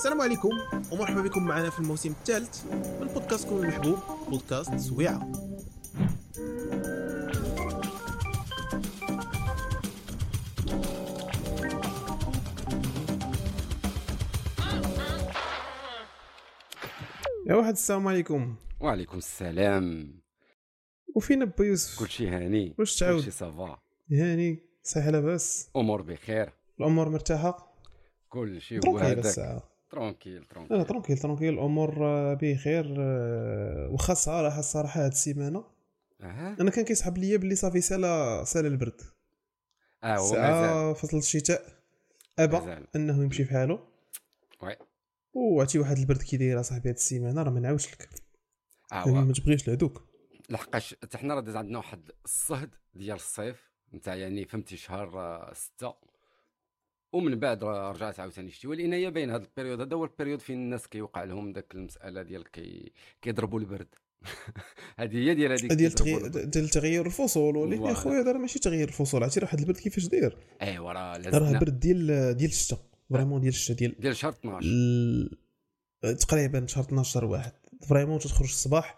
السلام عليكم ومرحبا بكم معنا في الموسم الثالث من بودكاستكم المحبوب بودكاست سويعة. يا واحد السلام عليكم. وعليكم السلام. وفينا با يوسف؟ كلشي هاني، واش تعاود؟ كلشي صافا هاني صحيح لاباس؟ امور بخير، الامور مرتاحه، كلشي هو ترونكيل هذاك الساعه. ترونكيل ترونكيل الامور بخير. وخا الصراحه هاد السيمانه انا كان كيسحب ليا بلي صافي سالا البرد. هو مازال فصل الشتاء ابا انه يمشي في حاله. وي وعطي واحد البرد كي داير صاحبي هاد السيمانه، راه ما نعاودش لك. هو ما تبغيش الهدوك لحقاش حتى حنا راه داز عندنا واحد الصهد ديال الصيف نتاع يعني فهمتي شهر 6 ومن بعد رجعت عاوتاني الشتي. ولكن هي باين هذا البيريود هذا هو البيريود فين الناس كيوقع لهم داك المساله ديال كيضربوا البرد. هذه هي ديال هذيك ديال تغيير الفصول. ولكن يا خويا هذا ماشي تغيير الفصول، عرفتي راه واحد البرد كيفاش داير. ايوا راه لازم راه برد ديال الشتاء فريمون، ديال الشتاء ديال شهر 12 تقريبا شهر 12 واحد فريمون. تخرج الصباح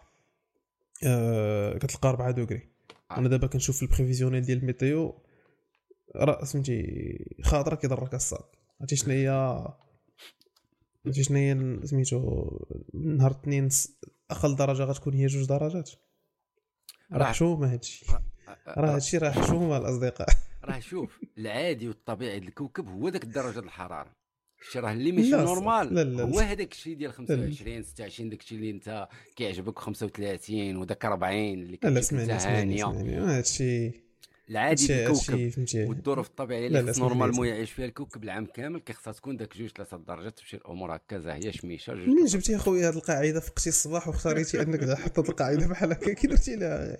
كتلقى 4 دوغري. انا دابا كنشوف في البريفيزيونيل ديال الميتيو راه سميتي خاطره كيضرك الصاد. عرفتي شنو هي سميتو نهار الاثنين اقل درجه غتكون هي 2 درجات. راه حشومه هادشي، راه حشومه الاصدقاء. راه شوف العادي والطبيعي للكوكب هو داك الدرجه الحراره. الشيء راه اللي ماشي نورمال هو هذاك الشيء ديال 25 26 داك الشيء اللي انت كيعجبك 35 وداك 40 اللي كتجيك هانيه. هادشي العادي الكوكب والظروف الطبيعيه اللي خص نورمال مو يعيش فيها الكوكب العام كامل كيخصها تكون داك 2-3 درجات تمشي الامور هكا زاهيه شميشه. منين جبتي يا خويا هذه القاعده فقتي الصباح واختاريتي انك حطيت القاعده بحال هكا كي درتي لها؟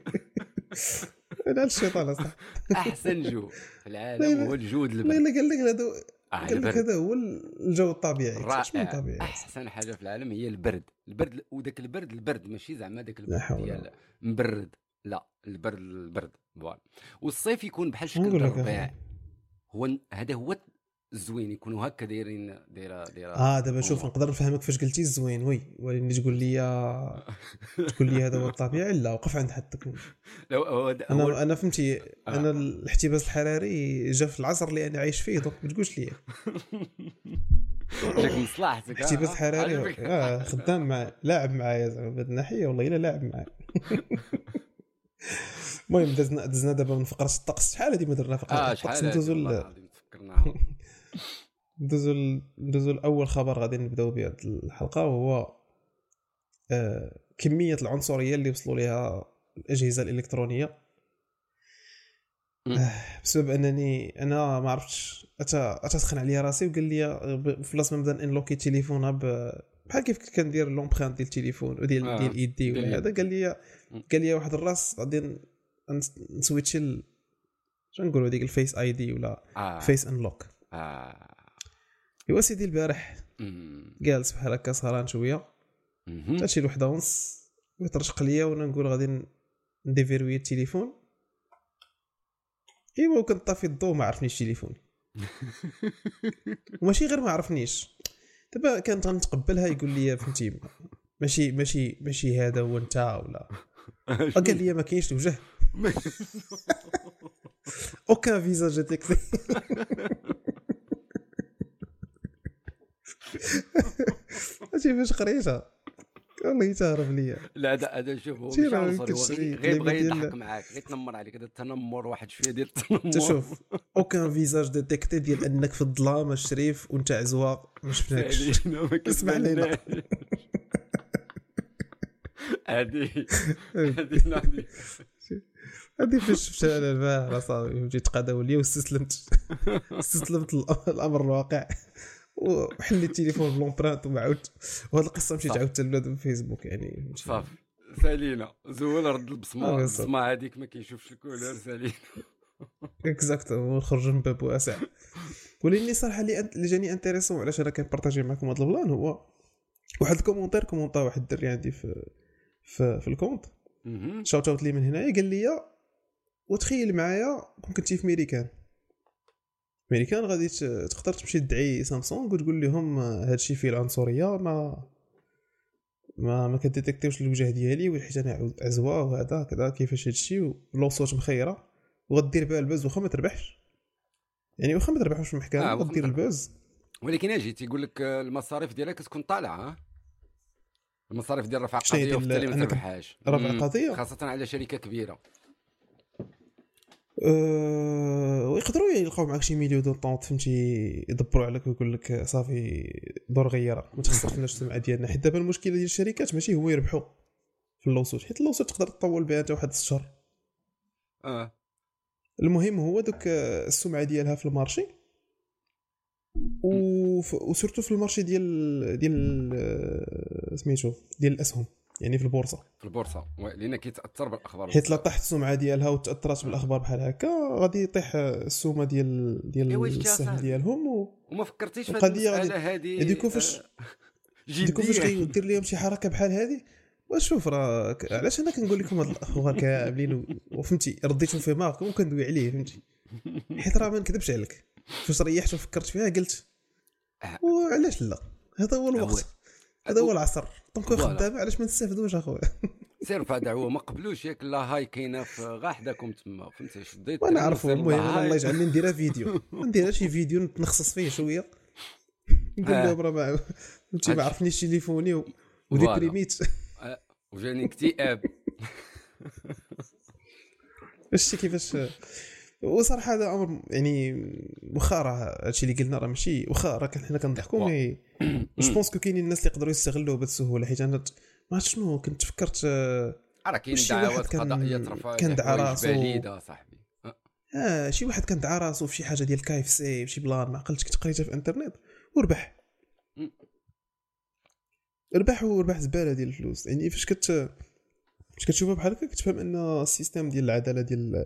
انا الشيطان اصلا. احسن جو في العالم هو الجود البرد. لا قال لك هذا هو الجو الطبيعي. اش من طبيعي؟ احسن حاجه في العالم هي البرد وداك البرد ماشي زعما داك البرد ديال مبرد، لا البرد فوالا. والصيف يكون بحال شكل الربيع. هذا هو الزوين يكونوا هكا دايرين دايره. دابا شوف نقدر نفهمك فاش قلتي الزوين ولكن تقول لي هذا هو الطبيعي. لا وقف عند حدك. انا فهمتي انا الاحتباس الحراري جا في العصر اللي انا عايش فيه، دونك ما تقولش لي جاك مصلحتك. الاحتباس الحراري خدام معايا، لاعب معايا زعما بهذه الناحيه. والله الا لاعب معايا. المهم دزنا دابا من فقره الطقس. شحال هذه ما درنا فقره الطقس. ندوزو لاول خبر غادي نبداو به هذه الحلقه، وهو كميه العنصريه اللي وصلوا لها الاجهزه الالكترونيه. بسبب انني انا ما عرفتش اتسخن عليا راسي وقال لي في بلاصه ما نبدا انلوكي تليفونها بحال كيف كندير لومبرانت ديال التليفون وديال ايدي ولا هذا. قال لي واحد الراس غادي نسويتش شنو نقولوا ديك الفيس اي دي ولا فيس انلوك. ايوا سيدي البارح جالس بحال هكا سهران شويه حتى شي 1:30 ويترشق ليا وانا نقول غادي نديفيروي التليفون. ايوا كنت طافي الضوء ما عرفنيش تليفوني. وماشي غير ما عرفنيش، دابا كانت غنتقبلها يقول لي فهمتي ماشي هذا هو انت ولا. قال لي ما كاينش الوجه. اوكا فيزاج ديتيكتي. اجي فاش قريتها والله تهرب ليا. لا هذا شوف هو مش عنصري، غير بغى يضحك معاك، غير تنمر عليك. هذا التنمر واحد شويه ديال التنمر. تشوف اوكا فيزاج ديتيكتي ديال انك في الظلام الشريف وانت عزواق ما شفناكش. اسمع لينا هذه فاش شفتها انا البارح صافي جيت قادوا لي واستسلمت الامر الواقع وحليت التليفون بلومبرانت ومعاودت. وهذه القصه مشيت عاودتها لولاد فيسبوك يعني صافي سالينا زول رد البصمه هذيك ما كيشوفش الكولور سالينا اكزاكتو. ونخرج من باب واسع. ولكن صراحه اللي جاني انتريسون علاش انا كنبارطاجي معكم هذا البلان هو واحد الكومونتير كومونطا واحد الدري عندي في الكونت. شاوت اوت لي من هنايا. قال لي وتخيل معايا كون كنتي في ميريكان امريكان غادي تقدر تمشي تدعي سامسونج وتقول لهم هادشي فيه العنصريه، ما كديتيكتيوش الوجه ديالي حيت انا عزوه وهذا كذا كيفاش هادشي ولوصوت مخيره، وغدير بها البوز واخا ما تربحش، يعني واخا ما تربحوش في المحكمه غدير البوز. ولكن اجي تيقول لك المصاريف ديالها كتكون طالعه، المصاريف ديال رفع قضيه وفي التالي ما تربحهاش، رفع قضيه خاصه على شركه كبيره. ويقدروا يلقاو معك شي مليون دو طون فهمتي، يدبروا عليك ويقول لك صافي دور غيره ما تخسرناش السمعه ديالنا. حيت دابا المشكل ديال الشركات ماشي هو يربحوا في اللوصوت، حيت اللوصوت تقدر تطول بها حتى واحد 6 شهور. المهم هو دوك السمعه ديالها في المارشي وسورتو في المارشي ديال سميتو ديال الاسهم، يعني في البورصه لان كيتاثر بالاخبار، حيت لا طاحت السمعه ديالها وتاثرت بالاخبار بحال هكا غادي يطيح السومه ديال السهم ديالهم. وما فكرتيش في المساله هذه ديكو فاش كيدير لهم شي حركه بحال هذه. وشوف راه علاش انا كنقول لكم هاد الاخبار كاملين وفهمتي رديتو في مارك وكندوي عليه فهمتي، حيت راه ما نكذبش عليك فاش ريحت وفكرت فيها قلت وعلاش لا، هذا هو الوقت، هذا هو العصر، طونك خدامه علاش ما نستافدوش اخويا. سير رفع دعوه ما قبلوش ياك لا هاي كاينه في غا حداكم تما فهمتي، شديت وانا عارفه. المهم الله يجعلني نديرها فيديو، نديرها شي فيديو نتنخصص فيه شويه نقول لهم راه فهمتي ما عرفنيش تليفوني وديبريميت وجاني اكتئاب. شتي كيفاش. وصراحه هذا امر يعني واخا راه هادشي اللي قلنا راه ماشي واخا راه حنا كنضحكوا مي جو بونس كو كاينين الناس اللي يقدروا يستغلوه بهذه السهوله. حيت انا ما عرفت شنو كنت فكرت راه كاين دعوات قضائيه ترفع كان دعا راسو بعيده صاحبي. شي واحد كان دعا راسو في شي حاجه ديال كايف سي في شي بلان ما عقلتش، كنت قريتها في الانترنت وربح زباله ديال الفلوس. يعني فاش كتشوفها بحال هكا كتفهم ان السيستم ديال العداله ديال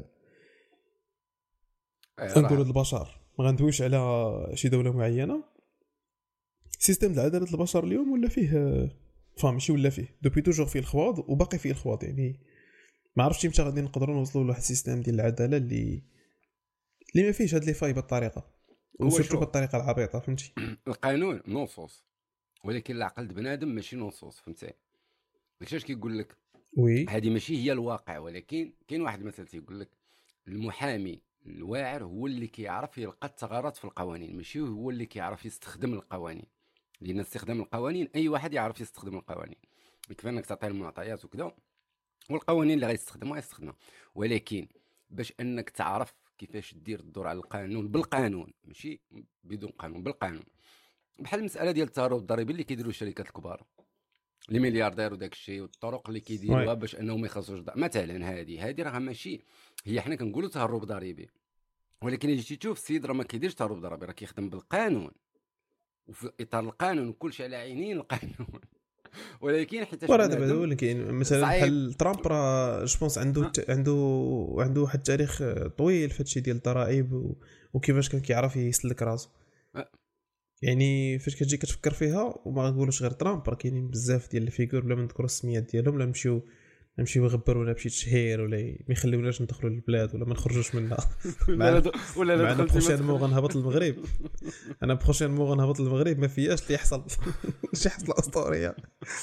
نقولوا البشر ما غندويش على شي دوله معينه. سيستم ديال عداله البشر اليوم ولا فيه فهمتي ولا فيه دوبي توجور فيه الخواض وباقي فيه الخواض. يعني ما عرفتش متى غادي نقدروا نوصلوا لواحد السيستم ديال العداله اللي ما فيهش هاد لي فاي بالطريقه وسورتو بالطريقه العبيطه فهمتي. القانون نصوص ولكن العقل بنادم ماشي نصوص فهمتي. داكشي كيقول لك وي هذه ماشي هي الواقع، ولكن كاين واحد المثل تيقول لك المحامي الواعر هو اللي كيعرف يلقى الثغرات في القوانين، ماشي هو اللي كيعرف يستخدم القوانين. لان استخدام القوانين اي واحد يعرف يستخدم القوانين، يكفي انك تعطيه المعطيات وكذا والقوانين اللي غيستخدمها يستخدمها. ولكن باش انك تعرف كيفاش دير الدور على القانون بالقانون ماشي بدون قانون بالقانون، بحال المساله ديال التهرب الضريبي اللي كيديروا الشركات الكبار لي ملياردير وداك الشيء والطرق اللي كيديروها باش انهم ما يخسروش مثلا هذه راه ماشي هي حنا كنقولوا تهرب ضريبي، ولكن جيتي تشوف السيد راه ما كيديرش تهرب ضريبي، راه كيخدم بالقانون وفي اطار القانون وكل شيء على عينين القانون. ولكن حيت وراه دابا هو اللي كاين مثلا بحال ترامب راه جوبونس عنده واحد التاريخ طويل في هادشي ديال الضرائب وكيفاش كان كيعرف يسلك راسو. يعني فاش كتجي كتفكر فيها وما نقولوش غير ترامب، راه كاينين بزاف ديال الفيغور بلا ما نذكروا السميات ديالهم، لا نمشيو يغبرونا بشي تشهير ولا ما يخليوناش ندخلوا للبلاد ولا ما نخرجوش منها. ولا بروشينمون غنهبط للمغرب. انا بروشينمون غنهبط للمغرب ما فياش اللي يحصل شي حصله اسطوريه.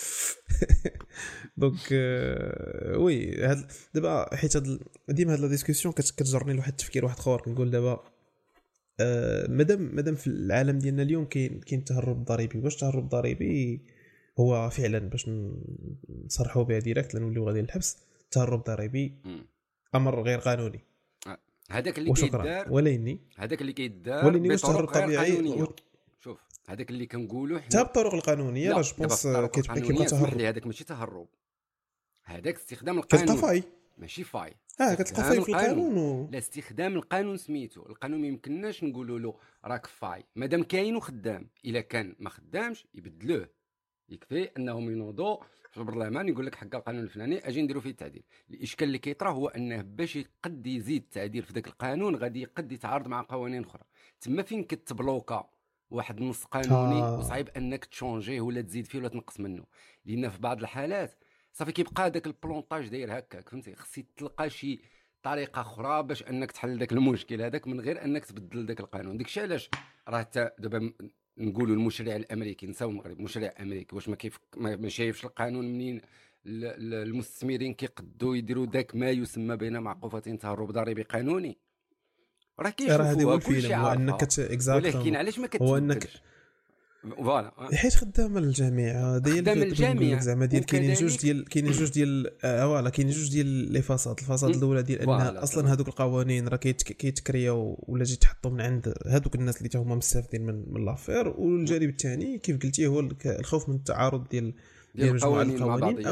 دونك وي دابا حيت ديما هاد لا ديسكوسيون كتجرني لواحد التفكير واحد اخر. كنقول دابا مادام في العالم ديالنا اليوم كاين تهرب ضريبي. واش تهرب ضريبي هو فعلا باش نصرحوا بها ديريكت لنوليو غادي للحبس؟ تهرب ضريبي امر غير قانوني هذاك اللي كيدار هذاك اللي كيدار بطرق طبيعي. شوف هذاك اللي كنقولوا حتى بالطرق القانونيه راه جوبونس كيبقى تهرب. هذاك ماشي تهرب، هذاك استخدام القانون كتلقى فاي ماشي فاي كتلقى فاي في القانون لا استخدام القانون سميتو القانون ما يمكنناش نقولوا له راك فاي مادام كاين وخدام. الا كان ما خدامش يبدلوه، يكفي انهم ينوضوا في البرلمان يقول لك حق القانون الفلاني اجي نديروا فيه التعديل. الاشكال اللي كيطرا هو انه باش يقد يزيد التعديل في ذاك القانون غادي يقد يتعارض مع قوانين اخرى، تما فين كتبلوكا واحد النص قانوني وصعيب انك تشونجيه ولا تزيد فيه ولا تنقص منه. لان في بعض الحالات صافي كيبقى داك البلونطاج داير هكاك فهمتي. خصك تلقى شي طريقه اخرى باش انك تحل داك المشكل هذاك من غير انك تبدل داك القانون. داكشي علاش راه دابا نقولوا المشرع الامريكي، نساو المغرب، مشرع امريكي واش ما شايفش القانون منين المستثمرين كيقدوا يديروا داك ما يسمى بين معقوفتين تهرب ضريبي قانوني؟ راه كيشوفوها كلشي عارفها، ولكن علاش ما كتبدلش؟ فوالا حيت خدامه للجميع. خدامه للجميع زعما ديال كاينين جوج ديال فوالا كاينين جوج ديال لي فاصاد. الفاصاد الاولى ديال ان اصلا هذوك القوانين راه كيتكرياو ولا جيت تحطوا من عند هذوك الناس اللي هما مستافدين من لافير، والجانب الثاني كيف قلتي هو الخوف من التعارض ديال مجموعه القوانين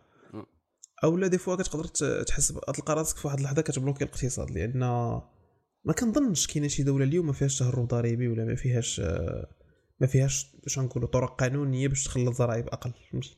او لا دي فوا كتقدر تحس تلقى راسك في واحد اللحظه كتبلوكي الاقتصاد، لان ما كنظنش كاينه شي دوله اليوم ما فيهاش تهرب ضريبي ولا ما فيهاش باش نقولوا طرق قانونيه باش تخلص ضرائب اقل، فهمتي؟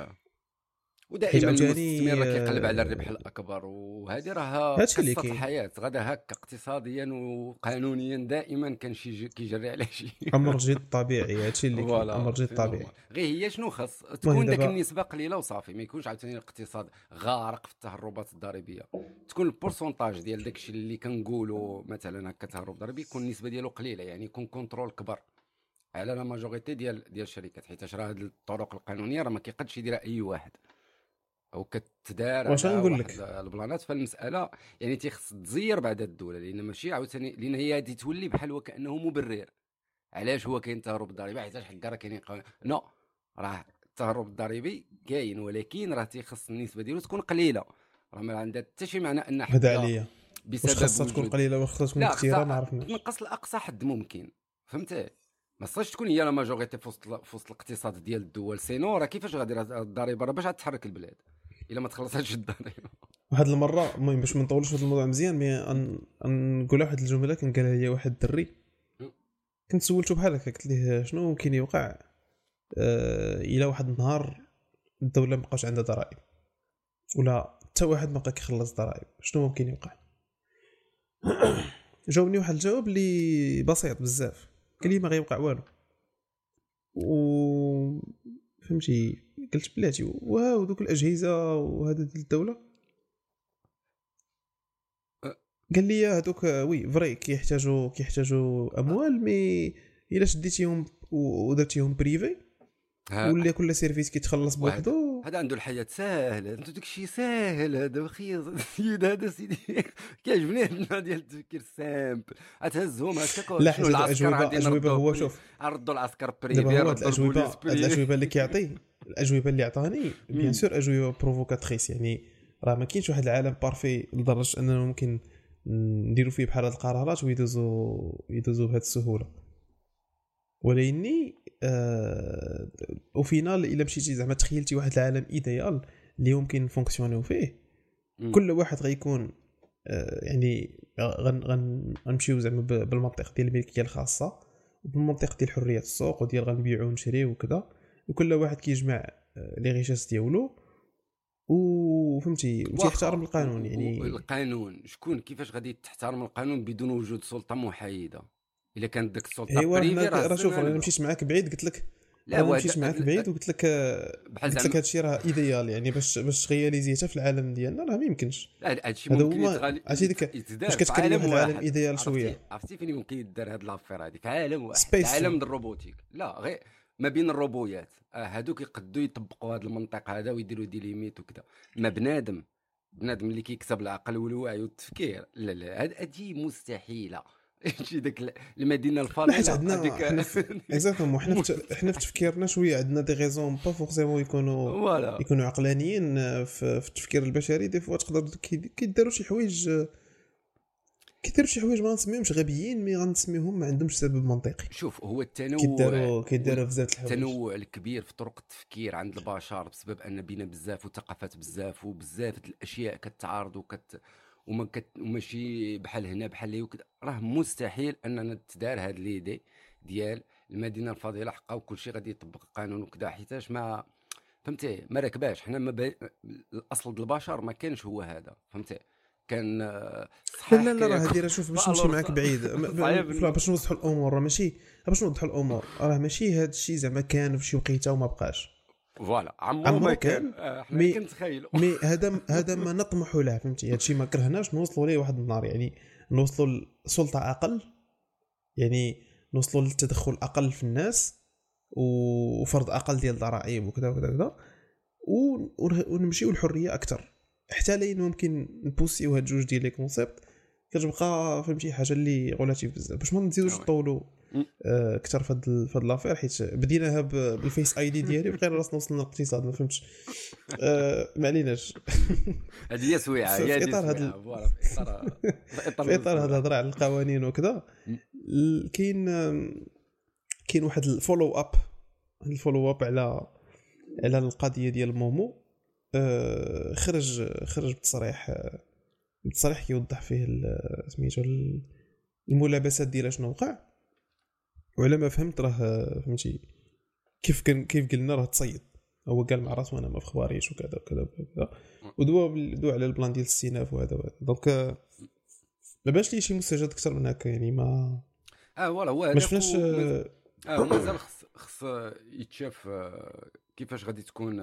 ودائما المستثمر راه كيقلب على الربح الاكبر، وهذه راه قصه الحياه غدا هكا اقتصاديا وقانونيا دائما كان شي كيجري على شي امر جد طبيعي. هادشي اللي امر جد طبيعي. غير هي شنو خاص تكون داك النسبه قليله وصافي، ما يكونش عاوتاني الاقتصاد غارق في التهربات الضريبيه، تكون البورسونتاج ديال داكشي اللي كنقولوا مثلا هكا تهرب ضريبي يكون النسبه ديالو قليله، يعني يكون كنترول كبر على لا ماجوريتي ديال الشركات، حيت راه هاد الطرق القانونيه راه ما كيقدش يديرها اي واحد او كتدار واش نقول لك البلانات. فالمساله يعني تيخص تزير بعد الدوله، لان ماشي عاوتاني لان هي غادي تولي بحال وكانه مبرر علاش هو كاين تهرب الضريبي، حيت حكا راه كاينين نو راه التهرب الضريبي كاين، ولكن راه تيخص النسبه ديالو تكون قليله. راه ما عندها حتى شي معنى ان هذا عليا بسبب خاصها تكون قليله وخاصها تكون كثيره، ما عرفنا تنقص لاقصى حد ممكن، فهمتي؟ ما خصهاش تكون هي لا ماجوريتي في وسط الاقتصاد ديال الدول، سينو راه كيفاش غادي الضريبه راه باش تحرك البلاد الا ما تخلصاتش الضريبه. واحد المره المهم باش ما نطولش في هذا الموضوع مزيان، مي نقول واحد الجمله كان قالها لي واحد الدري، كنت سولته بحال هكا قلت ليه شنو ممكن يوقع الى واحد النهار الدوله ما بقاش عندها ضرائب ولا حتى واحد ما بقى كيخلص ضرائب، شنو ممكن يوقع؟ جاوبني واحد الجواب اللي بسيط بزاف، قال لي ما غيوقع والو. و فهمتي قلت بلاتي واو دوك الاجهزه وهذا ديال الدوله، قال لي هذوك وي فري كيحتاجوا اموال، مي الا شديتيهم ودرتيهم بريفي ولا كل سيرفيس كيتخلص بوحدو، هذا عنده الحياه ساهله، انت داكشي ساهل هذا خير سيد هذا سيدي كيعجبني هذا ديال التفكير سامبل، تهزهم هكاك شنو الاجوبه هو شوف ردوا العسكر بريفي، الاجوبه اللي كيعطي الاجوبه اللي عطاني بيان سور اجوبه بروفوكاتريس، يعني راه ما كاينش واحد العالم بارفي لدرجه اننا ممكن نديروا فيه بحال هاد القرارات ويدوزوا بهذه السهوله، ولكني وفينال الا مشيتي زعما تخيلتي واحد العالم ايديال اللي ممكن نفونكسيونيو فيه، كل واحد غيكون يعني غنمشيو زعما بالمنطق ديال الملكيه الخاصه وبالمنطق ديال حريه السوق وديال غنبيعوا ونشريو وكذا، وكل واحد كيجمع لي ريشاس ديالو وفهمتي وتيحترم القانون. يعني القانون شكون كيفاش غادي تحترم القانون بدون وجود سلطه محايده؟ الا كانت ديك السلطه بريفي راه شوف انا مشيت معاك بعيد قلت لك لا مشيت معاك بعيد وقلت لك هذا الشيء راه ايديال، يعني باش تغياليزيتها في العالم ديالنا راه ما يمكنش. هذا الشيء ممكن باش كتكلم واحد العالم ايديال شويه، عرفتي فين ممكن يدار هاد لافير هذه؟ في عالم واحد، عالم ديال الروبوتيك، لا غير ما بين الروبويات هادوك يقدوا يطبقوا هذا المنطق هذا ويديروا دي ليميت وكذا، ما بنادم اللي كيكسب العقل والوعي والتفكير لا هذه مستحيله. شي داك المدينه الفاضله هذيك اكزاكتومون حنا في تفكيرنا شويه عندنا دي غيزون با فورسيمون يكونوا عقلانيين في التفكير البشري، دي فوا تقدر كيداروا شي حوايج ما نسميهمش غبيين، مي غنسميهم ما عندهمش سبب منطقي. شوف هو التنوع كيداروا بزاف الحوايج، التنوع الكبير في طرق التفكير عند البشر بسبب ان بينا بزاف وثقافات بزاف وبزاف الاشياء كتعارض وماشي بحال هنا بحال هنا وكذا، راه مستحيل اننا تدار هاد ليدي ديال المدينه الفاضله حقا وكل شيء غادي يطبق القانون وكذا، حيتاش ما فهمتي ما راكباش. حنا الاصل ديال البشر ما كانش هو هذا، فهمتي؟ كان لا راه هادي راه شوف باش نمشي معاك بعيد باش نوضحوا الامور، راه ماشي باش نوضحوا الامور، راه ماشي هاد الشيء زعما كان في شي وقيته وما بقاش، فوالا عمرو كان حنا كنتخيلوا مي هذا ما نطمح له فهمتي هادشي ما كرهناش نوصلوا ليه واحد النهار يعني نوصلوا لسلطه اقل يعني نوصلوا للتدخل اقل في الناس وفرض اقل ديال الضرائب وكذا وكذا وكذا ونمشيو الحريه اكثر حتى لين ممكن نبوسيو هاد جوج ديال لي كونسيبت كتبقى فهمتي حاجه اللي غولاتيف بزاف باش ما نزيدوش نطولوا اكثر في هاد لافير حيت بديناها بالفيس اي دي ديالي بقينا راسنا وصلنا للاقتصاد ما فهمتش ما عليناش هذه هي سويعه هي في اطار هذا في اطار هذا الهضره على القوانين وكذا كاين واحد الفولو اب على القضيه ديال مومو خرج بتصريح كيوضح فيه سميتو الملابسات ديال شنو وقع وعلى ما فهمت راه فهمتي كيف قلنا راه تصيد هو قال مع راسو انا ما فخباريش وكذا وكذا وكذا ودوا على البلان ديال الاستئناف وهذا دونك ما باش لي شي مستجد اكثر من هكا يعني ما فوالا هو ما شفناش مازال خص يتشاف كيفاش غادي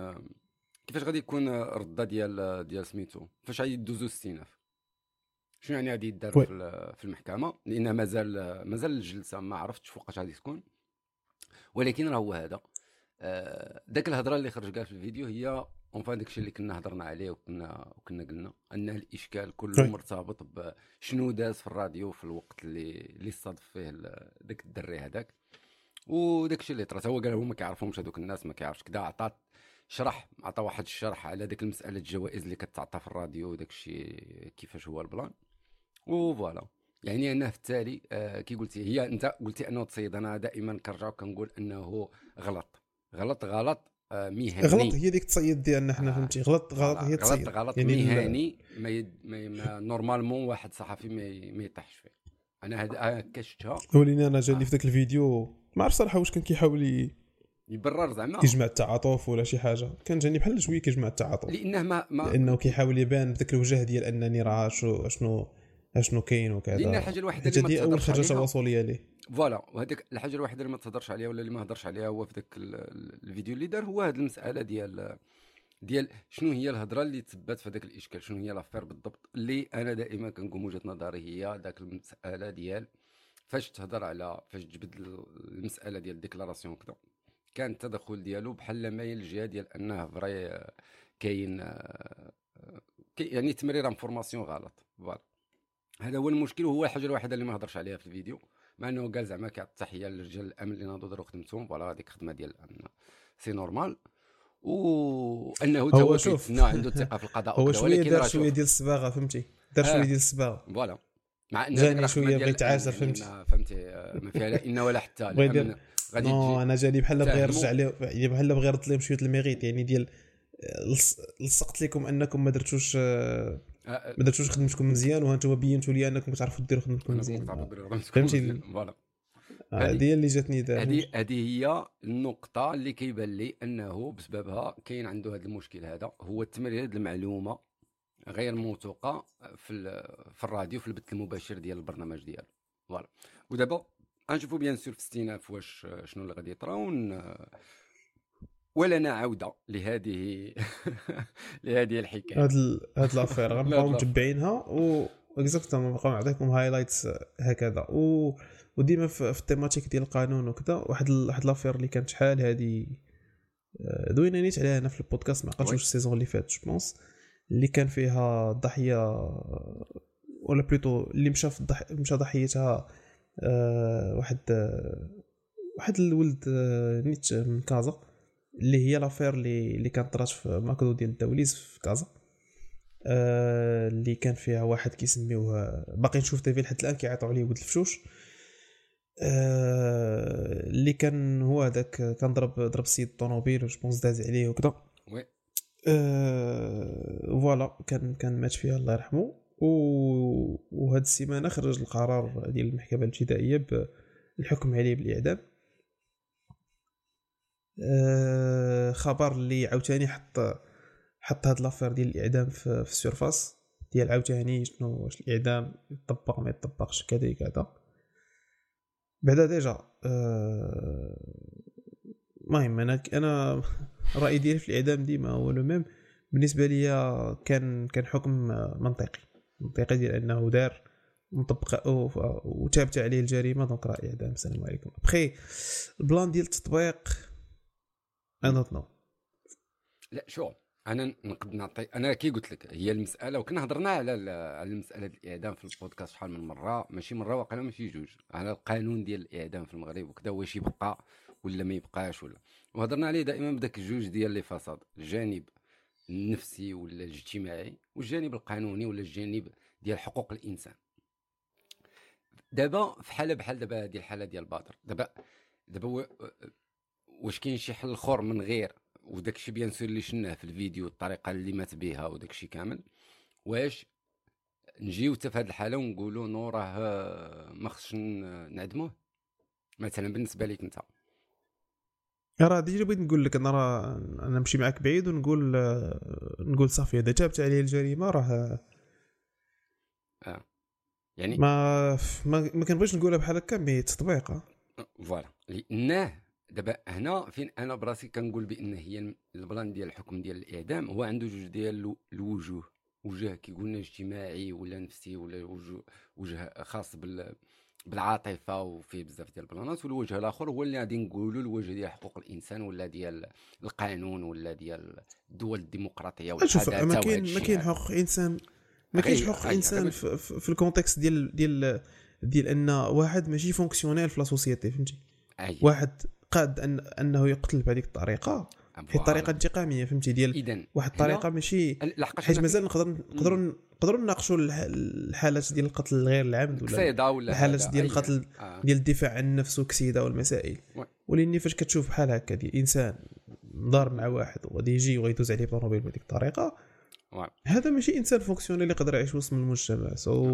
يكون الرده ديال سميتو فاش غادي يدوزو الاستئناف شنو يعني غادي يدار في المحكمه لان مازال الجلسه ما عرفتش فوقاش غادي تكون ولكن راه هو هذا داك الهضره اللي خرج قال في الفيديو هي اونفان داكشي اللي كنا هضرنا عليه وكنا قلنا ان الاشكال كله مرتبط بشنو داز في الراديو في الوقت اللي صادف فيه داك الدري هذاك وداكشي اللي طرات هو قال هما ما كيعرفهمش هذوك الناس ما كيعرفش كذا عطى واحد الشرح على ديك المساله الجوائز اللي كتعطى في الراديو وداكشي كيفاش هو البلان وفوالا يعني انه في التالي كي قلتي هي انت قلتي انه تصيد انا دائما كنرجع كنقول انه غلط مهني غلط هي ديك تصيد ديالنا حنا فهمتي غلط هي تصيد غلط يعني مهني ما نورمالمون واحد صحفي ما يطيحش فيه انا هذا كشتها ولينا انا جاني في ذاك الفيديو ما عرفت صراحه واش كان كيحاول يبرر زعما كيجمع التعاطف ولا شي حاجه كان جاني بحال شويه كيجمع التعاطف لانه كيحاول يبان بداك الوجه ديال انني راه شنو كاين وكذا لان الحاجه الوحيده اللي ما اول حاجه تواصليه ليه فوالا وهذيك الحاجه الوحيده اللي ما تهضرش عليها ولا اللي ما هضرش عليها هو في ذاك الفيديو اللي دار هو هذه المساله ديال شنو هي الهضره اللي تثبت في ذاك الاشكال شنو هي لافير بالضبط اللي انا دائما كنقول وجهه نظري هي ذاك المساله ديال فاش تهضر على فاش تجبد المساله ديال ديكلاراسيون كذا كان التدخل ديالو بحال ما الجهه ديال انه فري كاين يعني تمرير انفورماسيون غلط فوالا هذا هو المشكل وهو الحاجه الوحيده اللي ما هضرش عليها في الفيديو مع انه قال زعما كيعطي التحيه للرجال الامن اللي ناضوا داروا خدمتهم فوالا هذيك خدمه ديال الامن سي نورمال وانه هو شوف عنده ثقه في القضاء هو شويه دار شويه ديال الصباغه فهمتي دار شويه ديال الصباغه فوالا مع ان جاني شويه بغيت عاشر فهمتي ما فيها لا ان ولا حتى غادي انا جاني بحال بغى يرجع ليه يعني بحال بغى يرد لهم شويه الميريت يعني ديال لصقت لكم انكم ما درتوش خدمتكم مزيان وانتم بينتوا لي انكم تعرفوا ديروا خدمتكم مزيان فهمتي فوالا هذه اللي جاتني هذه هي النقطه اللي كيبان لي انه بسببها كاين عنده هذا المشكل هذا هو تمرير هذه المعلومه غير موثوقه في الراديو في البث المباشر ديال البرنامج ديالو فوالا ودابا غنشوفوا بيان سور في استئناف واش شنو اللي غادي يطرا ولنا عوده لهذه الحكايه هاد لافير غنبقاو متبعينها و اكزاكتومون نبقاو نعطيكم هايلايتس هكذا وديما في التيماتيك ديال القانون وكذا واحد لافير اللي كانت شحال هذه دوينا نيت عليها هنا في البودكاست ما عقلتش واش السيزون اللي فات جو بونس اللي كان فيها ضحيه ولا بلوتو اللي مشى ضحيتها واحد الولد نيت من كازا اللي هي لافير اللي كانت طرات في ماكدو ديال الدوليز في كازا اللي كان فيها واحد كيسميوه باقي نشوف تيفي لحد الان كيعيطوا عليه ولد الفشوش اللي كان هو هذاك كان ضرب السيد الطوموبيل و جوبونس داز عليه وكذا وي فوالا كان مات فيها الله يرحمه وهاد السيمانه خرج القرار ديال المحكمه الابتدائيه بالحكم عليه بالاعدام خبر اللي عاوتاني حط هاد لافير ديال الاعدام في السيرفاس ديال عاوتاني شنو واش الاعدام يطبق ما يطبقش كذا بعدا ديجا المهم انا الراي ديالي في الاعدام ديما هو لو ميم. بالنسبه لي كان حكم منطقي ديال انه دار مطبق وتابت عليه الجريمه، دونك راي اعدام. السلام عليكم. بخي البلان ديال التطبيق انا نو. لا شو انا نقد نعطي، انا كي قلت لك هي المساله، وكنا هضرنا على المساله ديال الاعدام في البودكاست شحال من مره، ماشي مره واقيلا ماشي جوج، على القانون ديال الاعدام في المغرب وكذا، واش يبقى ولا ما يبقاش ولا. وهضرنا عليه دائما بداك الجوج ديال لي فساد، الجانب النفسي ولا الاجتماعي والجانب القانوني ولا الجانب ديال حقوق الانسان. دابا في حاله بحال دابا هذه الحاله ديال بدر، دابا واش كاين شي حل اخر من غير وداك الشيء بيان سور اللي شناه في الفيديو، الطريقه اللي مات بها وداك الشيء كامل، واش نجيو حتى في هذه الحاله ونقولوا نو راه ما خصش نعدموه مثلا بالنسبه ليك انت؟ راه ديجا بغيت نقول لك انا نمشي معاك بعيد ونقول صافي هذا تابت عليه الجريمه راه يعني ما كنبغيش نقولها بحال هكا مي تطبيق فوالا. لانه دابا هنا فين انا براسي كنقول بان هي البلان ديال الحكم ديال الاعدام هو عنده جوج ديال الوجوه، وجه كيقولنا اجتماعي ولا نفسي ولا وجه خاص بالعاطفه وفيه بزاف ديال البلانات، والوجه الاخر هو اللي غادي نقولوا الوجه ديال حقوق الانسان ولا ديال القانون ولا ديال الدول الديمقراطيه والحداثه. ما كاين حقوق انسان، ما كاينش حقوق انسان في الكونتكست ديال ان واحد ماشي فونكسيونيل في لا سوسيتي، فهمتي؟ واحد قاد انه يقتل بهذيك الطريقه، هي طريقه انتقاميه، فهمتي؟ ديال واحد الطريقه ماشي، حيت مازال نقدروا نناقشوا الحالات ديال القتل غير العمد ولا الحالات ديال القتل ديال الدفاع عن النفس وكسيده والمسائل. ولاني فاش كتشوف بحال هكا ديال انسان ضارب مع واحد وغادي يجي وغيدوز عليه بطوموبيل بهذيك الطريقه، هذا ماشي انسان فونكسيونيل اللي يقدر يعيش وسط المجتمع.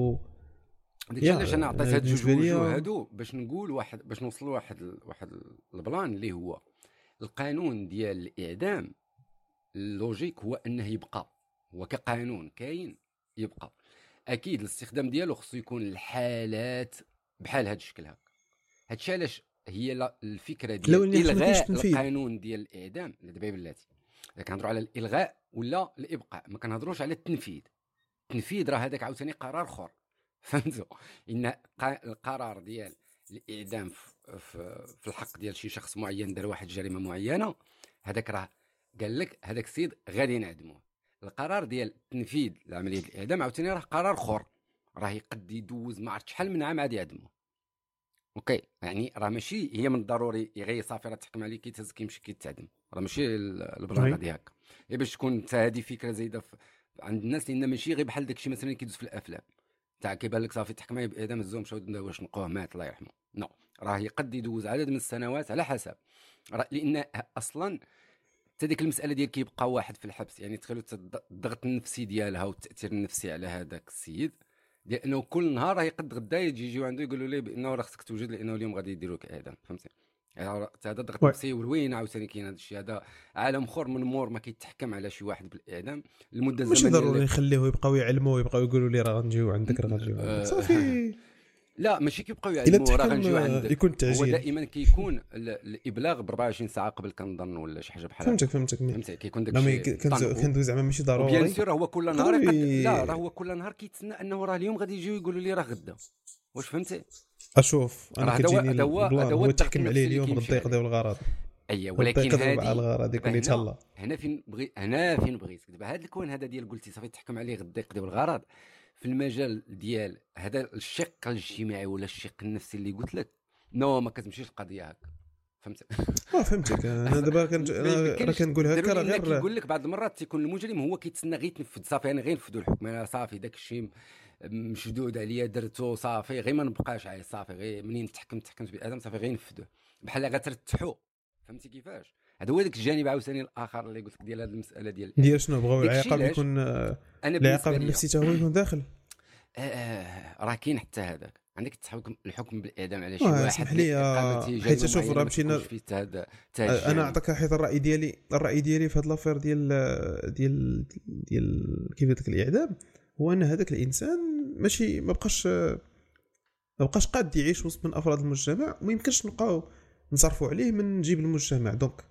علاش انا عطيت هاد جوج وجوه هادو باش نقول باش نوصل واحد البلان اللي هو القانون ديال الاعدام. اللوجيك هو انه يبقى، هو كقانون كاين يبقى. اكيد الاستخدام ديالو خصو يكون الحالات بحال هاد الشكل هكا. هادشي علاش هي الفكره ديال الغاء القانون ديال الاعدام دابا بلاتي كنهضروا على الالغاء ولا الابقاء، ما كنهضروش على التنفيذ راه هذاك عاوتاني قرار اخر، فهمتوا؟ ان القرار ديال الاعدام في الحق ديال شي شخص معين دار واحد جريمه معينه، هذاك راه قال لك هذاك السيد غادي نعدموه. القرار ديال تنفيذ عمليه الاعدام عاوتاني راه قرار اخر، راه يقد يدوز ما عرفت شحال من عام عاد يعدموه. اوكي، يعني راه ماشي هي من الضروري غير صافي راه تحكم عليه كيتهز كيمشي كيتعدم، راه ماشي البلان ديال هكا. باش تكون حتى هذه فكره زايده عند الناس، لان ماشي غير بحال داكشي مثلا كيدوز في الافلام تاع كيبان لك صافي تحكم عليه باعدام الزوم مشاو واش نقوه مات الله يرحمه. نو، راه يقد يدوز عدد من السنوات على حسب، لان اصلا حتى ديك المساله ديال كيبقى واحد في الحبس، يعني تخيلوا الضغط النفسي ديالها والتاثير النفسي على هذاك السيد، ديال انه كل نهار راه يقد غدا يجيو عنده يقولوا ليه بانه راه خصك توجد لانه اليوم غادي يديروك اعدام، فهمتي؟ هذا الضغط النفسي والوين عاوتاني كاين هذا الشيء، هذا عالم اخر من مور ما كيتحكم على شي واحد بالاعدام المده الزمنيه. ماشي ضروري نخليوه يبقاو يعلموا ويبقاو يقولوا لي راه غنجيو عندك راه غنجيو صافي. لا ماشي كيبقاو يعلموا راه غنجيو عندك، يكون هو دائما كيكون الابلاغ ب 24 ساعه قبل كنظن ولا شي حاجه بحال هكا. فهمتك كيكون داكشي كندوز زعما ماشي ضروري. بيان سور هو كل نهار لا راه هو كل نهار كيتسنى انه راه اليوم غادي يجيو يقولوا لي راه غدا، واش فهمتي؟ اشوف انا كتجيني البلان هو تحكم عليه اليوم غدا يقضيو الغرض. اييه، ولكن هذه الغرض يكون يتهلا. هنا فين بغيت دابا هذا الكون هذا ديال قلتي صافي تحكم عليه غدا يقضيو الغرض في المجال ديال هذا الشق الاجتماعي ولا الشق النفسي اللي قلت لك ما كتمشيش القضيه هكا، فهمت؟ فهمتك. انا دابا راه كنقول هكا راه غير كنقول لك بعض المرات تيكون المجرم هو كيتسنى غير يتنفذ، صافي انا غير نفذوا الحكم، انا صافي داك الشيء مشدود عليا درتو صافي غير ما نبقاش عايش، صافي غير منين تحكمت بادم صافي غير نفذوه بحال غترتحوا، فهمتي كيفاش؟ هذا هو داك الجانب عاوتاني الاخر اللي قلت لك ديال هذه المساله ديال شنو بغاو العقاب يكون العقاب النفسي حتى هو يكون داخل. راه كاين حتى هذاك عندك الحكم بالاعدام على شي واحد. اسمح لي حيت شوف راه مشينا انا اعطيك حيت الراي ديالي في هذه لافير ديال كيف قلت لك الاعدام هو ان هذاك الانسان ماشي ما بقاش قاد يعيش وسط من افراد المجتمع، وما يمكنش نبقاو نصرفوا عليه من نجيب المجتمع. دونك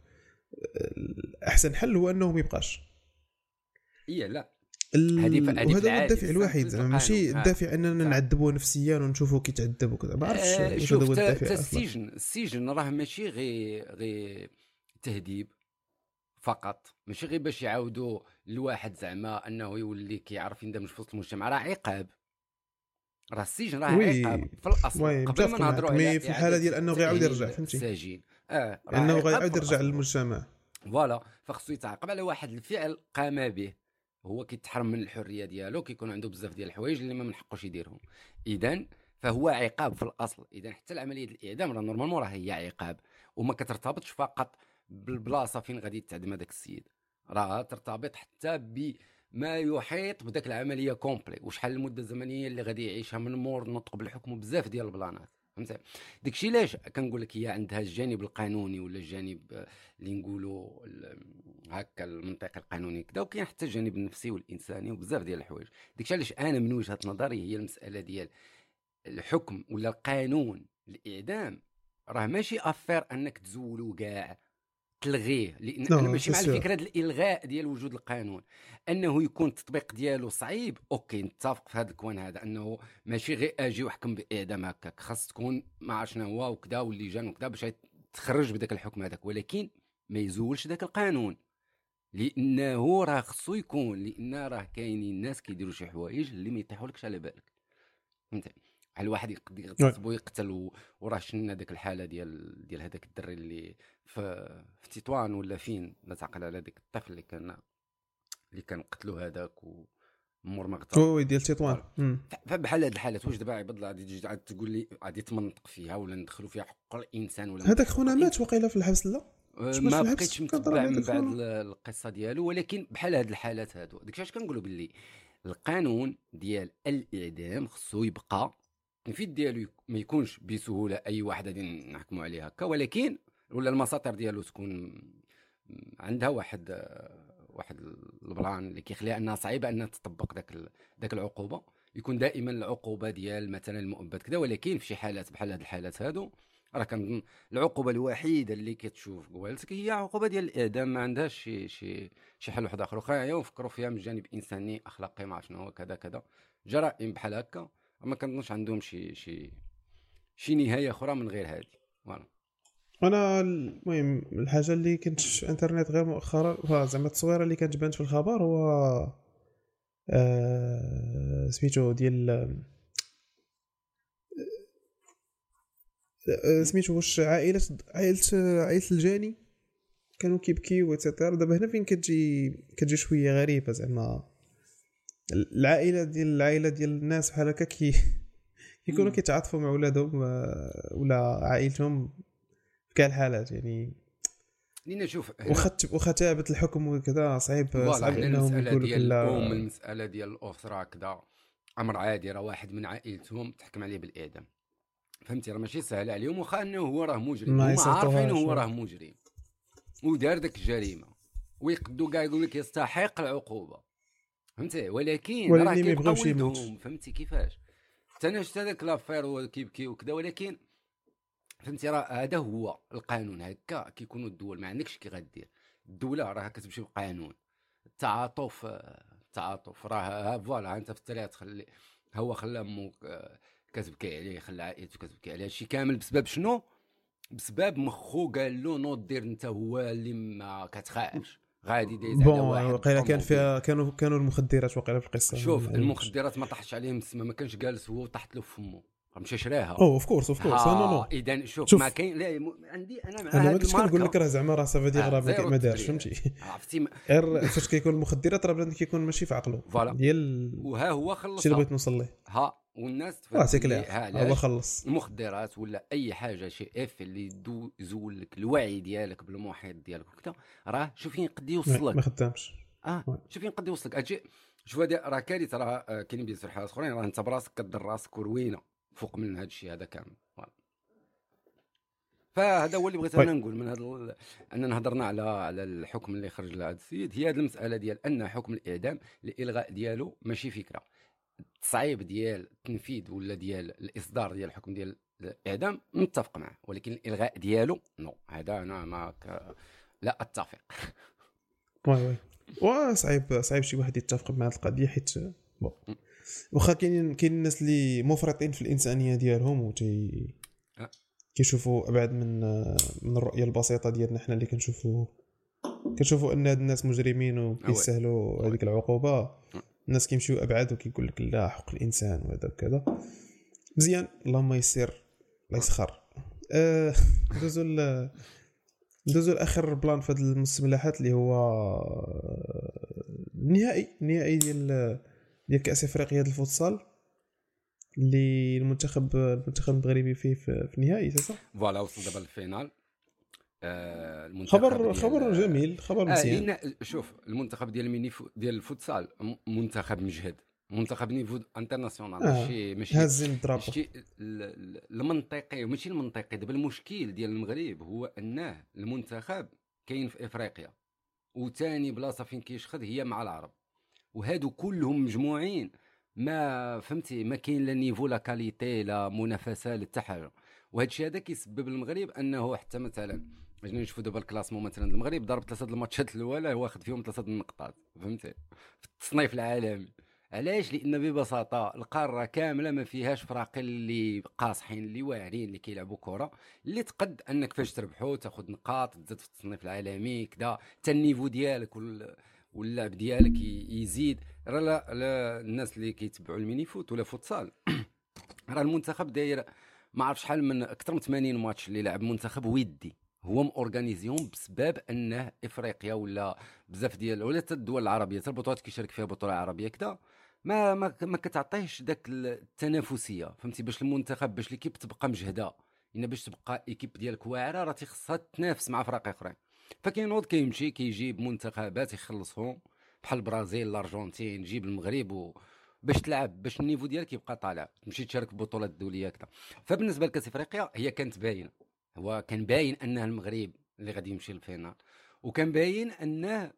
احسن حل هو انه ما يبقاش. لا هذه وهذا هو الدافع الوحيد، ماشي الدافع اننا نعذبوه نفسيا ونشوفوا كي تعذب وكذا. ما عرفتش واش هذا هو الدافع. السجن راه ماشي غير تهذيب فقط، ماشي غير باش يعاودوا الواحد زعما انه يولي كيعرف يندمج في وسط المجتمع، راه عقاب. راه السجن راه عقاب في الاصل. قبل ما نهضروا على في الحاله ديال انه غيعاود يرجع، فهمتي، السجين انه غيعاود يرجع للمجتمع. فوالا، فخصو يتعاقب على واحد الفعل قام به، هو كيتحرم من الحريه ديالو، كيكون عنده بزاف ديال الحوايج اللي ما من حقوش يديرهم. اذا فهو عقاب في الاصل. اذا حتى العمليه ديال الاعدام راه نورمالمون راه هي عقاب، وما كترتبطش فقط بالبلاصه فين غادي يتعدم هذاك السيد، راه ترتبط حتى بما يحيط بداك العمليه كومبلي، وشحال المده الزمنيه اللي غادي يعيشها من مور نطق بالحكم، بزاف ديال البلانات. فهمتي داكشي علاش كنقول لك هي عندها الجانب القانوني ولا الجانب اللي نقولوا هكا المنطق القانوني كذا، وكاين حتى الجانب النفسي والانساني وبزاف ديال الحوايج. داكشي علاش انا من وجهه نظري هي المساله ديال الحكم ولا القانون الاعدام راه ماشي افير انك تزولو كاع تلغيه، لان انا ماشي مع الفكره ديال الالغاء ديال وجود القانون، انه يكون التطبيق ديالو صعيب. اوكي نتفق في هذا الكوان هذا، انه ماشي غير اجي وحكم باعدام هكاك، خاص تكون ما شنو هو وكذا واللجان وكذا باش تخرج بداك الحكم هذاك، ولكن ما يزولش داك القانون، لانه راه خصو يكون، لان راه كاينين ناس كيديروا شي حوايج اللي ما يطيحولكش على بالك. فهمتي على الواحد يقدر يغتصبو يقتل، وراه شفنا داك الحاله ديال هذاك الدري اللي في تطوان ولا فين، لا تعقل على داك الطفل اللي كان قتلوا هذاك ومور ما غتصب. وي ديال تطوان. فبحال هاد الحالات واش دابا عباد الله غادي تجي تقول لي غادي تمنطق فيها ولا ندخلوا فيها حق الانسان ولا هذاك خونا مات وقيله في الحبس؟ لا ما بقيتش متبع من بعد القصه ديالو، ولكن بحال هاد الحالات هادو داكشي اش كنقولوا باللي القانون ديال الاعدام خصو يبقى التنفيذ ديالو ما يكونش بسهوله اي واحد غادي نحكموا عليه هكا، ولكن ولا المساطر ديالو تكون عندها واحد البلان اللي كيخليها انها صعيبه انها تطبق داك العقوبه، يكون دائما العقوبه ديال مثلا المؤبد كذا. ولكن في شي حالات بحال هاد الحالات هادو راه كنظن العقوبه الوحيده اللي كتشوف قوالتك هي عقوبه ديال الاعدام، ما عندهاش شي حل واحد اخر. واخا يفكروا فيها من جانب انساني اخلاقي ما شنو هو كذا جرائم بحال هكا، ما كنظنش عندهم شي نهايه اخرى من غير هذه. فوالا انا المهم الحاجه اللي كنت في الانترنت غير مؤخرا زعما التصويره اللي كانت بانت في الخبر هو سميتو ديال سميتو واش عائله الجاني كانوا كيبكيو وتيتر. دابا هنا فين كتجي شويه غريبه، زعما العائله ديال الناس بحال هكا كيكونوا كيتعاطفوا مع ولادهم ولا عائلتهم في كاع الحالات. يعني لينا شوف واخا ثابت الحكم وكذا صعيب انهم يقولوا لا. المساله ديال الاسره كذا امر عادي، راه واحد من عائلتهم تحكم عليه بالاعدام، فهمتي، راه ماشي سهل عليهم، واخا انه هو راه مجرم، هما عارفين هو راه مجرم ودار داك الجريمه ويقدوا كاع يقول لك يستحق العقوبه، فهمتي، ولكن راه كيبقاو ولدهم. فهمتي كيفاش انا شفت هذاك لافير هو كيبكي وكذا، ولكن فهمتي راه هذا هو القانون. هكا كيكونوا الدول، ما عندكش كي غدير الدوله، راه كتمشي بالقانون. التعاطف راه فوالا انت في الطريق تخلي هو خلى امو كتبكي عليه، خلى عائلته كتبكي عليه، هادشي كامل بسبب شنو؟ بسبب مخو قال له نوض دير انت هو اللي ما كتخافش غادي دايز على واحد. وقيله كان فيها كانوا المخدرات وقيله في القصه. شوف المخدرات ما طاحش عليهم السما، ما كانش جالس هو طاحت له في فمه، مشى شراها. اوف كورس نو. اذا شوف ما كاين لا عندي انا مع هذا الماركه. كنقول لك راه زعما راه صافي ديال راه ما دارش، فهمتي، عرفتي غير فاش كيكون المخدرات راه بلان كيكون ماشي في عقله ديال وها هو خلص شي اللي بغيت نوصل ليه. والناس هو خلص المخدرات ولا اي حاجه شي اف اللي يزول لك الوعي ديالك بالمحيط ديالك وكذا، راه شوف فين قد يوصل لك، ما خدامش. شوف فين قد يوصل لك. اجي شوف هذا راه كارثه، راه كاينين بزاف الحالات اخرين راه انت براسك كدير راسك وروينه فوق من هذا الشيء هذا كامل. فهذا هو اللي بغيت انا نقول من هذا اننا هضرنا على الحكم اللي خرج لهذا السيد. هي هذه المساله ديال ان حكم الاعدام الالغاء ديالو ماشي فكره، التصعيب ديال التنفيذ ولا ديال الاصدار ديال الحكم ديال الاعدام متفق معه، ولكن الالغاء ديالو نو، هذا انا لا اتفق. وي صعيب شي واحد يتفق مع هذه القضيه، حيت واخا كاين الناس اللي مفرطين في الانسانيه ديالهم كيشوفوا ابعد من الرؤيه البسيطه ديالنا حنا اللي كنشوفوا ان هاد الناس مجرمين وكيستاهلوا هذيك العقوبه. الناس كيمشيو ابعد وكيقول لك لا حق الانسان وهذا كذا. مزيان، اللهم يسر الله يسخر. ندوزو لاخر بلان في هذه المستملحات اللي هو النهائي ديال كاس افريقيا ديال الفوتسال، اللي المنتخب المغربي فيه في النهائي صح. فوالا وصل دابا الفينال. خبر جميل، خبر مزيان. شوف المنتخب ديال ديال الفوتسال منتخب مجهد، منتخب نيفو انترناسيونال، ماشي هازين الضرب. المنطقي وماشي المنطقي. دابا المشكل ديال المغرب هو انه المنتخب كاين في افريقيا، وثاني بلاصه فين كيشخد هي مع العرب، وهادو كلهم مجموعين ما فهمتي، ما كاين لا نيفو لا كاليتي لا منافسه لا حتى حاجه. وهذا الشيء هذا كيسبب المغرب انه حتى مثلا باش نشوفوا دابا الكلاسمون، مثلا المغرب ضرب 3 الماتشات الاولى واخد فيهم 3 النقاط، فهمتي، في التصنيف العالمي. علاش؟ لان ببساطه القاره كامله ما فيهاش فراق اللي قاصحين اللي واعرين اللي كيلعبوا كره، اللي تقد انك فاش تربحوا تاخذ نقاط تزيد في التصنيف العالمي كذا، حتى النيفو ديالك واللعب ديالك يزيد. راه الناس اللي كيتبعوا الميني فوت ولا فوتسال راه المنتخب داير ما عرف شحال من اكثر من 80 ماتش اللي لعب منتخب ودي، هو مورغانيزيهم بسبب انه افريقيا ولا بزاف ديال ولا حتى الدول العربيه حتى البطولات كيشارك فيها بطوله عربيه كذا ما كتعطيهش داك التنافسيه، فهمتي، باش المنتخب باش ليكيب تبقى مجهده، ان باش تبقى ايكيب ديالك واعره راه تيخصها تنافس مع فرق اخرين. فكينوض كيمشي كيجيب منتخبات يخلصهم بحال البرازيل الارجنتين، جيب المغرب باش تلعب باش النيفو ديالك يبقى طالع، تمشي تشارك في بطولات دوليه كذا. فبالنسبه لكاس افريقيا هي كانت باينه، هو كان باين انه المغرب اللي غادي يمشي للفينال، وكان باين انه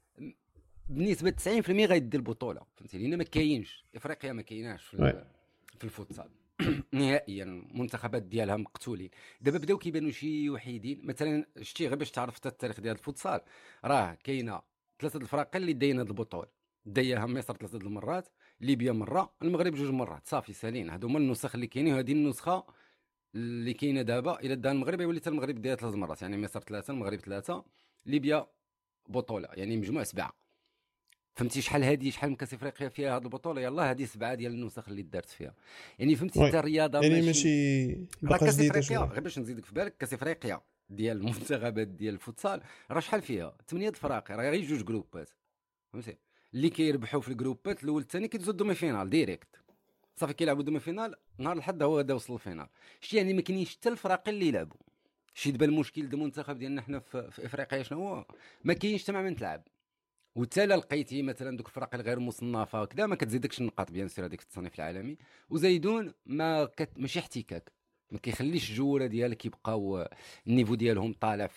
بنسبه 90% غيدي البطوله، فهمتي، لان ما كاينش افريقيا ما كايناش في الفوتسال نهائيا، المنتخبات ديالها مقتولين. دابا بداو كيبانوا شي وحيدين، مثلا شتي غير باش تعرف حتى التاريخ ديال الفوتسال، راه كاينه 3 الفرق اللي داين هذه البطوله، دايها مصر 3 المرات، ليبيا مره، المغرب 2 مرات، صافي سالين. هادو هما النسخ اللي كاينين، وهذه النسخه اللي كاينه دابا الى دار المغرب يولي حتى المغرب داير 3 مرات، يعني مصر 3 المغرب 3 ليبيا بطوله، يعني مجموع 7. فهمتي شحال من كاس افريقيا فيها هذه البطوله؟ يلاه هذه 7 ديال النسخ اللي دارت فيها، يعني فهمتي حتى الرياضه يعني ماشي باقا جديده شويه. غير باش نزيدك في بالك، كاس افريقيا ديال المنتخبات ديال الفوتسال راه شحال فيها 8 الفرق، راه غير 2 جروبات، فهمتي، اللي كيربحوا في الجروبات الاول الثاني كيدوزوا الدومي فينال ديريكت، صافي كيلعبوا دومي فينال نهار الحد هو غدا وصل الفينال. شتي يعني ما كاينينش حتى الفرق اللي يلعبوا. شي دابا المشكل ديال المنتخب ديالنا حنا في افريقيا شنو هو؟ ما كاينش تماما تلعب، وحتى لقيتي مثلا دوك الفرق الغير مصنفه وكذا ما كتزيدكش النقاط بيان سير هذيك التصنيف العالمي، وزايدون ماشي احتكاك، ما كيخليش الجوله ديالك يبقاو النيفو ديالهم طالع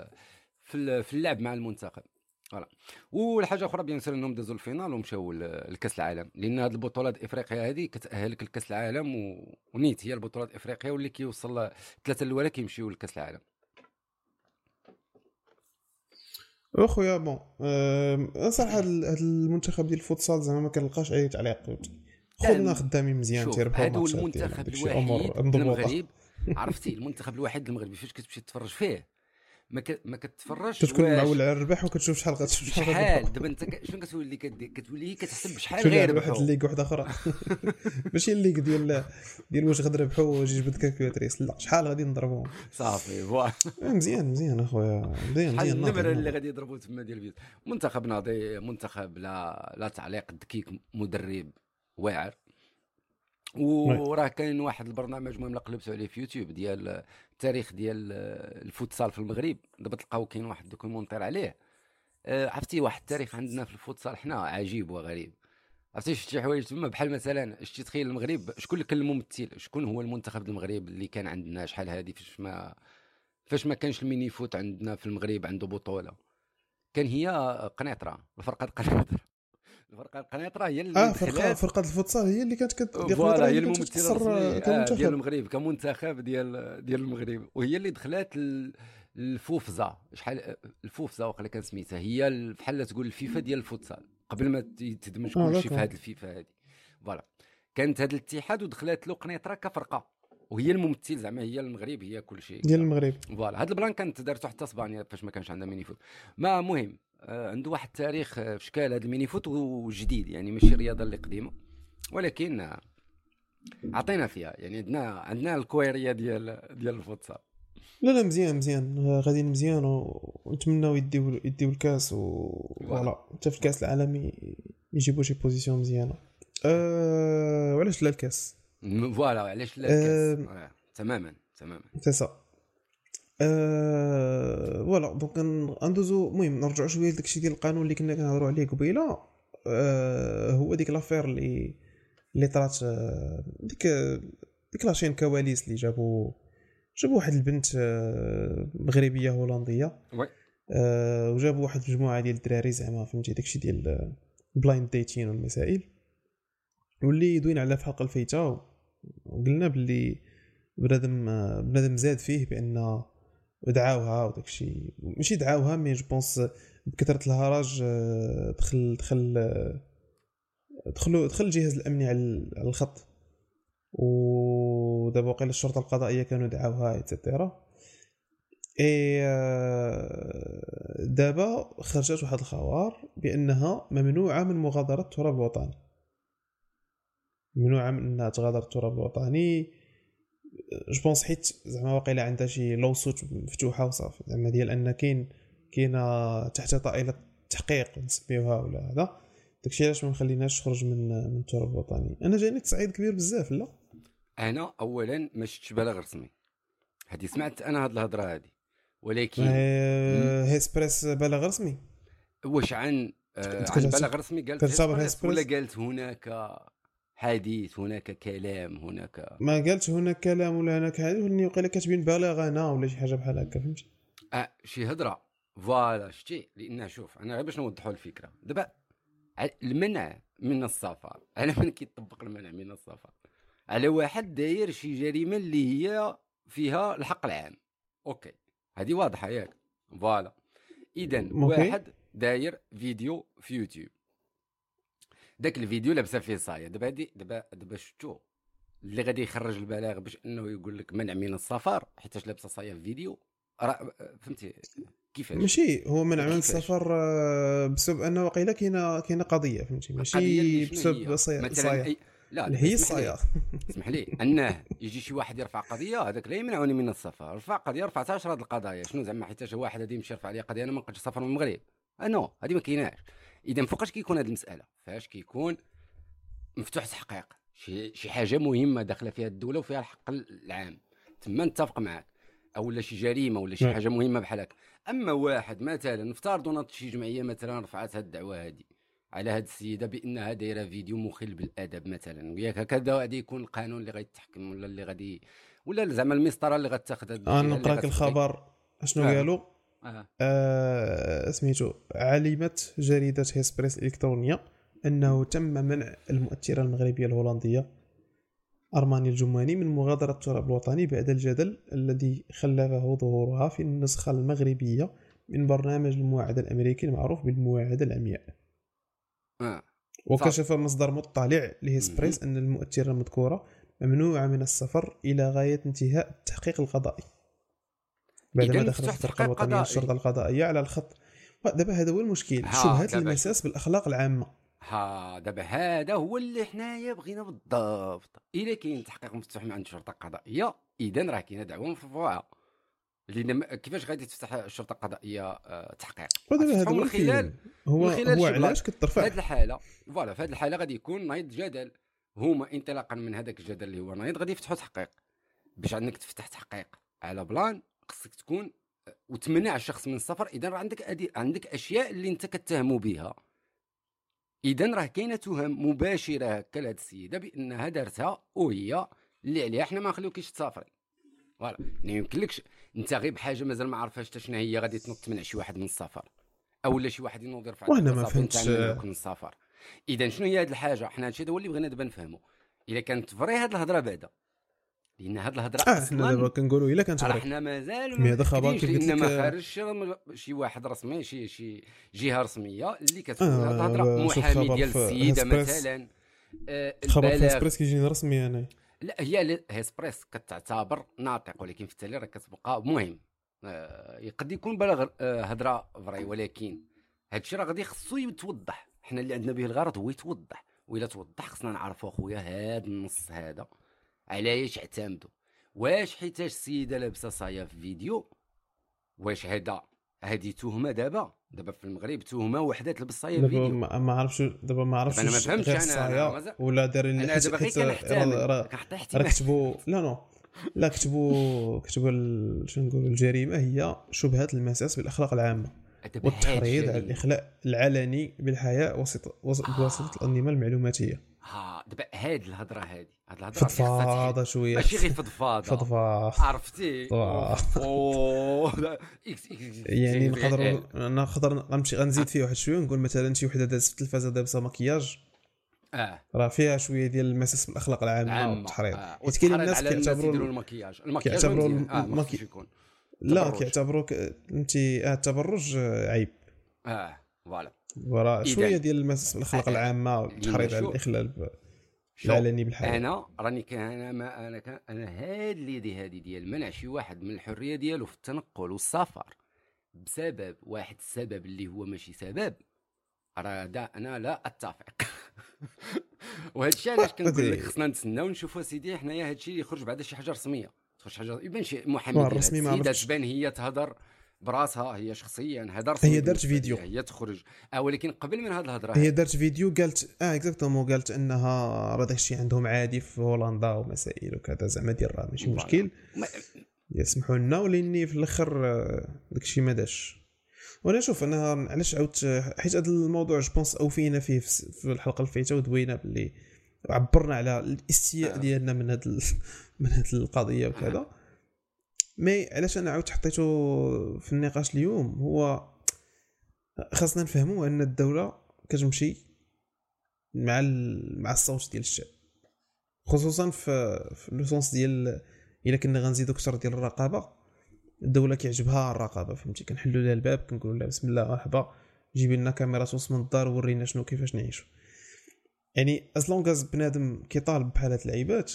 في اللعب مع المنتخب. فوالا. والحاجه اخرى بيان سير انهم دازوا الفينال ومشاو لكاس العالم، لان هذه البطولات افريقيا هذه كتاهلك لكاس العالم، ونيت هي البطولات افريقيا واللي كيوصل 3 الاولى كيمشيو لكاس العالم. اخويا بون صراحه هذا المنتخب ديال الفوتسال زعما ما كنلقاش اي تعليق، خذنا خدامين مزيان تيربحوا هذا المنتخب الوحيد المغرب عرفتي، المنتخب الوحيد المغربي فاش كتمشي تتفرج فيه ما كتفرجش، تكون معول على الربح وكتشوف شحال شحال دابا انت شنو كتولي كتولي كتحسب بشحال غير واحد الليغ واحده اخرى ماشي الليغ ديال واش غنربحوا واش جبد كالكولاتريس، لا شحال غادي نضربوهم صافي فوالا. مزيان اخويا، مزيان النمره اللي غادي يضربوا تما ديال البيت. منتخب ناضي، منتخب لا تعليق، دكيك، مدرب واعر. وراه كاين واحد البرنامج مهم قلبتو عليه في يوتيوب ديال التاريخ ديال الفوتسال في المغرب، دابا تلقاو كاين واحد دوكيومونتير عليه. عرفتي واحد التاريخ عندنا في الفوتسال حنا عجيب وغريب. عرفتي شتي حوايج تما بحال مثلا شتي تخيل المغرب شكون اللي كان الممثل، شكون هو المنتخب المغرب اللي كان عندنا شحال هذه فاش ما كانش الميني فوت عندنا في المغرب عنده بطوله، كان هي قنيطره، الفرقه قنيطره الفرقه القنيطره هي اللي دخلت فرقه الفوتسال هي اللي كانت ديال القنيطره هي الممثله الرسمي ديال المغرب كمنتخب ديال المغرب، وهي اللي دخلت الفوفزا شحال الفوفزا وقيلا كان سميتها، هي بحال تقول الفيفا ديال الفوتسال قبل ما تدمج كلشي في هذه الفيفا هذه. فوالا كانت هذا الاتحاد ودخلت له قنيطره كفرقه، وهي الممثل زعما هي المغرب هي كل شيء ديال المغرب. فوالا هذا البلان كانت دارته حتى اسبانيا فاش ما كانش عندها ميني فوت. ما مهم عنده واحد التاريخ في شكال هذا الميني فوت وجديد، يعني ماشي الرياضه اللي قديمه، ولكن عطينا فيها يعني عندنا الكويريه ديال الفوتسال. لا مزيان غاديين مزيان ونتمناو يديو الكاس فوالا حتى في الكاس العالمي يجيبوا شي بوزيسيون مزيانه. وعلاش لا الكاس فوالا علاش لا الكاس تماما سي سا. فوالا دونك ندوزو المهم نرجعوا شويه لداكشي ديال القانون اللي كنا كنهضروا عليه قبيله. هو ديك لافير اللي طرات ديك لاشين كواليس اللي جابوا واحد البنت مغربيه هولنديه وجابوا واحد مجموعه ديال الدراري زعما فهمتي داكشي ديال بلايند ديتين والمسائل واللي دوين على في حلقه الفايته، وقلنا باللي بنادم زاد فيه بان دعاوها وداكشي ماشي دعاوها مي جو بونس بكثره الهراج دخلوا الجهاز الامني على الخط، ودابا وقيل الشرطه القضائيه كانوا دعاوها ايتترا. دابا خرجت واحد الخبر بانها ممنوعه من مغادره التراب الوطني، ممنوعه من انها تغادر التراب الوطني جو بونس حيت زعما واقيلا عندها شي لوسوت مفتوحه وصافي زعما ديال ان كاينه تحت طائله تحقيق نسميوها ولا هذا داكشي علاش ما مخليناش تخرج من التراب الوطني. انا جاني تصعيد كبير بزاف. لا انا اولا ما شفتش بلاغ رسمي هذه، سمعت انا هاد الهضره هذه، ولكن هيسبريس بلاغ رسمي واش عن بلاغ رسمي قالت ولا قالت هناك حديث هناك كلام هناك؟ ما قالتش هناك كلام ولا هناك حديث، ولاني وقيله كاتبين بلاغ انا ولا شي حاجه بحال هكا فهمتي. شي هضره فوالا شتي، لان شوف انا غير باش نوضحوا الفكره دابا المنع من السفر على من كيطبق المنع من السفر على واحد داير شي جريمه اللي هي فيها الحق العام، اوكي هذه واضحه ياك فوالا. اذا واحد داير فيديو في يوتيوب، داك الفيديو لابسه فيه صايه، دابا شفتو اللي غادي يخرج البلاغ باش انه يقول لك منع من السفر حيتاش لابسه صايه في فيديو، فهمتي كيفاش؟ ماشي هو منع من السفر بسبب انه وقيله كاينه قضيه فهمتي، ماشي بسبب صايه. لا هي الصايه اسمح لي انه يجي شي واحد يرفع قضيه هذاك لا يمنعوني من السفر، رفع قضيه رفعتها هاد القضايا شنو زعما حيتاش واحد غادي يمشي يرفع عليا قضيه انا ما نقدرش نسافر من المغرب نو هذه ما كايناش. اذا فوقاش كيكون هذه المساله؟ فاش كيكون مفتوح تحقيق شي حاجه مهمه داخله فيها الدوله وفيها الحق العام تما نتفق معاك، او ولا شي جريمه ولا شي حاجه مهمه بحال هكا. اما واحد مثلا نفترضوا ناض شي جمعيه مثلا رفعت هذه الدعوه هذه على هذه السيده بانها دايره فيديو مخل بالادب مثلا، وياك هكذا غادي يكون القانون اللي غيتحكم ولا اللي غادي ولا زعما المسطره اللي غتاخذ هذا الشيء. نقراك الخبر شنو قالوا. سميتو علمت جريده هيسبريس الالكترونيه انه تم منع المؤثره المغربيه الهولنديه أرماني الجماني من مغادرة التراب الوطني بعد الجدل الذي خلفه ظهورها في النسخة المغربية من برنامج المواعدة الأمريكي المعروف بالمواعدة العمياء. وكشف مصدر مطلع لهيسبريس أن المؤثرة المذكورة ممنوعة من السفر إلى غاية انتهاء التحقيق القضائي بعدما دخلت الفرقة الوطنية الشرطة القضائية على الخط. دابا هذا هو المشكل، شبهات المساس بالأخلاق العامة. دابا هذا هو اللي حنايا بغينا بالضبط. الا كاين تحقيق مفتوح من عند الشرطه القضائيه اذا راه كاينه دعوه مرفوعه، لان كيفاش غادي تفتح الشرطه القضائيه تحقيق؟ هذا من خلال هو علاش كترفع هذه الحاله فوالا. في هذه الحاله غادي يكون نايض جدل، هما انطلاقا من هذاك الجدل اللي هو نايض غادي يفتحوا تحقيق. باش عندك تفتح تحقيق على بلان خصك تكون وتمنع الشخص من السفر. اذا راه عندك اشياء اللي انت كتهموا بها، اذا راه كاينه تهم مباشره هكا لهاد السيده بانها دارتها وهي اللي عليها حنا ما نخليوكيش تسافري. فوالا ما يمكنلكش انت غير بحاجه مازال ما عرفاش حتى شنو هي غادي تنوض تمنع شي واحد من السفر، او لا شي واحد ينوض يرفع وانا ما فهمتش من السفر. اذا شنو هي هذه الحاجه؟ حنا هادشي هو اللي بغينا دابا نفهموا. الا كانت فري هاد الهضره بعدا، لان هاد الهضره حنا دابا كنقولوا الا كانت راه فري، حنا مازال مي هذا خبر متاكدينش، كيف قلت لان ما لك. خارجش شي واحد رسمي، شي جهه رسميه اللي كتقول هاد الهضره. شوف محامي خبر ديال في السيده هسبريس. مثلا، خبر في البلاغ. اسبريس كيجيني رسمي انا. لا، هي هيسبريس كتعتبر ناطق، ولكن في التالي راه كتبقى مهم. قد يكون بلغ هضره فري، ولكن هادشي راه غادي خصو يتوضح. حنا اللي عندنا به الغرض هو يتوضح، وإلا توضح خصنا نعرفوا اخويا هاد النص هذا علاش اعتمدوا. واش حيتاش السيده لابسه صايه في فيديو؟ واش هذه تهمه دابا في المغرب؟ تهمه وحده تلبس صايه في فيديو. ما عرفتش دابا، ما عرفتش انا ما فهمتش. غير انا الصايا ولا دايرين انا دابا غير كنحتمل راه كتبوا لا كتبوا شنو نقولوا الجريمه هي شبهه المساس بالاخلاق العامه والتحريض على الاخلاء العلني بالحياء بواسطه الانظمه المعلوماتيه. دابا هاد الهضره فضفاضه شويه، ماشي غير فضفاضه، عرفتي؟ يعني نقدر نمشي غنزيد فيه واحد شويه، نقول مثلا شي وحده دازت في التلفازه دابسه مكياج، راه فيها شويه ديال المساس بالاخلاق العامه والتحريض. حيت كاين الناس كيعتبروا المكياج يكون لا كيعتبروا انت التبرج عيب. فوالا شويه ديال المساس بالاخلاق العامه والتحريض على الاخلال العلني بالحياه. انا راني انا هذه ديال منع شي واحد من الحريه ديالو في التنقل والسفر بسبب واحد السبب اللي هو ماشي سبب، راه انا لا اتفق. وهذا الشيء علاش كنقول لك خصنا نتسناو نشوفوا سيدي حنايا هذا الشيء يخرج بعد شي حاجه رسميه، تخرج حاجه يبان شي محامي ديال السيده تبان هي تهضر براسها، هي شخصيا هذا هي دارت فيديو، هي تخرج. ولكن قبل من هذه الهضره هي دارت فيديو قالت اكزاكتومون، قالت انها راه داكشي عندهم عادي في هولندا ومسائل وكذا، زعما ديال راه ماشي مشكل يسمحوا لنا، ولاني في الاخر داكشي ما داش. وانا نشوف انها علاش عاودت، حيت هذا الموضوع جوبونس او فينا فيه في الحلقه الفايته ودوينا باللي عبرنا على الاستياء ديالنا من هذه القضيه وكذا. مي علاش انا عاودت حطيته في النقاش اليوم، هو خاصنا نفهموا ان الدوله كتمشي مع الصوت ديال الشعب، خصوصا في لو سونس ديال الا كنا غنزيدو اكثر ديال الرقابه. الدوله كيعجبها الرقابه، فهمتي، كنحلوا لها الباب كنقولوا لها بسم الله مرحبا جيبي لنا كاميرا توصل من الدار ورينا شنو كيفاش نعيشوا. يعني از لونغ بنادم كيطالب بحال هاد اللعيبات،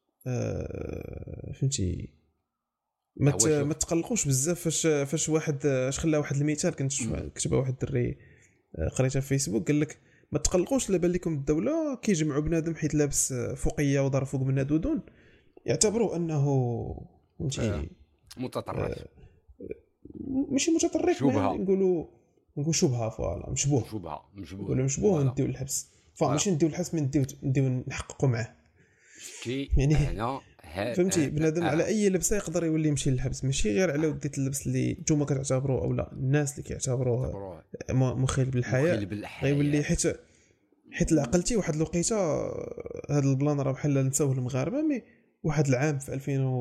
فهمتي، ما تقلقوش بزاف. فاش واحد خلى واحد المثال كنت كتبه واحد الدري قريتها في فيسبوك، قال لك ما تقلقوش لا بان لكم الدوله كيجمعوا بنادم حيت لابس فوقيه وضرب فوق منها دودون يعتبروا انه فهمتي متطرف، ماشي متطرف، نقولوا شبهه، فوالا مشبوه نديو الحبس، ماشي نديو الحبس، نديو نحققوا معاه. يعني فهمتي بنادم على اي لبسه يقدر يولي يمشي للحبس، ماشي غير على وديت اللبس اللي نتوما كتعتبروه او لا الناس اللي كيعتبروه مخيل بالحياه غيولي. حيت عقلتي واحد الوقيته هذا البلان راه بحال نساوه المغاربه، مي واحد العام في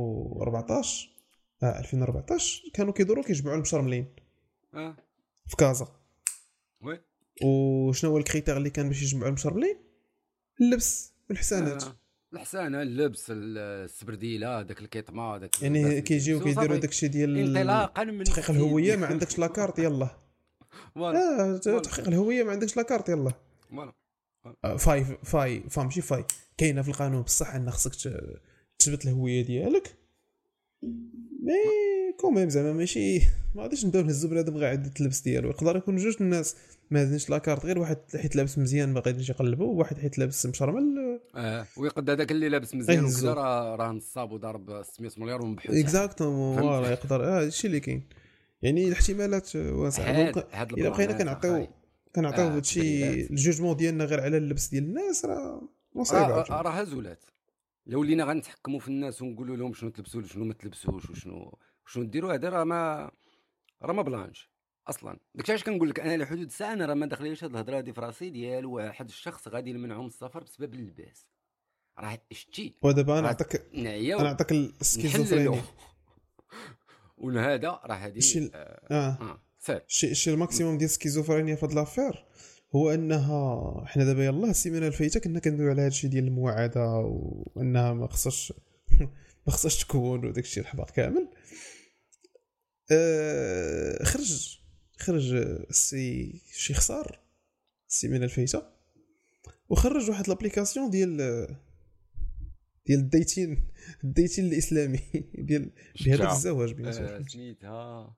2014 كانوا كيدوروا كيجمعوا المشرملين في كازا. وشنو هو الكريتير اللي كان باش يجمعوا المشرملين؟ اللبس والحسانات، الحسانه، اللبس، السبرديله، داك الكيطما، داك يعني كيجيو كيديروا داكشي ديال انطلاقا من تحقيق الهويه. ما عندكش لاكارت يلا، تحقيق الهويه ما عندكش لاكارت يلا، فاي ماشي فاي كاينه في القانون بصح ان خصك تثبت الهويه ديالك. مي كوميم زعما ماشي ما غاديش نبداو نهزو بنادم غير عاد اللبس ديالو. يقدر يكون جوج الناس ما هزنيش لاكارت، غير واحد حيت لابس مزيان ما غاديش يقلبوا، وواحد حيت لابس مشرمل ويقد هذاك اللي لابس مزيان وكذا راه نصاب وضرب 600 مليار ومبحوث. اكزاكتومون فوالا يقدر هذا الشيء اللي كاين. يعني الاحتمالات واسعه. الا بقينا كنعطيو هادشي الجوجمون ديالنا غير على اللبس ديال الناس راه مصيبه. راه هزولات. لو ولينا غنتحكموا في الناس ونقولوا لهم شنو تلبسوا وشنو ما تلبسوش وشنو ديروا، هذا راه ما بلانش اصلا. داكشي علاش كنقول لك انا لحدود الساعه انا راه ما داخليش هاد الهضره هادي في راسي ديال واحد الشخص غادي نمنعو من السفر بسبب اللباس. راه شتي ودابا انا نعطيك السكيزوفرينيا وهذا راه هادي الشيء الماكسيموم ديال السكيزوفرينيا في هاد لافير هو انها حنا دابا يلاه السيمانه الفايته كنا كندويو على هادشي ديال المواعده وانها ما خصهاش ما خصهاش تكون وداك الشيء الحباط كامل. خرج السي شي خسار السيمانه الفايته وخرج واحد لابليكاسيون ديال الديتين الاسلامي ديال بهذاك الزواج بيان سور. سميتها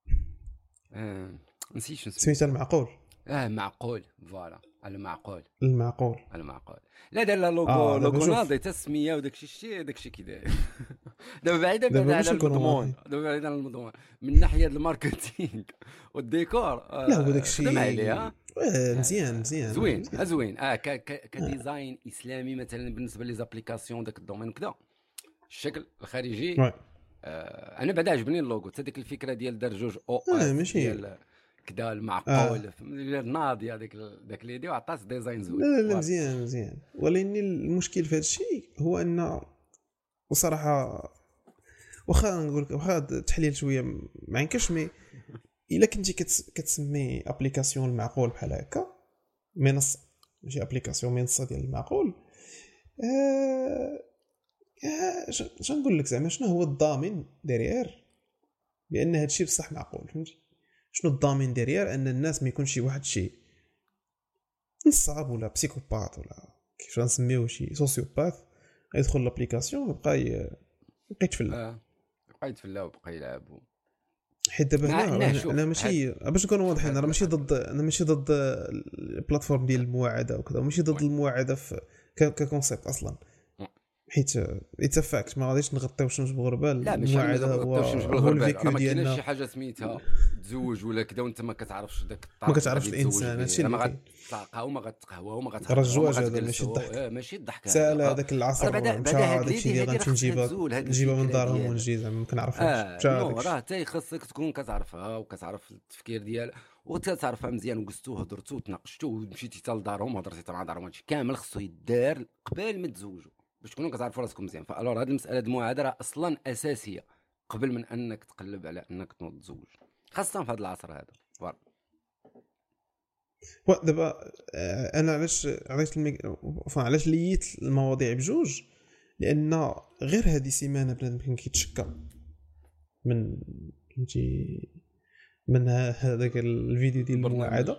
نسيت شنو سميتها المعقول. معقول فوالا المعقول. لا دار لا لوغو ناضي تسميه وداك الشيء كي داير. دابا بعيدا على المضمون من ناحيه الماركتينغ والديكور. لا هو داك الشيء خدم عليه مزيان زوين كديزاين اسلامي مثلا بالنسبه لي زابليكاسيون داك الدومين وكذا الشكل الخارجي. انا بعدا عجبني اللوغو حتى ديك الفكره ديال دار جوج ماشي كدا المعقول الناضيه داك اللي ديو عطات ديزاين زوين. لا مزيان ولكن المشكل في هذا الشيء هو ان وصراحه واخا نقول لك واخا تحليل شويه ما ينكش مي الا كنتي كتسمي ابليكاسيون المعقول بحال هكا منصه ماشي ابليكاسيون منصه ديال المعقول. شنو نقول لك زعما شنو هو الضامن ديريير بان هذا الشيء بصح معقول؟ فهمتي شنو الضامن ديريير ان الناس ما يكونش شي واحد شي نصاب ولا بسيكوبات ولا كيفاش نسميوه شي سوسيوباث يدخل لابليكاسيون يبقى يتفلى وبقى يلعب. حيت دابا هنا انا ماشي باش نكونوا واضحين انا ماشي ضد البلاتفورم ديال المواعده وكذا وماشي ضد المواعده في ككونسيبت اصلا حيت يتفاكت ما غاديش نغطيو شنو بغربه المواعده هو الفيكو ديالنا. ما كاينش شي حاجه سميتها تزوج ولا كذا وانت ما كتعرفش داك ما كتعرفش الانسان هادشي ما غتلقاو ما غتقهوى وما غتهضر الزواج هذا ماشي الضحك ماشي الضحك سال هذاك العصر مشى هذاك الشيء اللي غنمشي نجيبها من دارهم ونجي زعما ما كنعرفهاش راه حتى خاصك تكون كتعرفها وكتعرف التفكير ديالها وتعرفها مزيان وقستو هضرتو تناقشتو ومشيتي حتى لدارهم هضرتي مع دارهم هادشي كامل خصو يدار قبل ما تزوجوا باش تكونوا كتعرفوا راسكم مزيان. فالور هذه المساله د المواعده راه اصلا اساسيه قبل من انك تقلب على انك تزوج خاصه في هذا العصر هذا. دابا انا علاش ليت المواضيع بجوج لان غير هذه سيمانه بنادم كان كيتشكى من هذاك الفيديو ديال المواعده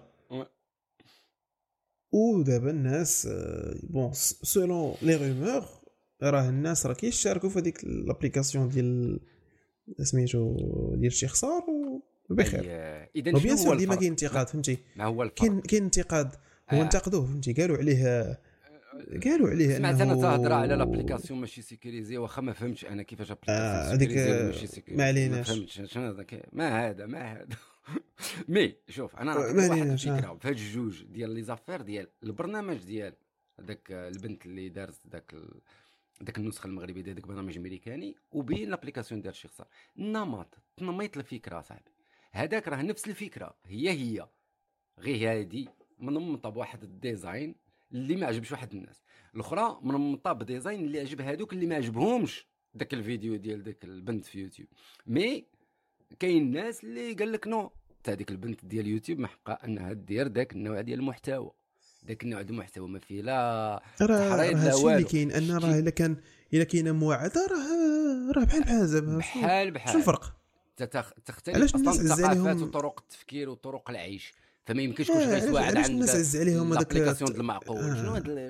ودابا الناس بون سولون لي رومور راه الناس راه كيشاركوا في هذيك الابليكاسيون ديال سميتو ديال شي خسار وبخير. اذا بيان سور ديما كاين انتقاد فهمتي كاين انتقاد هو انتقدوه فهمتي قالوا عليه سمعت انا تهضر على لابليكاسيون ماشي سيكوريزي واخا ما فهمتش انا كيفاش ابليكاسيون سيكوريزي ماشي سيكوريزي ما عليناش شنو هذاك ما هذا مي شوف انا نعطيك واحد الفكره في هاد الجوج ديال لي زافير ديال البرنامج ديال داك البنت اللي دارت داك النسخه المغربيه ديال داك البرنامج الامريكاني وبين لابليكاسيون ديال شي خسر تنميط الفكره صاحبي هذاك راه نفس الفكره هي غير هادي منمطه بواحد الديزاين اللي ما عجبش واحد الناس الاخرى منمطه بديزاين اللي عجب هادوك اللي ما عجبهمش داك الفيديو ديال داك البنت في يوتيوب. مي كاين ناس اللي قال لك نو تاع ديك البنت ديال يوتيوب ما حقا انها دير داك النوع ديال المحتوى داك النوع ديال المحتوى ما فيه لا تحريض لا والو. اللي كاين ان راه الا كاينه مواعده راه بحال زعما شنو الفرق تختلف اصلا الثقافات وطرق التفكير وطرق العيش فما يمكنش كلشي غير واحد عند الناس عز عليهم هذاك الابليكاسيون ديال المعقول شنو هاد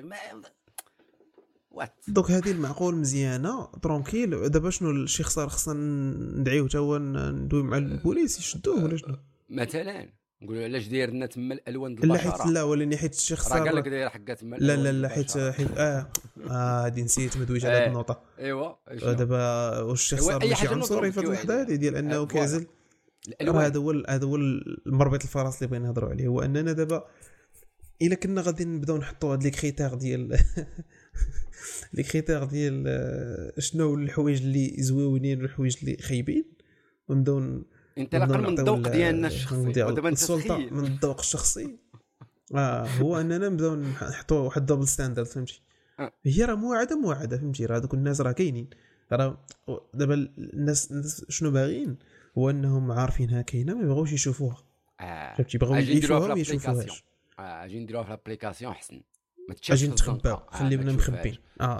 دوك هذه المعقول مزيانه ترونكيل. دابا شنو شي خساره خصنا ندعيو حتى هو ندوي مع البوليس يشدوه ولا شنو مثلا نقولوا علاش داير لنا تما الالوان ديال البشره لا حيت لا ولاني حيت شي خساره قال لك داير حقا تما لا حيت هادي نسيت ما دويش على هاد النقطه. ايوا دابا واش شي خساره ماشي عنصري في هاد الوحده هذه ديال انه كيعزل هذا هو المربط الفرس اللي بغينا نهضروا عليه هو اننا دابا الا كنا غادي نبداو نحطوا هاد لي كريتير ديال لي كريتير ديال شنو الحوايج اللي زويونين والحوايج اللي خايبين ونبداو انطلاقا من الذوق ديالنا الشخصي ودابا السلطه من الذوق الشخصي هو اننا نبداو نحطوا واحد دبل ستاندرد فهمتي. هي راه مواعده فهمتي راه دوك الناس راه كاينين راه دابا الناس شنو باغيين هو انهم عارفينها كاينه ما يبغوش يشوفوها فهمتي بغاو يشوفوها ما يشوفوهاش اجي نديروها في الابليكاسيون احسن، ما تشافش اجي نتخبى خلينا مخبين.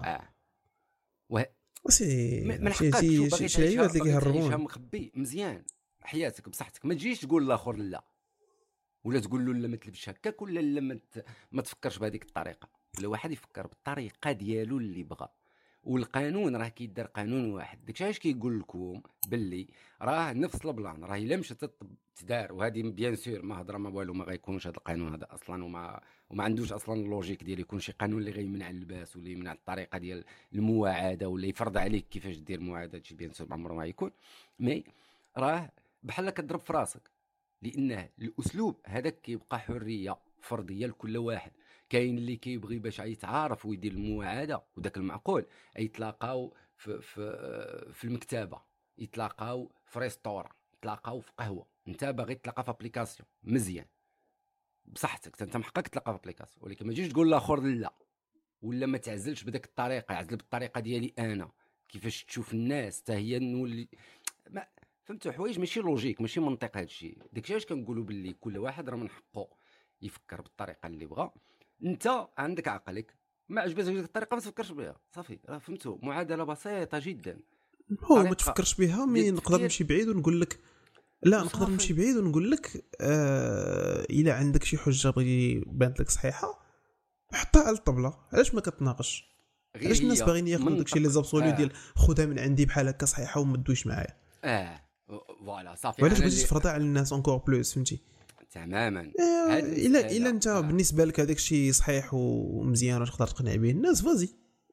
وسي من حقك شي عيوات اللي كيهربون مخبي مزيان حياتك بصحتك. ما تجيش تقول لاخر لا، ولا تقول له لا ما تلبسش هكاك، ولا لا ما تفكرش بهذيك الطريقه. كل واحد يفكر بالطريقه ديالو اللي بغى. والقانون راه كيدار قانون واحد. داكشي علاش كيقول لكم باللي راه نفس البلان راه الا مشات تدار، وهذه بيان سور ما هضره ما والو، ما غيكونش هذا القانون هذا اصلا، وما عندوش اصلا اللوجيك ديال يكون شي قانون اللي غيمنع اللباس ولا يمنع الطريقه ديال المواعده ولا يفرض عليك كيفاش دير مواعده. هادشي بيان سور عمره ما يكون، مي راه بحال كضرب في راسك، لانه الاسلوب هذاك كيبقى حريه فرديه لكل واحد. كاين اللي كيبغي باش يتعارف ويدير المواعده وداك المعقول يتلاقاو في المكتبه، يتلاقاو في ريستوران، يتلاقاو في قهوه. انت باغي تتلاقى في ابليكاسيون مزيان بصحتك، انت محقق تلقى في ابليكاسيون، ولكن ما تجيش تقول لاخر لا، ولا ما تعزلش بداك الطريقه، يعزل بالطريقه ديالي انا كيفاش تشوف الناس حتى هي نولي ما فهمتوا. حوايج ماشي لوجيك ماشي منطق. هادشي داكشي علاش كنقولوا باللي كل واحد راه من حقه يفكر بالطريقه اللي بغا. انت عندك عقلك، ما عجبتك ديك الطريقه ما تفكرش بها صافي. راه فهمتوا معادله بسيطه جدا. هو ما تفكرش بها، مي نقدر نمشي بعيد ونقول لك لا، نقدر نمشي بعيد ونقول لك الا عندك شي حجه بغي بانت لك صحيحه حطها على الطبله. علاش ما كتناقش؟ علاش الناس باغيين ياخذوا داكشي اللي زابسولو ديال خذها من عندي بحال هكا صحيحه وما تدويش معايا؟ فوالا صافي. وعلاش بغيتي تفرضها على الناس اونكور بلوس؟ فهمتي تماما. الا انت بالنسبه لك هذاك الشيء صحيح ومزيان وتقدر تقنع به الناس، فازي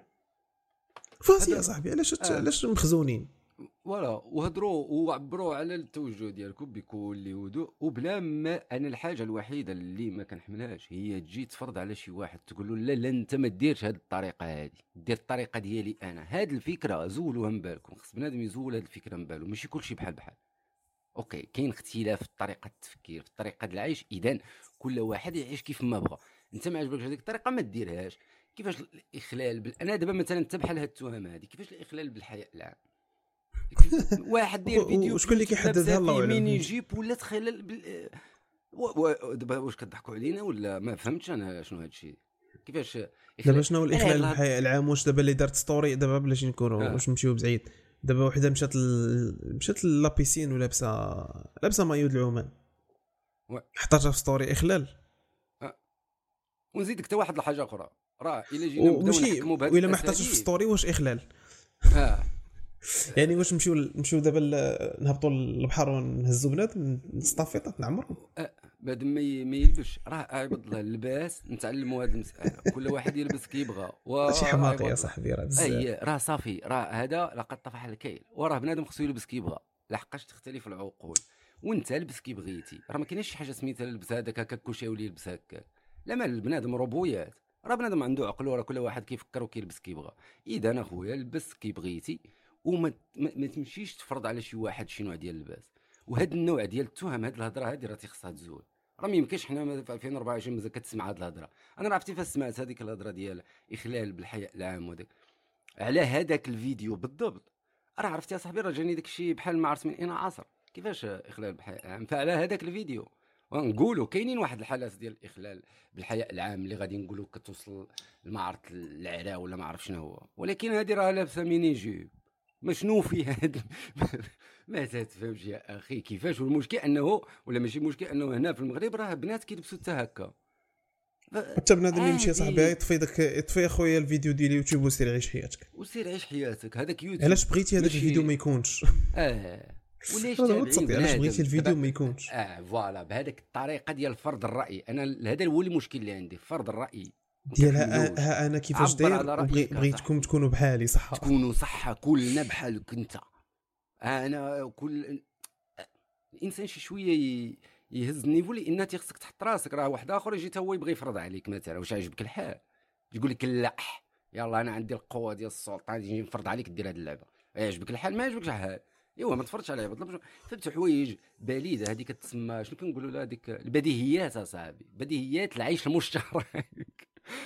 يا صاحبي. علاش مخزونين؟ فوالا. وهضروا وعبروا على التوجه ديالكم بكل هدوء وبلا ما. انا الحاجه الوحيده اللي ما كنحملهاش هي تجي تفرض على شي واحد تقول له لا انت ما ديرش هذه الطريقه، هذه دير الطريقه ديالي انا. هذه الفكره زولوها من بالكم. خص بنادم يزول هذه الفكره من بالو. ماشي كلشي بحال اوكي، كاين اختلاف في طريقه التفكير في طريقه العيش. اذا كل واحد يعيش كيف ما بغى. انت ما عجبكش هذيك الطريقه ما ديرهاش. كيفاش الاخلال انا دابا مثلا انت بحال هاد التهمه هذه، كيفاش الاخلال بالحياء العام؟ واحد دير فيديو شكون اللي كيحددها؟ الله اعلم. مين يجيب ولا تخلل دابا واش كضحكوا علينا ولا ما فهمتش انا شنو هذا الشيء؟ كيفاش دابا شنو الاخلال بالحياء العام؟ واش دابا اللي دارت ستوري دابا بلاش نكونوا واش نمشيو بعيد، دابا وحده مشات لابيسين ولابسه مايو د العمان حطاتها في ستوري، اخلال. ونزيدك حتى واحد الحاجه اخرى، راه الا جينا نبداو نحكموا بهذا ولا ما حطاتش في ستوري واش اخلال؟ يعني واش نمشيو دابا نهبطوا للبحر ونهزوا بنادم نصطافيطات نعمرهم بعد ما يلبش؟ راه عبد الله اللباس نتعلموا هذه المساله. كل واحد يلبس كيبغى. شي حماقه يا صاحبي راه بزاف. راه صافي، راه هذا لقد طفح الكيل. وراه بنادم خصو يلبس كيبغى، لحقاش تختلف العقول. وانت لبس كي بغيتي. راه ما كاينش شي حاجه سميتها لبس هذاك هكا كلشي يولي يلبس هكا. لا، ما البنادم روبويات. راه بنادم عنده عقل، وراه كل واحد كيفكر وكيلبس كيبغى. اذا اخويا لبس كي بغيتي، وما ما تمشيش تفرض على شي واحد شي نوع ديال اللباس. وهذا النوع ديال التهم، هذه الهضره هذه راه تيخصها تزول. راه ما يمكنش حنا في 2024 مازال كتسمع هذه الهضره. انا عرفتي فاش سمعت هذيك الهضره ديال اخلال بالحياء العام وداك على هذاك الفيديو بالضبط. راه عرفتي يا صاحبي، راه جاني داك الشيء بحال ما عرفت من اين عصر. كيفاش اخلال بالحياء العام؟ فعلى هذاك الفيديو ونقولوا كاينين واحد الحالات ديال الاخلال بالحياء العام اللي غادي نقولوا كتوصل لمعرض العراء ولا ما عرف شنو هو. ولكن هذه راه لابسه ميني جيب. ما شنو في هذا؟ ما تفهمش يا اخي كيفاش. والمشكل انه ولا ماشي مشكل انه هنا في المغرب راه بنات كيلبسوا حتى هكا. حتى بنادم يمشي يا صاحبي يطفي اخويا الفيديو ديال اليوتيوب وسير عيش حياتك. هذاك يوتيوب علاش بغيتي هذاك الفيديو ما يكونش؟ وليش علاش بغيتي الفيديو ما يكونش؟ فوالا بهذيك الطريقه ديال فرض الراي. انا هذا هو المشكل اللي عندي، فرض الراي ديال ها انا كيفاش داير. بغيتكم تكونوا بحالي صح، تكونوا صح كلنا بحالك انت. انا كل الانسان شي شويه يهز النيفو، لان تيخصك تحط راسك. راه واحد اخر يجي تا هو يبغي يفرض عليك مثلا. واش عاجبك الحال؟ يقول لك لا يلا انا عندي القوه ديال السلطه نجي نفرض عليك دير هذه اللعبه. يعجبك الحال ما يعجبكش الحال، ايوا ما تفرضش عليا. بطلب فهمت حوايج باليده هذيك كتسمى شنو كنقولوا لها، هذيك البديهيات اصاحبي، بديهيات العيش المشترك.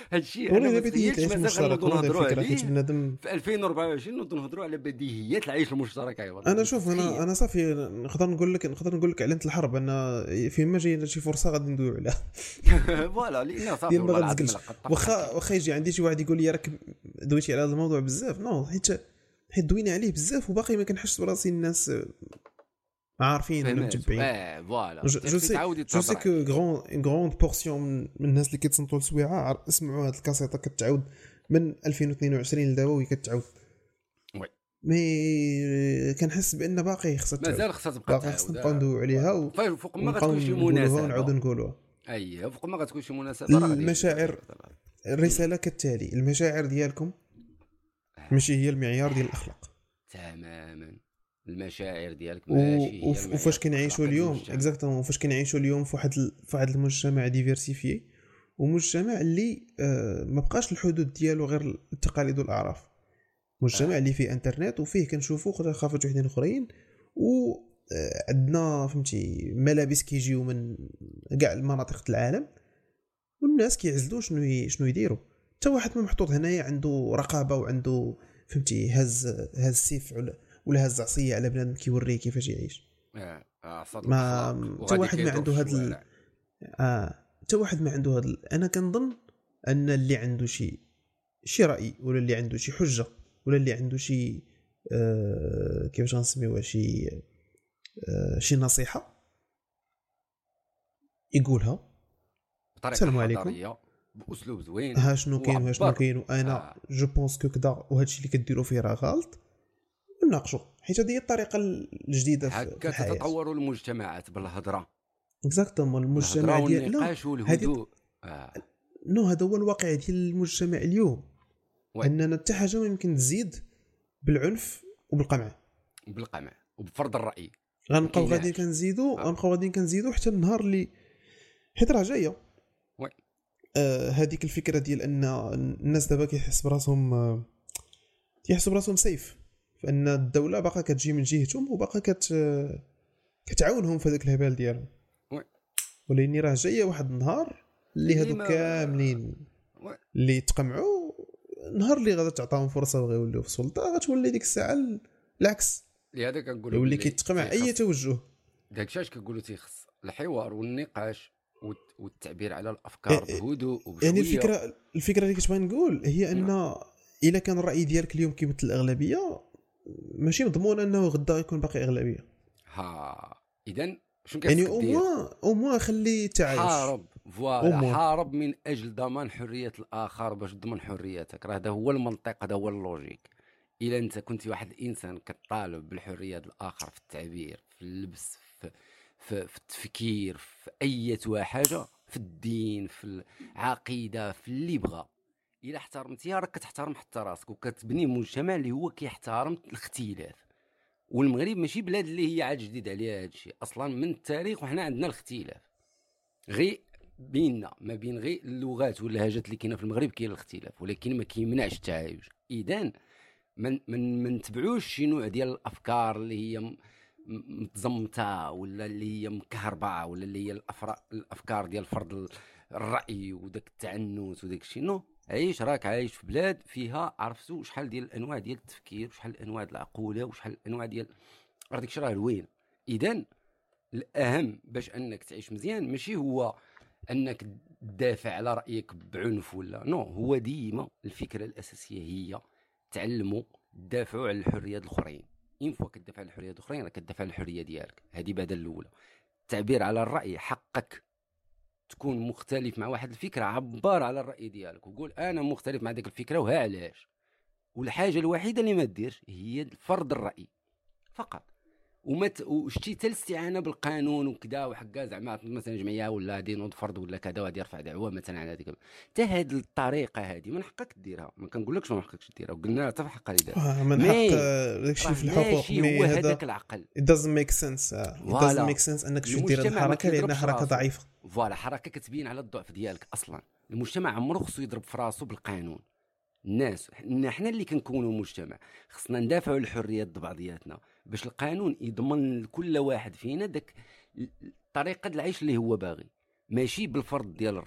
هادشي انا ما تخيلتش مثلا نوضو نهضروا عليه حيت بنادم في 2024 نوضو نهضروا على بديهيات العيش المشترك. ايوا انا شوف انا صافي نقدر نقول لك اعلنت الحرب انا فيما جاي شي فرصه غادي ندويو عليها. فوالا لان صافي والله العظيم واخا يجي عندي شي واحد يقول لي راك دويتي على هذا الموضوع بزاف، نو حيت دوينا عليه بزاف وباقي ما كنحسش براسي الناس عارفين ولا متبعين. فوالا جو سي كو غروند بورسيون من الناس اللي كيتصنتوا لسويعه اسمعوا هاد الكاسيطه كتعاود من 2022 لدابا وهي كتعاود. وي مي كنحس بان باقي خصها مازال خصها تبقى نبقاو ندويو عليها فوق ما غتكون شي مناسبه نعاودو نقولوها. اييه فوق ما غتكون شي مناسبه راه المشاعر الرساله كالتالي: المشاعر ديالكم ماشي هي المعيار ديال الاخلاق تماما. المشاعر ديالك ماشي هي وفاش كنعيشوا اليوم اكزاكتومون فاش كنعيشوا اليوم في واحد المجتمع ديفيرسيفي ومجتمع اللي ما بقاش الحدود ديالو غير التقاليد والاعراف، مجتمع اللي فيه انترنت وفيه كنشوفوا خافت وحدين اخرين وعندنا فهمتي ملابس كيجيو من كاع المناطق العالم والناس كيعزلوا شنو يديروا. حتى واحد محطوط هنايا عنده رقابه وعنده فهمتي هز السيف ولا هز عصيه على بنادم كيوريه كيفاش يعيش. ما حتى واحد ما عنده هذا حتى واحد ما عنده هذا. انا كنظن ان اللي عنده شي راي ولا اللي عنده شي حجه ولا اللي عنده شي كيفاش غنسميوها شي نصيحه يقولها بطريقه حضاريه باسلوب زوين. ها شنو كاين وانا جو بونس كو كدا وهادشي اللي كديروا فيه راه غلط وناقشوا، حيت هذه هي الطريقه الجديده في الحياه. تتطور المجتمعات بالهضره. اكزاكتومون المجتمع ديالنا النقاش والهدوء هذا هو الواقع ديال المجتمع اليوم. اننا حتى حاجه ما يمكن تزيد بالعنف وبالقمع وبفرض الراي. غنبقاو غادي كنزيدوا حتى النهار اللي حيت راه جايه هذيك الفكره ديال ان الناس دابا كيحسوا براسهم سيف، فان الدوله باقا كتجي من جهتهم وباقا كتعاونهم في هذاك الهبال ديالهم. ولكن راه جايه واحد النهار اللي هادو كاملين اللي يتقمعوا، النهار اللي غادي تعطاهم فرصه وغير يوليو في السلطه غتولي ديك الساعه العكس. لهذا كنقولوا يولي كيتقمع اي توجه. داكشي اش كنقولوا تيخص الحوار والنقاش والتعبير على الافكار بهدوء وبشويه. يعني الفكره اللي كتبغي نقول هي ان الا كان الراي ديالك اليوم كيمثل الاغلبيه ماشي مضمون انه غدا يكون باقي اغلبيه. اذا شنو يعني او موان خلي تعايش. حارب من اجل ضمان حريه الاخر باش تضمن حريتك. راه هذا هو المنطق، هذا هو اللوجيك. الا انت كنت واحد الانسان كطالب بالحريه الاخر في التعبير، في اللبس، في التفكير، في اي حاجه، في الدين، في العقيده، في اللي بغى، الا احترمتيها راك كتحترم حتى راسك وكتبني مجتمع اللي هو كيحترم الاختلاف. والمغرب ماشي بلاد اللي هي عاد جديد عليها هذا الشيء، اصلا من التاريخ وحنا عندنا الاختلاف. غير بيننا ما بين غير اللغات واللهجات اللي كاينه في المغرب كاين الاختلاف، ولكن ما كيمنعش التعايش. اذا من نتبعوش شي نوع ديال الافكار اللي هي متزمته ولا اللي هي مكهربه ولا اللي هي الافكار ديال فرض الراي وداك التعنت وداك الشيء. نو، عيش راك عايش في بلاد فيها عرفتوا شحال ديال الانواع ديال التفكير وشحال الانواع ديال العقوله وشحال الانواع ديال راه داك الشيء راه زوين. اذا الاهم باش انك تعيش مزيان ماشي هو انك تدافع على رايك بعنف ولا نو، هو ديما الفكره الاساسيه هي تعلموا تدافعوا على الحريات الاخرين. إن فوا كتدافع على الحريات الاخرين راك كتدافع على الحريه ديالك. هذه بعد الاولى. التعبير على الراي حقك. تكون مختلف مع واحد الفكره، عبر على الراي ديالك وقول انا مختلف مع ديك الفكره وها علاش. والحاجه الوحيده اللي ما ديرش هي فرض الراي فقط. وشتي حتى الاستعانه بالقانون وكذا وحكا زعما مثلا جمعيه ولا غادي نوض فرض ولا كذا وغادي يرفع دعوه مثلا على هذيك. حتى هذه الطريقه هذه من حقك ديرها، ما كنقولكش ما حقكش ديرها، وقلنا حتى في حق اللي من حق داكشي في الحقوق. مي هذاك العقل it doesn't make sense انك تمشي دير الحركه لان حركه ضعيفه. فوالا حركه كتبين على الضعف ديالك. اصلا المجتمع عمره خصو يضرب في راسو بالقانون. الناس حنا اللي كنكونوا مجتمع خصنا ندافعوا على الحريات بعضياتنا باش القانون يضمن لكل واحد فينا داك طريقه العيش اللي هو باغي، ماشي بالفرض ديال الراي.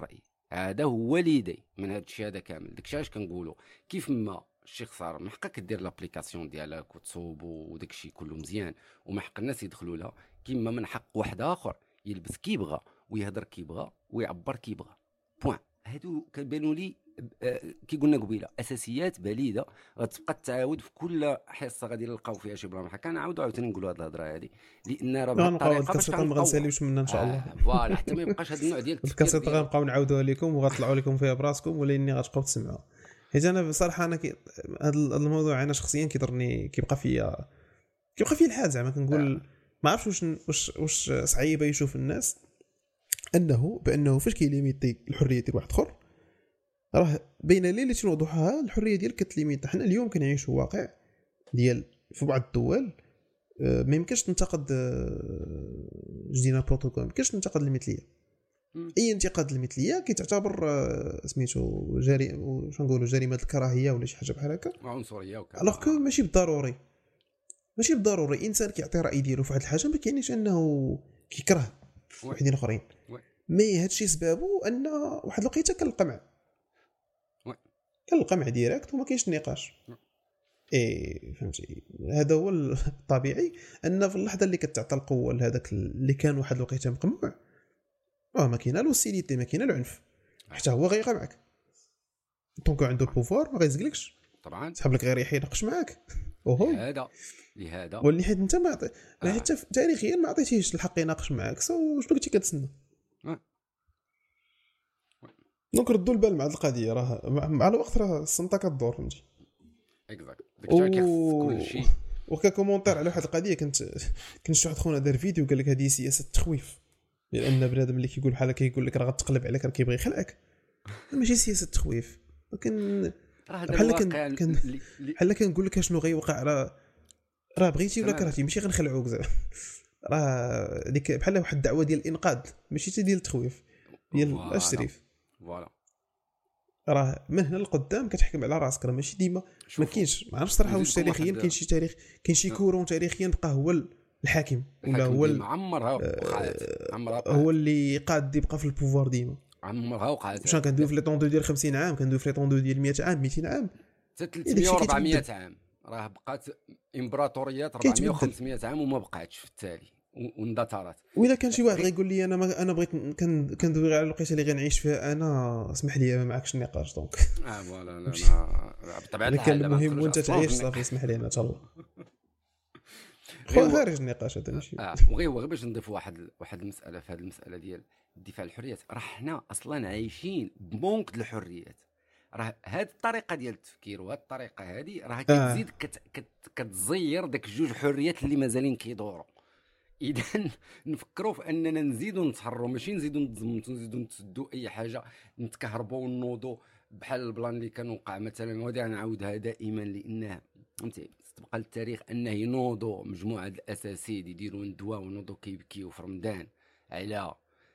هذا هو ليدي من هذا الشيء هذا كامل. داكشي علاش كنقولوا كيف ما الشيخ صار من حقك دير لابليكاسيون ديالك وتصوب وداكشي كله مزيان وما حق الناس يدخلوا لها، كيما من حق واحد اخر يلبس كيبغى ويهضر كيبغى ويعبر كيبغى. بوين. هادو كيبانوا لي كي قلنا قبيله اساسيات بليده غتبقى تعاود في كل حصه غادي نلقاو فيها شي بلان بحال هكا. نعاودوا عاوتاني نقولوا هذه الهضره هذه لان راه بهذه الطريقه باش ما غنساليوش منها ان شاء الله. فوالا حتى ما يبقاش هذا النوع ديال التفكير الكاسيط غنبقاو نعاودوها لكم وغطلعوا لكم فيها براسكم ولاني غتبقاو تسمعوا. حيت انا بصراحه انا هذا الموضوع انا شخصيا كيضرني، كيبقى فيا الحال زعما كنقول ما عرفتش واش صعيبه يشوف الناس بانه فاش كيليميتي الحريه ديال واحد اخر راه بين ليله وضحاها الحريه ديالك كتليميت. حنا اليوم كنعيشوا واقع ديال في بعض الدول ما يمكنش تنتقد جدينا بروتوكول، ما يمكنش تنتقد المثليه. اي انتقاد المثليه كيتعتبر سميتو واش نقولوا جريمه الكراهيه ولا شي حاجه بحال هكا، عنصريه وكذا. الوغ كو ماشي بالضروري انسان كيعطي راي ديالو في واحد الحاجه ما كاينش انه كيكره وحدين اخرين. مي هادشي سببه ان واحد الوقيته كان القمع ديريكت وما كاينش النقاش. فهمتي هذا هو الطبيعي، ان في اللحظه اللي كتعطى القوه لهذاك اللي كان واحد الوقيته مقمع ما كاينه لوسيليتي، ما كاينه العنف، حتى هو غيقع معك دونك عنده البوفوار ما غيزقلكش طبعا، سحب لك غير يناقش معاك. لهذا واللي حيت انت ما حتى تاريخيا ما عطيتيهش الحق يناقش معاك، شنو كنتي كتسنى؟ دونك ردوا البال مع القضيه، راه مع الوقت راه السنطه كدور فهمتي. اكزاكت داكشي كيخص كل شيء. وككومونتير على واحد القضيه كنت شي واحد خونا دار فيديو قال لك هذه سياسه تخويف، لان بنادم اللي كيقول بحال هكا كيقول لك راه غتقلب عليك راه كيبغي يخلعك، ماشي سياسه تخويف. ولكن بحال كنقول لك شنو غيوقع، راه بغيتي ولا كرهتي ماشي غنخلعوك زعما. راه ديك بحال واحد الدعوه ديال الانقاذ ماشي حتى ديال التخويف ديال التشريف. فوالا راه من هنا لقدام كتحكم على راسك، راه ماشي ديما ما كاينش. ما عرفتش صراحه واش تاريخيا كاين شي تاريخ، كاين شي كورون تاريخيا بقى هو الحاكم ولا هو هو اللي قاد يبقى في البوفوار ديما. عمرها وقعت. واش كندوي في لي طوندو ديال 50 عام، كندوي في لي طوندو ديال 100 عام 200 عام حتى 300 400 عام، راه بقات امبراطوريات 400 و500 عام وما بقاتش في التالي واندثرت. واذا كان شي واحد غيقول لي انا بغيت كندوي على الوقيته اللي غنعيش فيها انا، اسمح لي ما معكش النقاش دونك فوالا لا بطبيعه الحال المهم وانت تعيش صافي اسمح لي انا ان شاء الله خارج النقاش هذا ماشي. وغير باش نضيف واحد المساله في هذه المساله ديال الدفاع عن الحريات. راه حنا اصلا عايشين بمونك الحريات. راه هذه الطريقه ديال التفكير وهذه الطريقه هذه راه كتزيد كتزير داك الجوج حريات اللي مازالين كيدوروا. اذا نفكروا في اننا نزيدوا نتحرروا، ماشي نزيدوا نتزمتوا، نزيدوا نتسدوا اي حاجه، نتكهربوا ونوضوا بحال البلان اللي كان وقع مثلا. وهذا نعاودها دائما لانها فهمتي تبقى للتاريخ انه ينوضوا مجموعه الاساسيين يديروا ندوه ونوضوا كيبكيو في رمضان على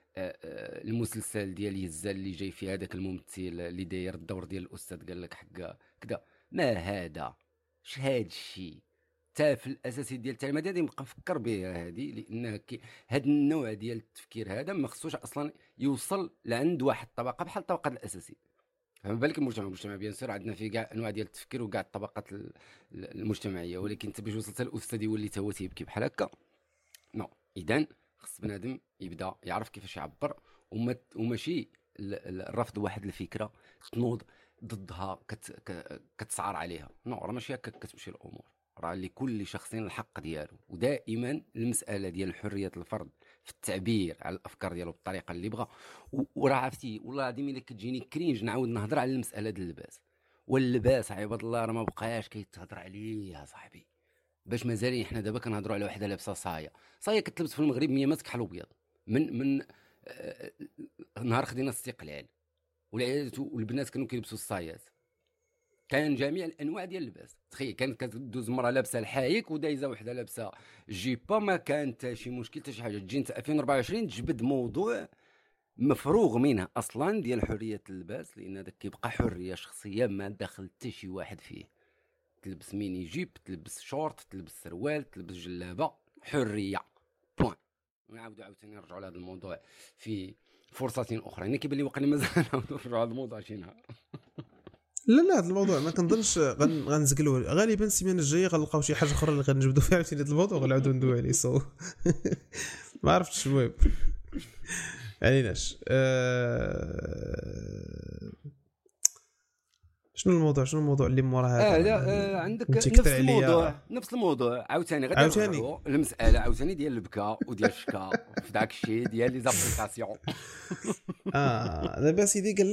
المسلسل ديال يزال اللي جاي في هذاك الممثل اللي داير الدور ديال الاستاذ قال لك حق كذا. ما هذا اش هذا الشيء تافه الاساسي ديال التعليم هذا نبقى نفكر به هذه، لان هذا النوع ديال التفكير هذا ما خصوش اصلا يوصل لعند واحد الطبقه بحال الطبقه الاساسيه. فما بالك المجتمع بيان سور عندنا فيه كاع انواع ديال التفكير وكاع الطبقات المجتمعيه، ولكن انت باش وصلت للاستاذ يولي حتى هو تيبكي بحال هكا نو. اذا خص بنادم يبدا يعرف كيفاش يعبر وماشي الرفض واحد الفكره تنوض ضدها كتسعر عليها. نو راه ماشي هكا كتمشي الامور. راه لكل شخص الحق ديالو، ودائما المساله ديال حريه الفرد في التعبير على الافكار ديالو بالطريقه اللي بغى. وراه عرفتي والله العظيم الا كتجيني كرينج نعاود نهضر على المساله ديال اللباس. واللباس عباد الله راه ما بقاش كيتهضر عليه يا صاحبي. باش مازالين حنا دابا كنهضروا على وحده لابسه صايه كتلبس في المغرب 100 ماسك حلو ابيض من نهار خدينا الاستقلال والبنات كانوا كيلبسوا الصايات. كان جميع الانواع ديال اللباس. تخيل كانت كدوز المراه لابسه الحايك ودايزه وحده لابسه جيبه، ما كان حتى شي مشكل حتى شي حاجه. تجي انت 2024 تجبد موضوع مفروغ منه اصلا ديال حريه اللباس، لان هذاك كيبقى حريه شخصيه ما دخل حتى شي واحد فيه. تلبس ميني جيب، تلبس شورت، تلبس سروال، تلبس جلابه، حريه بوين. ونعاودوا عاوتاني نرجعوا لهذا الموضوع في فرصه اخرى. يعني كيبان لي واقيلا مازال نرجعوا هذا الموضوع شي نهار. لا هذا الموضوع ما كنظنش غنزقلوه. غالبا السيمانه الجايه غنلقاو شي حاجه اخرى اللي غنجبدوا فيها عشان هذا الموضوع وغنعاودوا ندوي عليه. ما عرفتش المهم عليناش. شنو الموضوع اللي مورا هذا؟ لا عندك نفس الموضوع عاوتاني غادي نرجعوا المساله عاوتاني ديال البكا وديال الشكا في داك الشيء ديال لي زابليكاسيون. دابا سيدي قال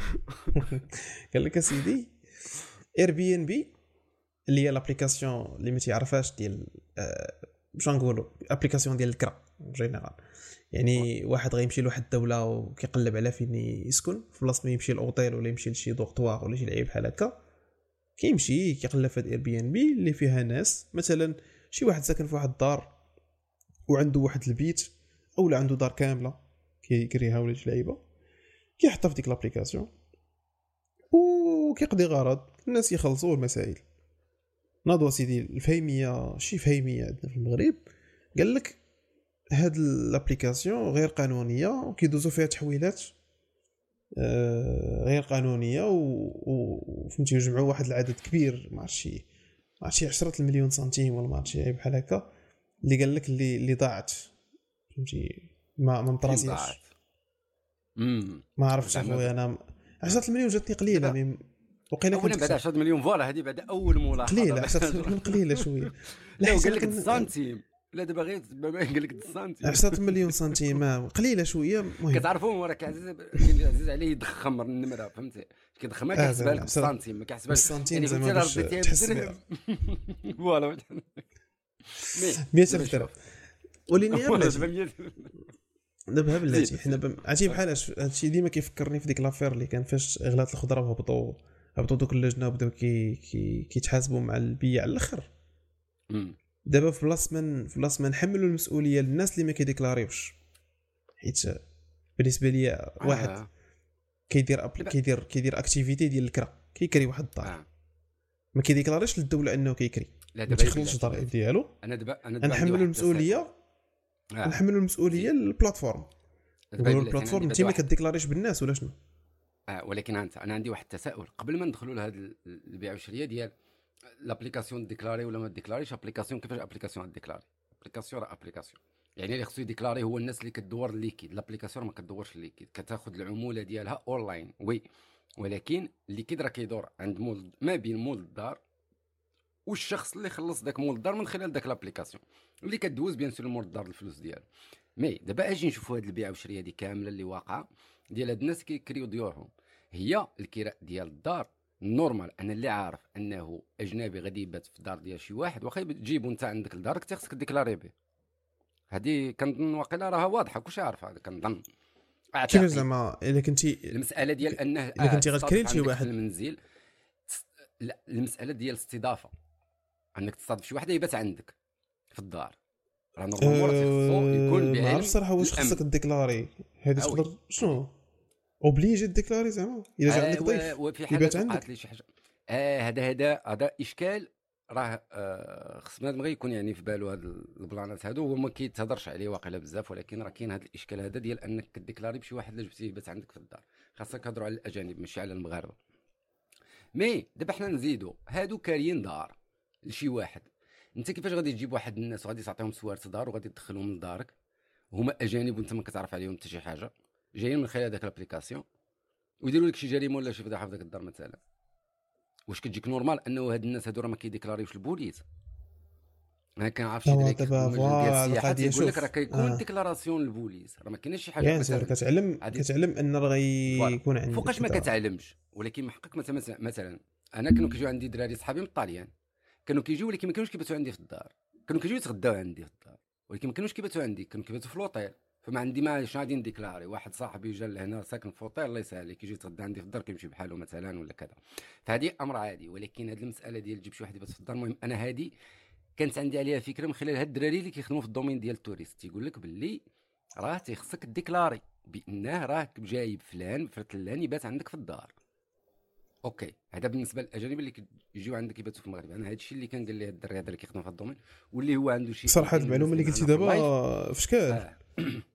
لك سيدي اير بي ان بي اللي هي لابليكاسيون اللي ما تعرفهاش ديال باش نقولوا ابليكاسيون ديال الكرا جينيرال. يعني واحد غيمشي لواحد الدوله وكيقلب على فين يسكن في بلاصه ما يمشي لاوطيل ولا يمشي لشي دوغطوار ولا شي لعيب بحال هكا، كيمشي كيقلب في اير بي ان بي اللي فيها ناس. مثلا شي واحد ساكن في واحد الدار وعنده واحد البيت اولا عنده دار كامله كيكريها ولا شي لعيبه، كيحطها في ديك لابليكاسيون وكيقضي غرض. الناس يخلصوا المسائل. ناضوا سيدي الفهيميه شي فهيميه عندنا في المغرب قال لك هاد الابليكاسيون غير قانونيه وكيدوزوا فيها تحويلات غير قانونيه وفهمتي يجمعوا واحد العدد كبير ما عرفتش 10 المليون سنتيم ولا ما عرفتش بحال هكا اللي قال لك اللي ضاعت فهمتي ما مطراسياش. ما عرفتش اخويا انا 10 المليون جاتني قليله وقيله كنت بعد 10 مليون فوالا هذه بعد اول ملاحظه قليله 10 مليون قليله شويه. لا قال لك السنتيم لا دابا غير قال لك السنتيم 10 مليون سنتيم قليله شويه. المهم كتعرفوا وراك عزيز عليه يدخم النمره فهمتي كيدخمها كيحسبها لك بالسنتيم ما كيحسبهاش السنتيم زعما باش تحس فوالا 100 درهم وليني دابا بلاتي حنا عرفتي بحال هادشي ديما كيفكرني في ديك لافير اللي كان فاش اغلاط الخضره وهبطوا دوك اللجنه وبداو كيتحاسبوا مع البيع على الاخر. دابا في بلاصه ما نحملوا المسؤوليه للناس اللي ما كيديكلاريوش، حيت بالنسبه لي واحد كيدير اكتيفيتي ديال الكرا كيكري واحد الدار ما كيديكلاريش للدوله انه كيكري ما تيخلصش الضرائب ديالو. انا نحملوا المسؤوليه نحملوا المسؤوليه للبلاتفورم. البلاتفورم انت ما كديكلاريش بالناس ولا شنو؟ ولكن انا عندي واحد التساؤل قبل ما ندخلوا لهذا البيع والشراء ديال لابليكاسيون ديكلاري ولا ما ديكلاريش. ابليكاسيون كيفاش ابليكاسيون ديكلاري؟ ابليكاسيون يعني اللي خصو يديكلاري هو الناس اللي كدور الليكيد. لابليكاسيون ما كدورش الليكيد، كتاخذ العموله ديالها اونلاين وي، ولكن الليكيد راه كيدور عند مول ما بين مول الدار والشخص اللي خلص داك مول الدار من خلال داك لابليكاسيون اللي كدوز بيان سور مول الدار الفلوس ديالو. مي دابا اجي نشوفوا هاد البيع والشراء دي كامله اللي واقعه ديال هاد الناس كيكريو ديورهم. هي الكراء ديال الدار نورمال. انا اللي عارف انه اجنبي غادي يبات في الدار ديال شي واحد واخا تجيبو انت عندك لدارك خصك ديكلاري به. هذه كنظن واقيلا راها واضحه كلشي عارف هذا كنظن. كيفاش زعما الا كنتي المساله ديال انه الا كنتي غتكري شي واحد المنزل. لا المساله ديال الاستضافه انك تستضيف شي واحد يبات عندك في الدار راه نورمالمون خصو يكون بعلم. ما عرفت صراحه واش خصك ديكلاري هذه تقدر شنو اوبليجي ديكلاري زعما الا جا عندك ضيف وفي حاجه وقعت لي شي حاجه هذا اشكال راه خص بنادم غير يكون يعني في بالو هاد البلانات هادو وما كيتهضرش عليه واقيلا بزاف، ولكن راه كاين هذا الاشكال هذا ديال انك كديكلاري بشي واحد اللي جبتيه يبات عندك في الدار. خاصك تهضروا على الاجانب ماشي على المغاربه. مي دابا حنا نزيدوا هادو كاريين دار لشي واحد. انت كيفاش غادي تجيب واحد الناس وغادي تعطيهم سوارت دار وغادي تدخلهم لدارك هما اجانب وانت ما كتعرف عليهم حتى شي حاجه جايين من خلال داك الابليكاسيون ويديروا لك شي جريمه ولا شي فضيحه في داك الدار مثلا؟ واش كتجيك نورمال انه هاد الناس هادو راه ما كيديكلاريوش البوليس؟ انا كنعرف شي دريك القضيه يقول لك راه كيكون ديكلاراسيون للبوليس راه ما كاينش شي حاجه مثلا كتعلم ان راه غيكون عندك فوقاش ما كتعلمش. ولكن حقك مثلا انا كانوا كيجيو عندي دراري صحابي من الطاليان كانوا كيجيو ولكن ما كانوش كيباتوا عندي في الدار. كانوا كيجيو يتغداو عندي في الدار ولكن ما كانوش كيباتوا عندي، كانوا كيباتوا في لوطيل. فما عندي ماش غادي نديكلاري. واحد صاحبي جا لهنا ساكن في اوتيل الله يسهل لك كيجي يتغدى عندي في الدار كيمشي بحاله مثلا ولا كذا. فهذه امر عادي. ولكن هذه المساله ديال تجيب شي واحد يبات في الدار المهم انا هذه كانت عندي عليها فكره من خلال هاد الدراري اللي كيخدموا في الدومين ديال التوريست. تيقول لك باللي راه تيخصك ديكلاري بانه راك جايب فلان فرتلان يبات عندك في الدار. اوكي هذا بالنسبه للاجانب اللي كيجيو عندك يباتوا في المغرب. انا هذا الشيء اللي كان قال لي هاد الدراري هذا اللي كيخدم في الدومين واللي هو عنده شي صراحه المعلومه اللي قلتي دابا في شكال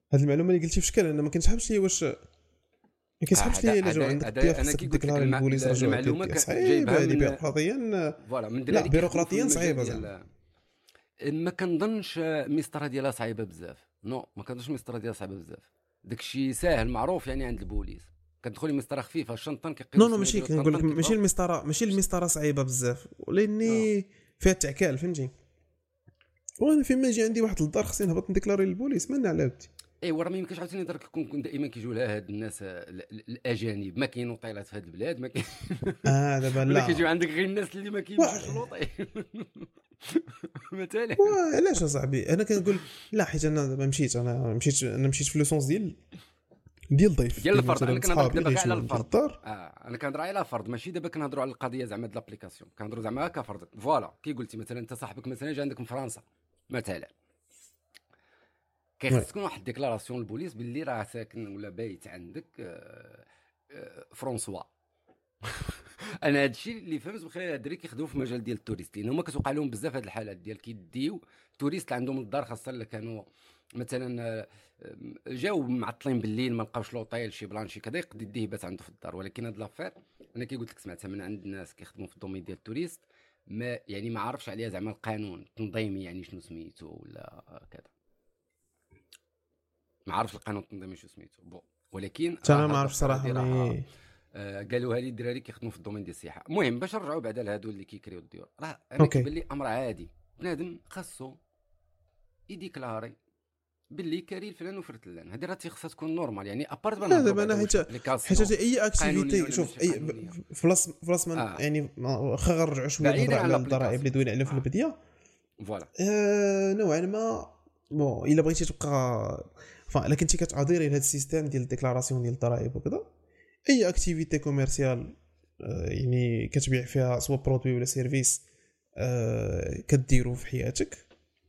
هاد المعلومه اللي قلتي في شكل انا ما كنسحبش لي واش ما كيسحبش لي الا جاو عندك ديال انا خصك كي قلت لك ديكلاري البوليس رجعوا المعلومه صعيبه جايبها هذه من بيروقراطيا. فوالا من لا دراري بيروقراطيا صعيبه زعما. ما كنظنش المسطره ديالها صعيبه بزاف. نو ما كنظنش المسطره ديالها صعيبه بزاف. داكشي ساهل معروف يعني عند البوليس. كتدخلي مسطره خفيفه الشنطه كيقيو نو ماشي كنقول لك ماشي المسطره صعيبه بزاف ولاني فيها التعكال فهمتي. وانا فيما يجي عندي واحد الدار خصني نهبط نديكلاري للبوليس ما نعاودتي. ايوا راه ما يمكنش عاوتاني دارك كون دائما كيجيو لها هاد الناس الاجانب. ما كاين وطيلات في هاد البلاد ما كاين. دابا لا كيجيو عندك غير الناس اللي ما كيمشيوش لوطي مثلا. علاش اصاحبي انا كنقول لا حيت انا دابا مشيت في لو سونس ديال ضيف ديال الفرد. انا كنهضر دابا على الفرد. انا كنهضر على فرد ماشي دابا كنهضروا على القضيه زعما د لابليكاسيون. كنهضروا زعما كفرد. فوالا كي قلتي مثلا انت صاحبك مثلا جا عندك من فرنسا مثلا كيخص تكون واحد ديكلاراسيون للبوليس باللي راه ساكن ولا بايت عندك فرونسوا. انا هادشي اللي فهمت من خلال الدراري كيخدموا في المجال ديال التوريست لان هما كتوقع لهم بزاف هاد الحالات ديال كيديو توريست اللي عندهم الدار خاصه اللي كانوا مثلا جاو معطلين بالليل ما لقاوش لوطيل شي بلانشي كذا يقدر يديه بات عنده في الدار. ولكن هاد لافير انا كي قلت لك سمعتها من عند الناس كيخدموا في الدومين ديال التوريست ما يعني ما عرفش عليها زعما القانون التنظيمي يعني شنو سميتو ولا كذا. ما عرفش القانون التنظيمي شنو سميتو بون. ولكن انا ما عرفش صراحه قالوها لي الدراري كيخدموا في الدومين ديال السياحه. المهم باش نرجعوا بعدا لهادو اللي كيكريو الديور راه انا كيبان لي امر عادي. بنادم خاصو يديكلاري باللي كاري الفلان وفرت الفلان. هذه راه تيخصها تكون نورمال يعني ابارت بان. لا دابا انا حيت اي اكتيفيتي شوف اي فلاص يعني واخا غنرجعوا شويه نهضروا على الضرائب اللي دوينا عليهم في البدايه فوالا نوعا ما بون الا بغيتي تبقى الا كنتي كتعاديري لهذا السيستم ديال الديكلاراسيون ديال الضرائب وكذا اي اكتيفيتي كوميرسيال يعني كتبيع فيها سوا برودوي ولا سيرفيس كديرو في حياتك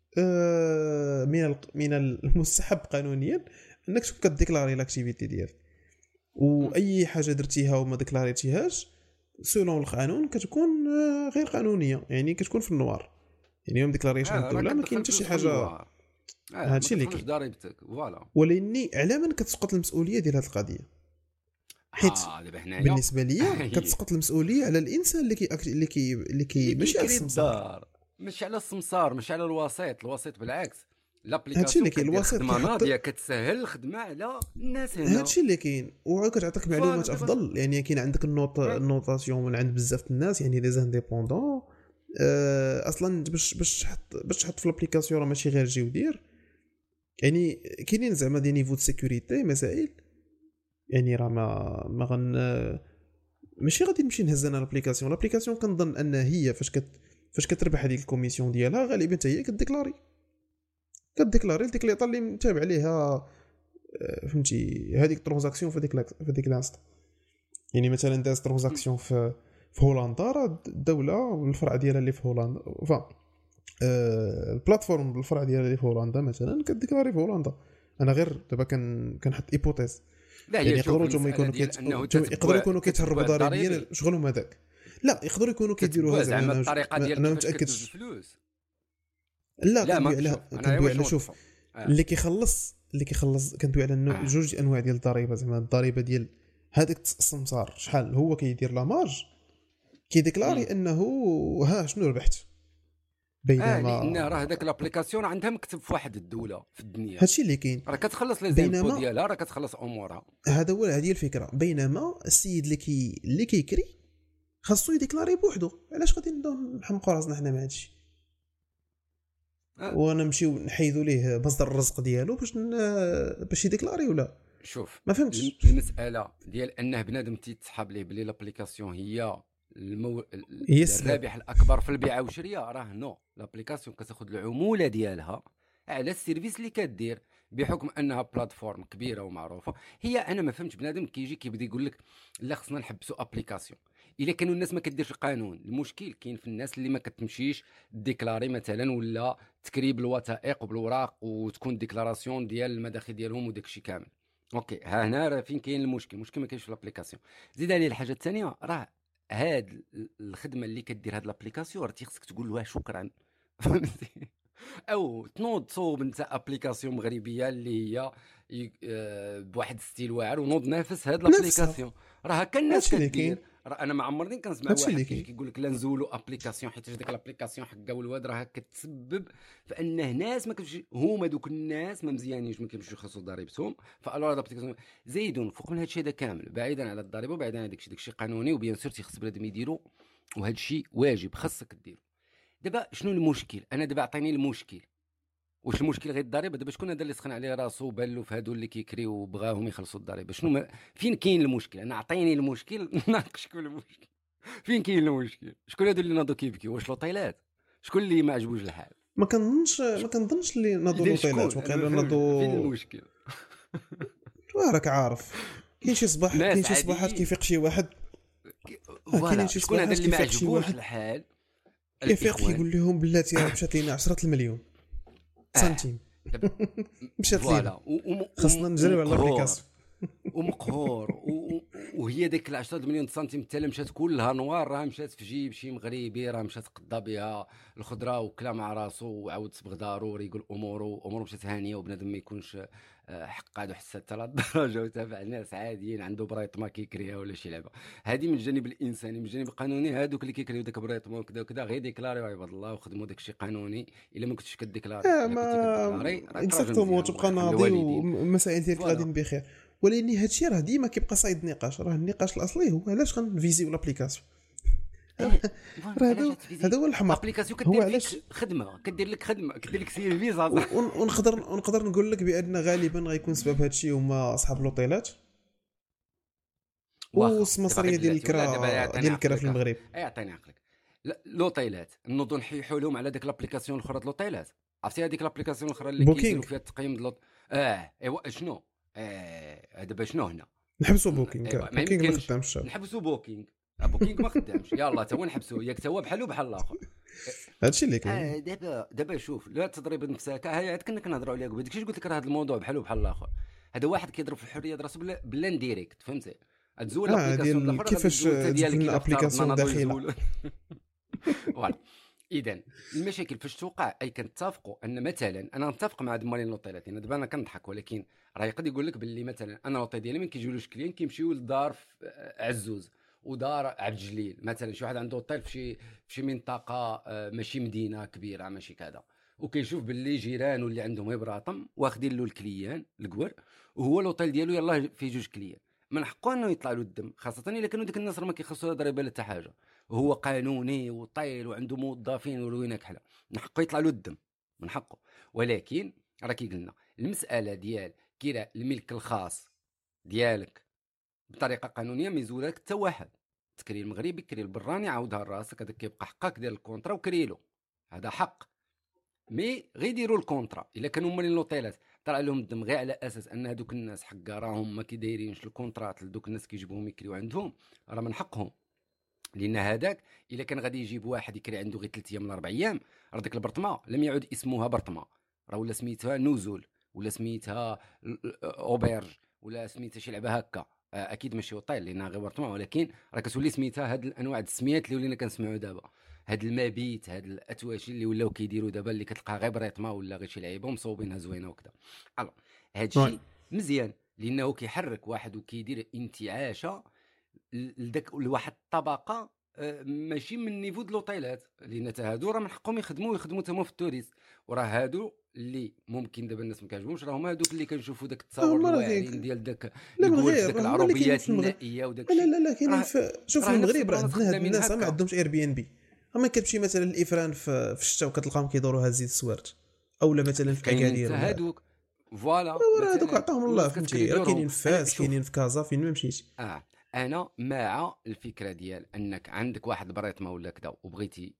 من المستحب قانونيا انك تكون كديكلاري لاكتيفيتي ديالك. واي حاجه درتيها وما ديكلاريتيهاش سولون القانون كتكون غير قانونيه يعني كتكون في النوار يعني يوم ديكلاريش عند الدوله ما كاين حتى شي حاجه. هادشي اللي كاين ضريبتك فوالا. ولاني على من كتسقط المسؤوليه ديال هذه القضيه حيت بالنسبه ليا كتسقط المسؤوليه على الانسان اللي كي ماشي على السمسار ماشي على السمسار ماشي على الوسيط بالعكس لابليكاسيون الخدمه ناضيه كتسهل الخدمه على الناس هنا. هادشي اللي كاين وكتعطيك معلومات افضل يعني كاين عندك النوطاسيون من عند بزاف الناس يعني لي زانديبوندون اصلا باش تحط في لابليكاسيون راه ماشي غير جي ودير يعني كاينين زعما دي نيفو د سيكوريتي مسائل يعني راه ما ماشي غادي نمشي نهز انا لابليكاسيون كنظن ان هي فاش كتربح هذيك الكوميسيون ديالها غالبا حتى هي كديكلاري ديك لي اللي متابع عليها فهمتي هذيك ترانزاكسيون في ديك لاست يعني مثلا داز ترانزاكسيون في هولندا راه الدوله والفرع ديالها اللي في هولندا البلاتفورم بالفرع ديالها اللي في هولندا مثلا كديكلاري في هولندا. انا غير دابا كنحط ايبوتيز يعني يقدروا يكونوا كيتهربوا ضريبيا شغلهم هذاك. لا يقدروا يكونوا كيديروها زعما الطريقه ديال انا متاكد الفلوس. لا كندوي على شوف اللي كيخلص كندوي على جوج انواع ديال الضريبه زعما الضريبه ديال هذاك السمسار شحال هو كيدير لا مارج كيديكلاري انه ها شنو ربحت بينما لان راه هذاك لابليكاسيون عندها مكتب في واحد الدوله في الدنيا هادشي اللي كاين راه كتخلص لي زيمبو ديالها راه كتخلص امورها. هذا هو هذه الفكره. بينما السيد اللي كيكري خاصو يديكلاري بوحدو. علاش غادي نحمقوا راسنا حنا مع هادشي ونمشيو نحيدوا ليه مصدر الرزق ديالو باش يديكلاري ولا شوف ما المساله ديال انه بنادم تيتسحب ليه بلي لابليكاسيون هي الرابح الاكبر في البيع والشراء راه نو. لابليكاسيون كتاخذ العموله ديالها على السيرفيس اللي كدير بحكم انها بلاتفورم كبيره ومعروفه. هي انا ما فهمتش بنادم كيجي كيبدا يقول لك لا خصنا نحبسوا ابليكاسيون الا كانوا الناس ما كديرش القانون. المشكل كاين في الناس اللي ما كتمشيش ديكلاري مثلا ولا تكريب الوثائق وبالوراق وتكون ديكلاراسيون ديال المداخل ديالهم وداك الشيء كامل. اوكي ها هنا راه فين كاين المشكل ما كاينش في الابليكاسيون. زيد عليه الحاجه الثانيه راه هاد الخدمه اللي كدير هاد لابليكاسيون راه خصك تقول لها شكرا فهمتي او تنوض تصوب انت ابليكاسيون مغربيه اللي هي بواحد الستيل واعر ونوض نافس هاد لابليكاسيون. راه هكا الناس كدير. انا ما عمرني كنسمع واحد كيقول لك لا نزولوا ابليكاسيون حيت ديك لابليكاسيون حكا والواد راه كتسبب فان ناس ما كيمشي هما دوك الناس ما مزيانينش ما كيمشيو يخلصوا ضريبتهم. فالو الابليكاسيون زيدون فوق من هادشي هذا كامل بعيدا على الضريبه وبعيدا على داكشي قانوني وبيان سور تيخص بنادم يديرو وهذا الشيء واجب خاصك ديرو. دابا شنو المشكل؟ انا دابا عطيني المشكل. واش المشكل غير الضريبه؟ دابا شكون هذا اللي سخن عليه راسو وبان له في هادو اللي كيكريو وبغاهم يخلصوا الضريبه؟ شنو فين كاين المشكل؟ انا عطيني المشكل نناقش شكون المشكل. فين كاين المشكل؟ شكون هادو اللي ناضوا كيبكيو؟ واش لوطيلات؟ شكون اللي ما عجبوش الحال؟ ما كنظنش اللي ناضوا لوطيلات وقيلا ناضوا. فين المشكل؟ راك عارف كاين شي صباحات كيفيق شي واحد كاين شي شكون هذا اللي ما عجبوش الحال كيفيق يقول لهم بلاتي راه مشات لينا 10 المليون سنتيم مشات لينا خاصنا نجريو على الابليكاسيون ومقهور وهي ديك 10 مليون سنتيم حتى مشات كلها نوار راه مشات في جيب شي مغربي راه مشات قضى بها الخضره وكلا مع راسو وعاود صبغ دارو ريقول اموره مشات هانيه وبنادم ما يكونش حقادو حتى الدرجه وتابع ناس عاديين عنده بريطما كيكريها ولا شي لعبه. هذه من الجانب الانساني. من الجانب القانوني هذوك اللي كيكريو داك بريطما وكذا وكذا غير ديكلاريو عباد الله وخدموا داك الشيء قانوني. الا ما كنتش كديكلاري ما اكزاكتومون تبقى ناضي والمسائل ديالك غاديين بخير. ولكن هذا الشيء راه ديما كيبقى صايد النقاش. راه النقاش الاصلي هو علاش غنفيزيو لابليكاسيون. هذا هو الحماق. ابليكاسيون كدير لك خدمه كدير لك سيرفيس ونقدر نقول لك بان غالبا غيكون سبب هذا الشيء هما اصحاب لوطيلات والمصريه ديال الكرا في المغرب. يعطيني عقلك. لوطيلات نوضوا نحيحوا لهم على داك لابليكاسيون الاخرى لوطيلات. عرفتي هذيك لابليكاسيون الاخرى اللي كيديروا فيها التقييم ديال ايوا شنو دابا شنو هنا نحبسوا بوكينغ ما خدامش. نحبسوا بوكينغ ما خدامش. يلا تا هو نحبسوا ياك تا هو بحالو بحال الاخر. هادشي اللي كاين. دابا شوف لا تضرب نفسك. هاي عاد كنا كنهضروا عليها قبل داكشي قلت لك راه هذا الموضوع بحالو بحال الاخر. هذا واحد كيضرب في الحريه ديال راسو بلا انديريكت فهمتي. تزول الابليكاسيون الاخرى كيفاش ديالك الابليكاسيون داخله. فوالا. اذا المشاكل فاش توقع اي كنتفقوا ان مثلا انا نتفق مع دمالين لوطيلات. انا دابا انا كنضحك ولكن راه يقدر يقول لك باللي مثلا انا لوطي ديالي من كيجيولوش كليان كيمشيو للدار عزوز ودار عبد الجليل مثلا. شي واحد عنده اوطيل في شي منطقه ماشي مدينه كبيره ماشي كذا وكيشوف باللي جيرانو اللي عندهم ابراطم واخدين له الكليان الكور وهو لوطيل ديالو يلاه فيه جوج كليان. من حقه انه يطلع له الدم خاصه الا كانوا ديك الناس ما كيخصوها ضريبه لا حتى حاجه وهو قانوني وطيل وعنده موظفين وروينه كحله. من حقه يطلع له الدم من حقه. ولكن راه كي قلنا المساله ديال كيرا الملك الخاص ديالك بطريقه قانونيه ما يزولك حتى واحد. تكري المغربي كري البراني عاودها لراسك هذا كيبقى حقك ديال الكونترا وكريلو هذا حق. مي غير يديروا الكونترا الا كانوا مالين لوطيلات طلع لهم الدم غير على اساس ان هذوك الناس حقا راهم ما كيدايرينش الكونترات لدوك الناس كيجيبوهم يكريو عندهم راه من حقهم. لان هذاك الا كان غادي يجيب واحد يكري عنده غير 3 ايام ولا 4 ايام راه ديك البرطمه لم يعد اسمها برطمه راه ولا سميتها نزول ولا سميتها اوبرج ولا سميتها شي لعبه هكا. اكيد ماشي اوطيل لانها غير برطمه ولكن راه كتولي سميتها هاد الانواع السميات اللي ولينا كنسمعوا دابا. هاد المبيت هاد الاتواشي اللي ولاو كيديروا دابا اللي كتلقى غير بريطمه ولا غير شي لعيبه ومصوبينها زوينه وكذا. الو هادشي مزيان لانه كيحرك واحد وكيدير انتعاشه لذاك لواحد الطبقه ماشي من نيفو د لوطيلات لان تا هادو راه من حقهم يخدموا تما في التوريست. وراه هادو اللي ممكن دابا الناس ما كيعجبهمش راهم هادوك اللي كنشوفوا داك التصاور الواعرين ديال داك العربيات النائيه وداك لا كاين شوف في المغرب راه عندنا هاد الناس ما عندهمش اير بي ان بي. اما كتمشي مثلا الافران في الشتاء وكتلقاهم كيدوروا هاد زيت السوارت اولا مثلا في اكادير هادوك فوالا هادوك عطاهم الله فهمتي. راه كاينين في فاس كاينين في كازا فين ما مشيتي. انا مع الفكره ديال انك عندك واحد بريطمه ولا كذا وبغيتي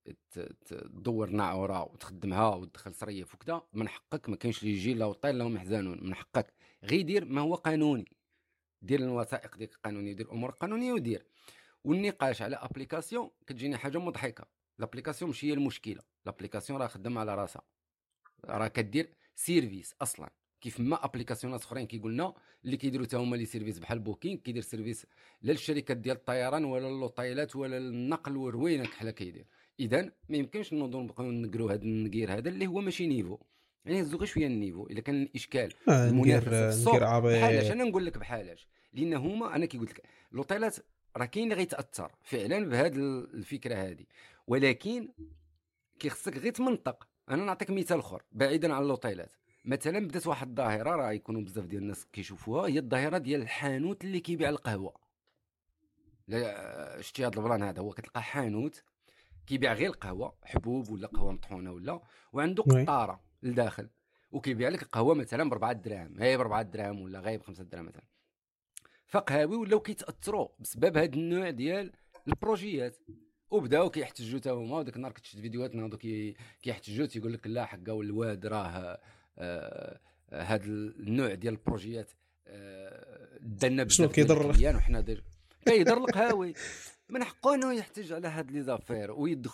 تدور ناعوره وتخدمها وتدخل صريف وكذا من حقك. ما كاينش اللي يجي لا وطيل لهم محزنون من حقك غير دير ما هو قانوني. دير الوثائق ديك القانونيه ودير الامور القانونيه ودير. والنقاش على ابليكاسيون كتجيني حاجه مضحكه. الابليكاسيون ماشي هي المشكله. الابليكاسيون راه خدامه على راسها راه كدير سيرفيس اصلا كيف ما ابليكاسيونات اخرين كيقولنا اللي كيديروا حتى هما لي سيرفيس بحال بوكينغ كيدير سيرفيس لا للشركات ديال الطيران ولا للوطيلات ولا النقل وروينه كحلا كيدير. اذا ما يمكنش نوضوا نبقاو نقروا هذا النقير هذا اللي هو ماشي نيفو، يعني هزو غير شويه النيفو. الا كان الاشكال المنافسه في السوق بحالاش، انا نقول لك بحالاش، لان هما انا كي قلت لك لوطيلات راه كاين اللي غيتاثر فعلا بهذه الفكره هذه، ولكن كيخصك غير تمنطق. انا نعطيك مثال اخر بعيدا عن اللوطيلات. مثلا بدات واحد الظاهره راه يكونوا بزاف ديال الناس كيشوفوها، هي الظاهره ديال الحانوت اللي كيبيع القهوه. لا شتي هذا البلان هذا، هو كتلقى حانوت كيبيع غير القهوه، حبوب ولا قهوه مطحونه ولا، وعنده قطاره لداخل، وكيبيع لك القهوه مثلا ب4 دراهم، هي ب4 دراهم ولا غير ب5 دراهم مثلا. فقهاوي ولاو كيتاثروا بسبب هذا النوع ديال البروجيات، وبداو كيحتجوا حتى هما. وديك النهار كنت شفت فيديوهات ناضو كيحتجوا، تيقول لك لا حقا الواد راه هذا النوع ديال البروجيات دنا بزاف كيضر وحنا كيضر القهاوي. من حقه انه يحتج على هاد لي زافير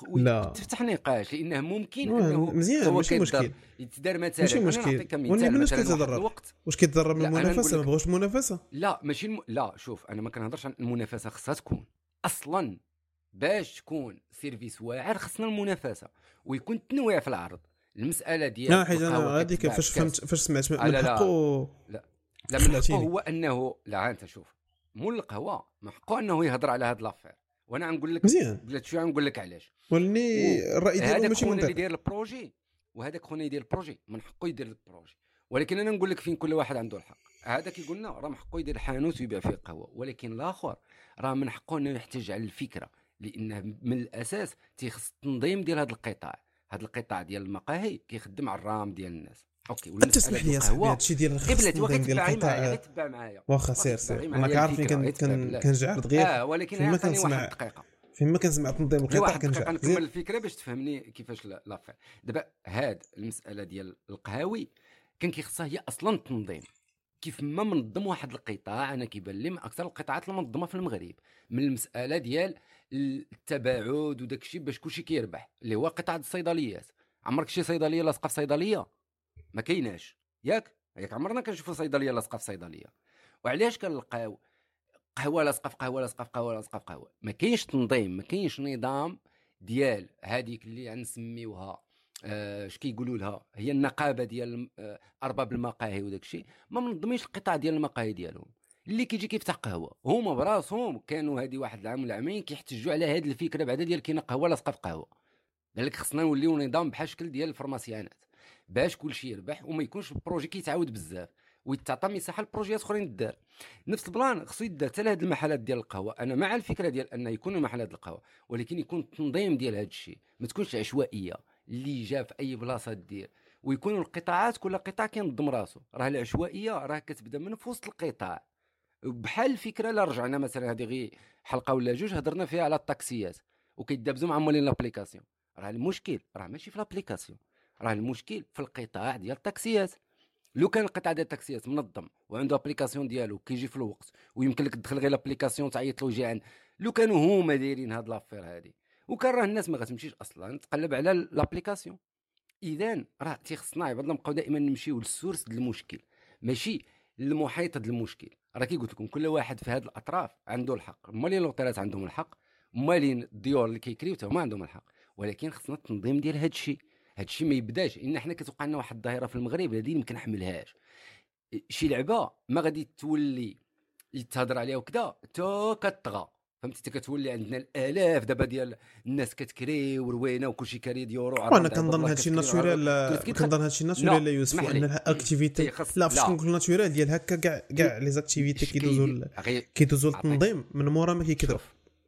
ويفتح نقاش، لانه ممكن انه مزيان ماشي مشكل يتدار مثلا. ماشي مشكل، مثلا واش كيتضرر؟ واش كيتضرر من المنافسه؟ ما بغوش المنافسه؟ لا ماشي لا شوف، انا ما كنهضرش عن المنافسه، خصها تكون اصلا باش تكون سيرفيس واعر خصنا المنافسه ويكون التنويع في العرض. المساله ديال حاجه هذيك فاش فهمت فاش سمعت من حقه لا من حقه هو انه لا انت شوف مول القهوه من حقه انه يهضر على هاد لافير، وانا غنقول لك بلاتي شويه غنقول لك علاش. ولني الراي ديالو ماشي منطقي. هذاك اللي يدير البروجي وهذاك خونا يدير البروجي من حقه يدير البروجي، ولكن انا نقول لك فين كل واحد عنده الحق. هذا كيقول لنا راه من حقه يدير حانوت ويبيع فيه قهوه، ولكن الاخر راه من حقه انه يحتج على الفكره، لانه من الاساس تيخص التنظيم ديال هذا القطاع. هذا القطاع ديال المقاهي كيخدم على الرام ديال الناس. اوكي ولا تسمح لي صاحبي هادشي ديال التنظيم ديال القطاع غتبع معايا واخا سير انا كنعرف كنجعل دغيا ولكن فيما كنسمع فيما كنسمع تنظيم القطاع كنجعل نكمل الفكره باش تفهمني كيفاش لافير. دابا هاد المساله ديال القهاوي كان كيخصها هي اصلا التنظيم. كيف ما منظم واحد القطاع، انا كيبان لي من اكثر القطاعات المنظمه في المغرب من المساله ديال التباعد وداك الشيء باش كلشي كيربح، اللي هو قطاع الصيدليات. عمرك شي صيدليه لاصقه في صيدليه؟ ما كايناش، ياك عمرنا كنشوفوا صيدليه لاصقه في صيدليه. وعلاش كنلقاو قهوه لاصقه في قهوه لاصقه في قهوه لاصقه في قهوه؟ ما تنظيم، ما كاينش نظام ديال هذيك اللي غنسميوها اش كيقولوا لها، هي النقابه ديال ارباب المقاهي وداك الشيء. ما منظميش القطاع ديال المقاهي ديالهم. اللي كيجي كيفتح قهوه هما براسهم كانوا هذه واحد العام ولا عامين كيحتجوا على هذه الفكره بعدا ديال كاينه قهوه لاصقه في قهوه. قال لك خصنا نوليو نظام بحال شكل ديال الفرماسيانات باش كلشي يربح وما يكونش البروجي كيتعاود بزاف، ويتعطى مساحه للبروجيات اخرين تدار. نفس البلان خصو يدار حتى لهاد المحلات ديال القهوه. انا مع الفكره ديال ان يكونوا محلات القهوه، ولكن يكون التنظيم ديال هذا الشيء، ما تكونش عشوائيه اللي جا في اي بلاصه دير. ويكونوا القطاعات كل قطاع كينظم راسو. راه العشوائيه راه كتبدا من في وسط القطاع. بحال الفكره لا رجعنا مثلا هذه غير حلقه ولا جوج هضرنا فيها على الطاكسيات وكيدابزوا مع مولين لابليكاسيون. راه المشكل راه ماشي في لابليكاسيون، راه المشكل في القطاع ديال الطاكسيات. لو كان القطاع ديال الطاكسيات منظم وعنده ابليكاسيون ديالو كيجي في الوقت ويمكن لك تدخل غير لابليكاسيون تعيط له يجي عند، لو كانوا هما دايرين هاد لافير هادي وكان راه الناس ما غتمشيش اصلا تقلب على لابليكاسيون. اذا راه تيخصنا عباد نبقاو دائما نمشيو للسورس ديال المشكل ماشي للمحيط ديال المشكل. راه كي قلت لكم كل واحد في هاد الاطراف عنده الحق، مالين لوطيلات عندهم الحق، مالين الديور اللي كيكريو حتى هما عندهم الحق، ولكن خصنا التنظيم ديال هاد الشيء. هادشي ما يبداش ان حنا كتوقع لنا واحد الظاهره في المغرب هذه ما كنحملهاش. شي لعبه ما غادي تولي يتهضر عليها وكذا حتى كتطغى، فهمتي؟ كتولي عندنا الالاف دابا ديال الناس كتكري وروينه وكلشي كاري ديورو. وانا كنظن هادشي ناتشورال، كنظن هادشي ناتشورال لا يوسف، انها اكتيفيتي لا فاش كنقول ناتشورال ديال هكا كاع لي زاكتيفيتي كيدوزوا للتنظيم من مورا ما كيكذب.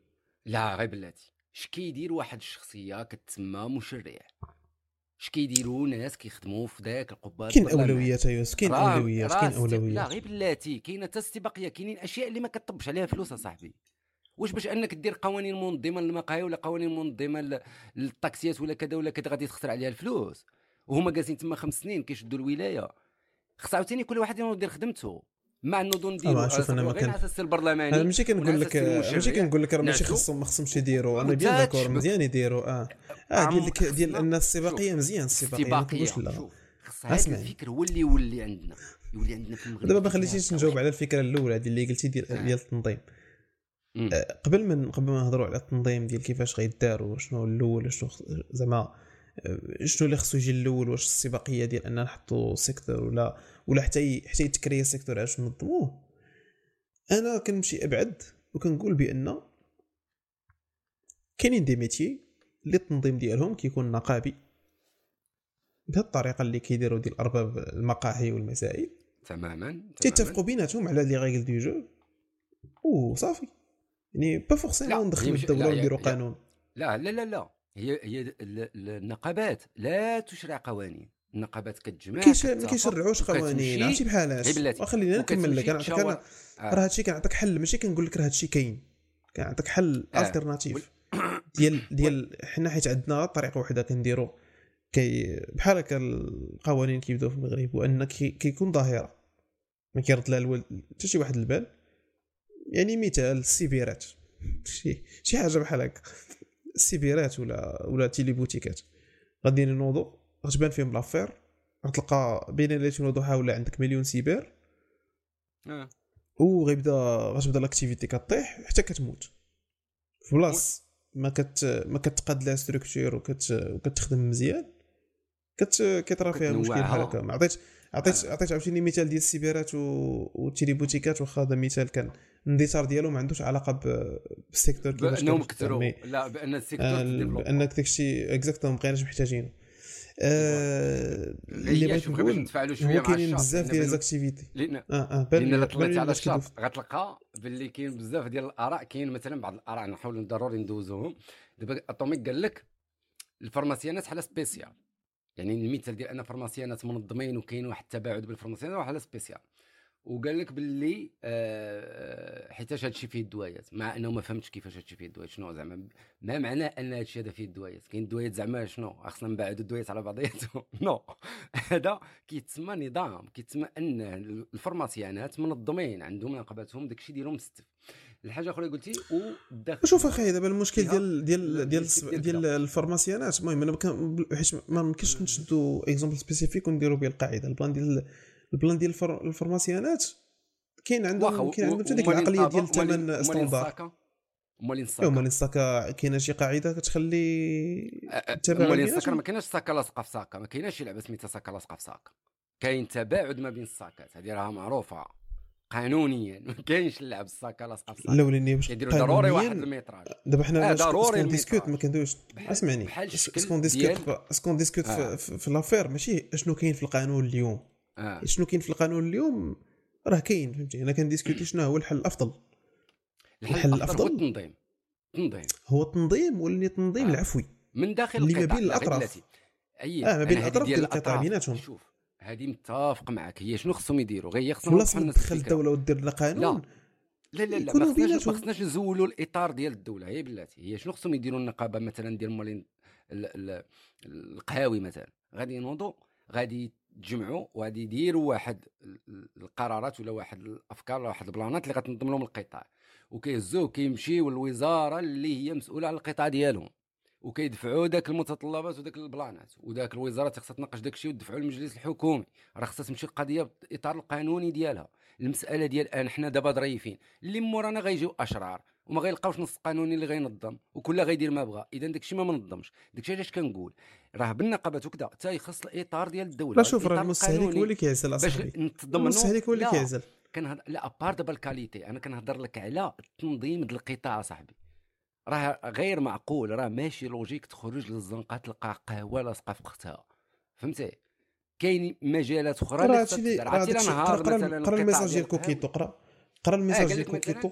لا غير بلاتي اش كيدير واحد الشخصيه كتسمى مشرع، اش كيديروا ناس كيخدموا في داك القبات. كاين اولويات يوسف، كاين اولويات. لا غير بلاتي كاينه حتى استباقيه، كاينين اشياء اللي ما كتطبش عليها فلوس اصاحبي. واش باش انك دير قوانين منظمه للمقاهي ولا قوانين منظمه للطاكسيات ولا كذا ولا كذا غادي تخسر عليها الفلوس وهما جالسين تما 5 سنين كيشدوا الولايه؟ خص عاوتاني كل واحد يدير خدمته مع النظم ديالو. شوف انا ما كان اساس البرلماني انا ماشي كنقول لك راه ماشي خصهم ما خصهمش يديروا، انا بيان داكور مزيان يديروا ديال ان السباقيه مزيان، السباقيه ما كنقولش لا. خص هذا الفكر هو اللي يولي عندنا في المغرب. دابا ما خليتيش نجاوب على الفكره الاولى اللي قلتي ديال التنظيم. قبل ما نهضروا على التنظيم ديال كيفاش غيدار وشنو الاول شنو زعما شنو اللي خصو يجي الاول، واش السباقيه ديال ان نحطوا سيكتور ولا حتى يتكري سيكتور علاش ننظموه. انا كنمشي ابعد وكنقول بان كاينين دي ميتي اللي التنظيم ديالهم كيكون نقابي بهذه الطريقه اللي كيديروا ديال ارباب المقاهي والمسائل تماما تيتفقوا بيناتهم على لي ريغل دو جو وصافي. يعني با فورسيمون ندخلوا الدوله ونديروا قانون. لا لا لا لا هي النقابات لا تشرع قوانين. النقابات كتجمع ما كيشرعوش قوانين. عرفتي بحالاش خلينا نكمل لك. انا راه هادشي كنعطيك حل، ماشي كنقول لك راه هادشي كاين. كنعطيك حل التيرناتيف ديال حنا حيت عندنا طريقه واحده كنديروا بحال هكا القوانين كيبداو في المغرب، وان كيكون ظاهره ما كيرد لها حتى شي واحد البال. يعني مثال السيبيرات، شي حاجه بحال هكا السيبيرات ولا تيليبوتيكات غادي نوضوا غتبان فيهم لافير، غتلقى بين الليل وضحى ولا عندك مليون سيبر غتبدا لاكتيفيتي كطيح حتى كتموت في بلاص ما كتقاد لها ستركتور وكتخدم مزيان كيطرا فيها مشكل بحال هكا. ما عطيت عاوتاني مثال ديال السيبرات والتيليبوتيكات، واخا هذا مثال كان الاندثار ديالو ما عندوش علاقه بالسيكتور كيفاش بانهم كثروا، لا بان السيكتور ديفلوب، انك داكشي اكزاكتوم بقيناش محتاجينه. اللي بغيت نقول نتفاعلوا شويه مع كاينين بزاف ديال ليزاكتيفيتي لان الا طلعتي على الشاط غتلقى باللي كاين بزاف ديال الاراء. كاين مثلا بعض الاراء نحاولوا ضروري ندوزوهم. دابا اتوميك قال لك الفارماسيانات حاله سبيسيال، يعني المثال ديال ان فارماسيانات منظمين وكاين واحد التباعد بين الفارماسيانات وحاله سبيسيال. وقال لك باللي حيتاش هادشي فيه الدوايات، مع انه ما فهمتش كيفاش هادشي فيه الدوايات. شنو زعما ما معنى ان هادشي هذا فيه الدوايات؟ كاين الدوايات زعما شنو خصنا نبعدوا الدوايات على بعضياتهم؟ نو هذا كيتسمى نظام، كيتسمى ان الفارماسيانات منظمين عندهم نقاباتهم داكشي ديالهم مستف. الحاجه اخرى قلتي شوف اخي دابا المشكل ديال الفارماسيانات. المهم انا ما يمكنش نشدوا اكزامبل سبيسيفيك ونديروا به القاعده. البلان ديال الفارماسيانات كاين عندهم حتى ديك العقليه ديال الثمن ستاندار. مالين الساكا كاينه شي قاعده كتخلي مالين الساكا ما كايناش ساكا لاصقه في ساكا، ما كايناش شي لعبه سميتها ساكا لاصقه في ساكا. كاين تباعد ما بين الساكات، هذه راها معروفه قانونيا. ما كاينش اللعب الساكا لاصقه في ساكا. لا وليني كيديروا ضروري واحد الميتراج. دابا حنا سكون ديسكوت ما كندويش. اسمعني سكون ديسكوت في لافير ماشي شنو كاين في القانون اليوم. شنو كاين في القانون اليوم راه كاين، فهمتي. انا كنديسكوتي شنو هو الحل الافضل. الحل الافضل هو التنظيم. هو التنظيم، ولي تنظيم العفوي من داخل اللي ما بين الاطراف. ما بين الاطراف ديال القطاع بيناتهم. شوف هذه متفق معك. هي شنو خصهم يديروا؟ غير خصهم خصنا تدخل الدوله ودير لنا قانون. لا ما خصناش نزولوا الاطار ديال الدوله. هي بلاتي هي شنو خصهم يديروا النقابه مثلا ديال مولين القهاوي مثلا. غادي ينوضوا غادي يتجمعوا وغادي يديروا واحد القرارات ولا واحد الافكار ولا واحد البلانات اللي غتنظم لهم القطاع، وكيهزوه كيمشيو للوزاره اللي هي مسؤوله على القطاع ديالهم، وكيدفعوا داك المتطلبات وداك البلانات، وداك الوزاره خصها تناقش داك الشيء وتدفعوا للمجلس الحكومي. راه خصها تمشي القضيه بالاطار القانوني ديالها. المساله ديال حنا دابا ظريفين اللي مورانا غيجيو اشرار وما غيلقاوش نص قانوني اللي غينظم وكل غيدير ما بغى. اذا داك الشيء ما منظمش. داك الشيء علاش كنقول راه بالنقابات وكذا حتى يخص الاطار ديال الدوله. لا شوف راه المستهلك هو اللي كيعزل اصاحبي. المستهلك هو اللي كيعزل. كنهضر لا ابار دابا الكاليتي. انا كنهضر لك على التنظيم ديال القطاع صاحبي. راه غير معقول، راه ماشي لوجيك تخرج للزنقه تلقى قهوه لاصقه في اختها، فهمتي. كاين مجالات اخرى اللي تقدر عرفتي نهار مثلا قرا الميساج ديال كوكيتو. قرا الميساج ديال كوكيتو.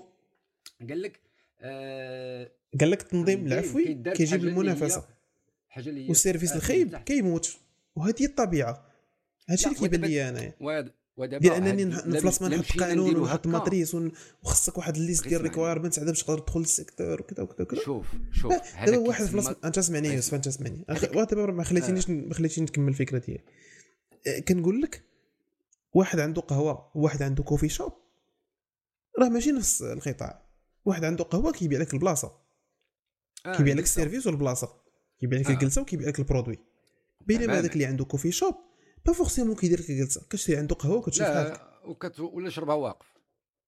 قال لك التنظيم العفوي كيجيب المنافسه والسيرفيس الخايب كيموت، وهذه هي الطبيعه. هادشي اللي كيبان لي انايا ديال انني نفلس ما نحط قانون ونحط ماتريس وخصك واحد الليست ديال ريكوايرمنت عاد باش تقدر تدخل للسيكتور وكذا وكذا. شوف هذا واحد فلس. انت سمعني يوسف، انت سمعني. دابا ما خليتينيش نكمل الفكره ديالي. كنقول لك واحد عنده قهوه وواحد عنده كوفي شوب راه ماشي نفس القطاع. واحد عنده قهوه كيبيع لك البلاصه، كيبيع لك السيرفيس والبلاصه، كيبيع لك الجلسه وكيبيع لك البرودوي. بينما هذاك اللي عنده كوفي شوب با فورسيمون كيدير لك الجلسه، كتشري عنده قهوه وكتشوف حالك ولا شربها واقف.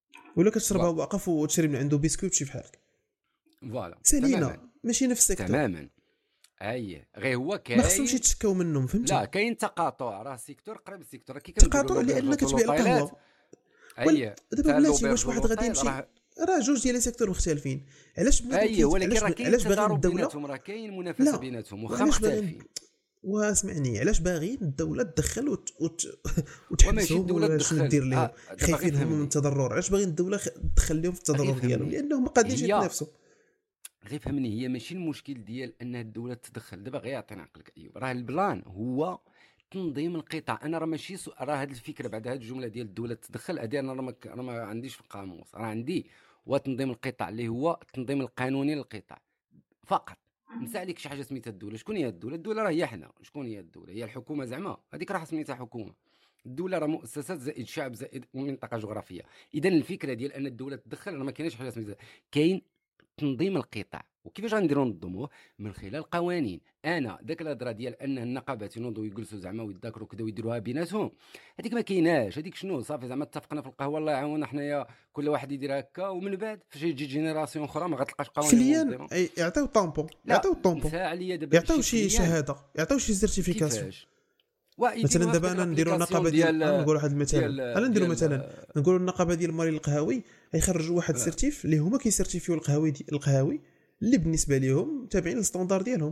ولا كتشربها واقف وتشري من عنده بسكويت شي بحالك فوالا سالينا ماشي نفس السيكتور تماما. غير هو كاين ما خصهمش يتشكاو منهم فهمتي. لا كاين تقاطع، راه سيكتور قريب السيكتور كي تقاطع لان كتبيع القهوه. دابا بلاتي واش واحد غادي يمشي راه جوج ديال لي سيكتور مختلفين. علاش ولكن راه كاين تضارب بيناتهم، راه كاين منافسه بيناتهم واخا مختلفين. واسمعني علاش باغيين الدوله تدخل وتحبسهم واش دير لهم خايفين هم من التضرر. علاش باغيين الدوله تدخل لهم في التضرر ديالهم لانهم ما قادرينش يتنافسوا. غير فهمني هي ماشي المشكل ديال ان الدوله تدخل. دابا غير يعطينا عقلك ايوب، راه البلان هو تنظيم القطاع. انا راه ماشي راه هذه الفكره بعد هذه الجمله ديال الدوله تدخل هذه انا راه ما عنديش في القاموس. راه عندي هو تنظيم القطاع اللي هو التنظيم القانوني للقطاع فقط. نسى عليك شي حاجه سميتها الدوله. شكون هي الدوله؟ الدوله راه هي حنا. شكون هي الدوله؟ هي الحكومه زعما، هذيك راه سميتها حكومه. الدوله راه مؤسسات زائد شعب زائد منطقه جغرافيه. اذا الفكره ديال ان الدوله تدخل راه ما كاينش حاجه سميتها. كاين تنظيم القطاع. وكيفاش غنديروا ننظموه؟ من خلال قوانين. انا داك الهضره ديال ان النقابات ينوضوا يجلسوا زعما ويذاكروا كذا ويديروها بيناتهم، هذيك ما كايناش. هذيك شنو صافي زعما اتفقنا في القهوه الله يعاوننا حنايا كل واحد يدير هكا، ومن بعد فاش يجي جينيراسيون اخرى ما غتلقاش قوانين فعليا يعطيو طامبون يعطيو شي شهاده يعطيو شي سيرتيفيكاسيون. مثلا دابا انا نديروا النقابه ديال نقول واحد المثال. انا نديروا مثلا نقولوا النقابه ديال الماري القهاوي يخرجوا واحد السيرتيف اللي هما كيسيرتيفيو القهاوي اللي بالنسبه لهم تابعين للستاندار ديالهم.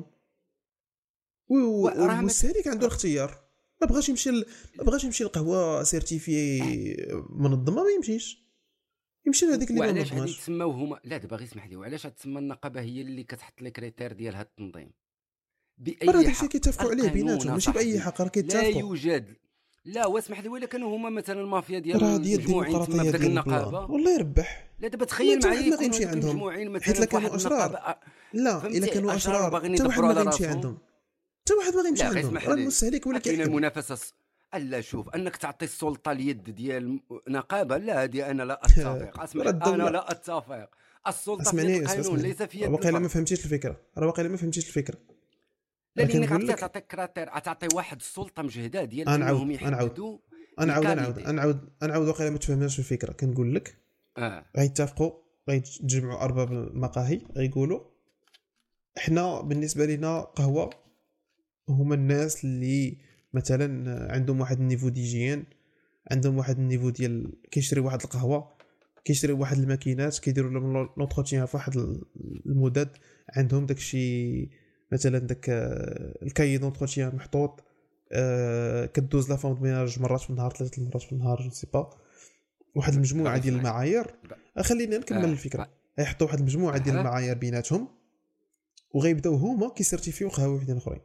والمستهلك عنده الاختيار. ما بغاش يمشي القهوه سيرتيفي منظمه ما يمشي لهذيك اللي ما منظماش. وعلاش تسماو هما؟ لا دابا غير اسمح لي، وعلاش تسمى النقابه هي اللي كتحط لي كريتير ديال هذا التنظيم باي حق؟ كيتفقوا عليه بيناتهم ماشي باي حق، راه كيتفقوا. لا يوجد. لا واسمح لي، ولا كانوا هما مثلا المافيا ديال مجموعين تما بداك النقابه والله يربح. لا دابا تخيل معايا ما غيمشي عندهم حيت لا كانوا اشرار. لا الا كانوا اشرار حتى واحد ما غيمشي عندهم. حتى واحد ما غيمشي عندهم. راه المستهلك ولا كاين المنافسه. الا شوف انك تعطي السلطه اليد ديال نقابه، لا هذه انا لا اتفق. اسمع انا لا اتفق. السلطه في القانون ليس في يد. واقيلا ما فهمتيش الفكره. لانك غتعطي كراتير، تعطي واحد السلطه مجهده ديال انهم يحددوا. نعاود واقيلا ما تفهمناش الفكره. كنقول لك غيتفقوا غيتجمعوا ارباب المقاهي غيقولوا احنا بالنسبه لنا قهوه هما الناس اللي مثلا عندهم واحد النيفو ديجين، عندهم واحد النيفو ديال كيشري واحد القهوه، كيشري واحد الماكينات، كيديروا لهم لونتروتيان في واحد المدد، عندهم داكشي مثلا داك الكاي دونتروتيان محطوط، كدوز لا فون ميناج مرات في النهار 3 مرات في النهار جو سي با، واحد المجموعه ديال المعايير. خلينا نكمل الفكره. غيحطوا واحد المجموعه ديال المعايير بيناتهم وغيبداو هما كيسيرتيفيو قهاوي وحدين اخرين.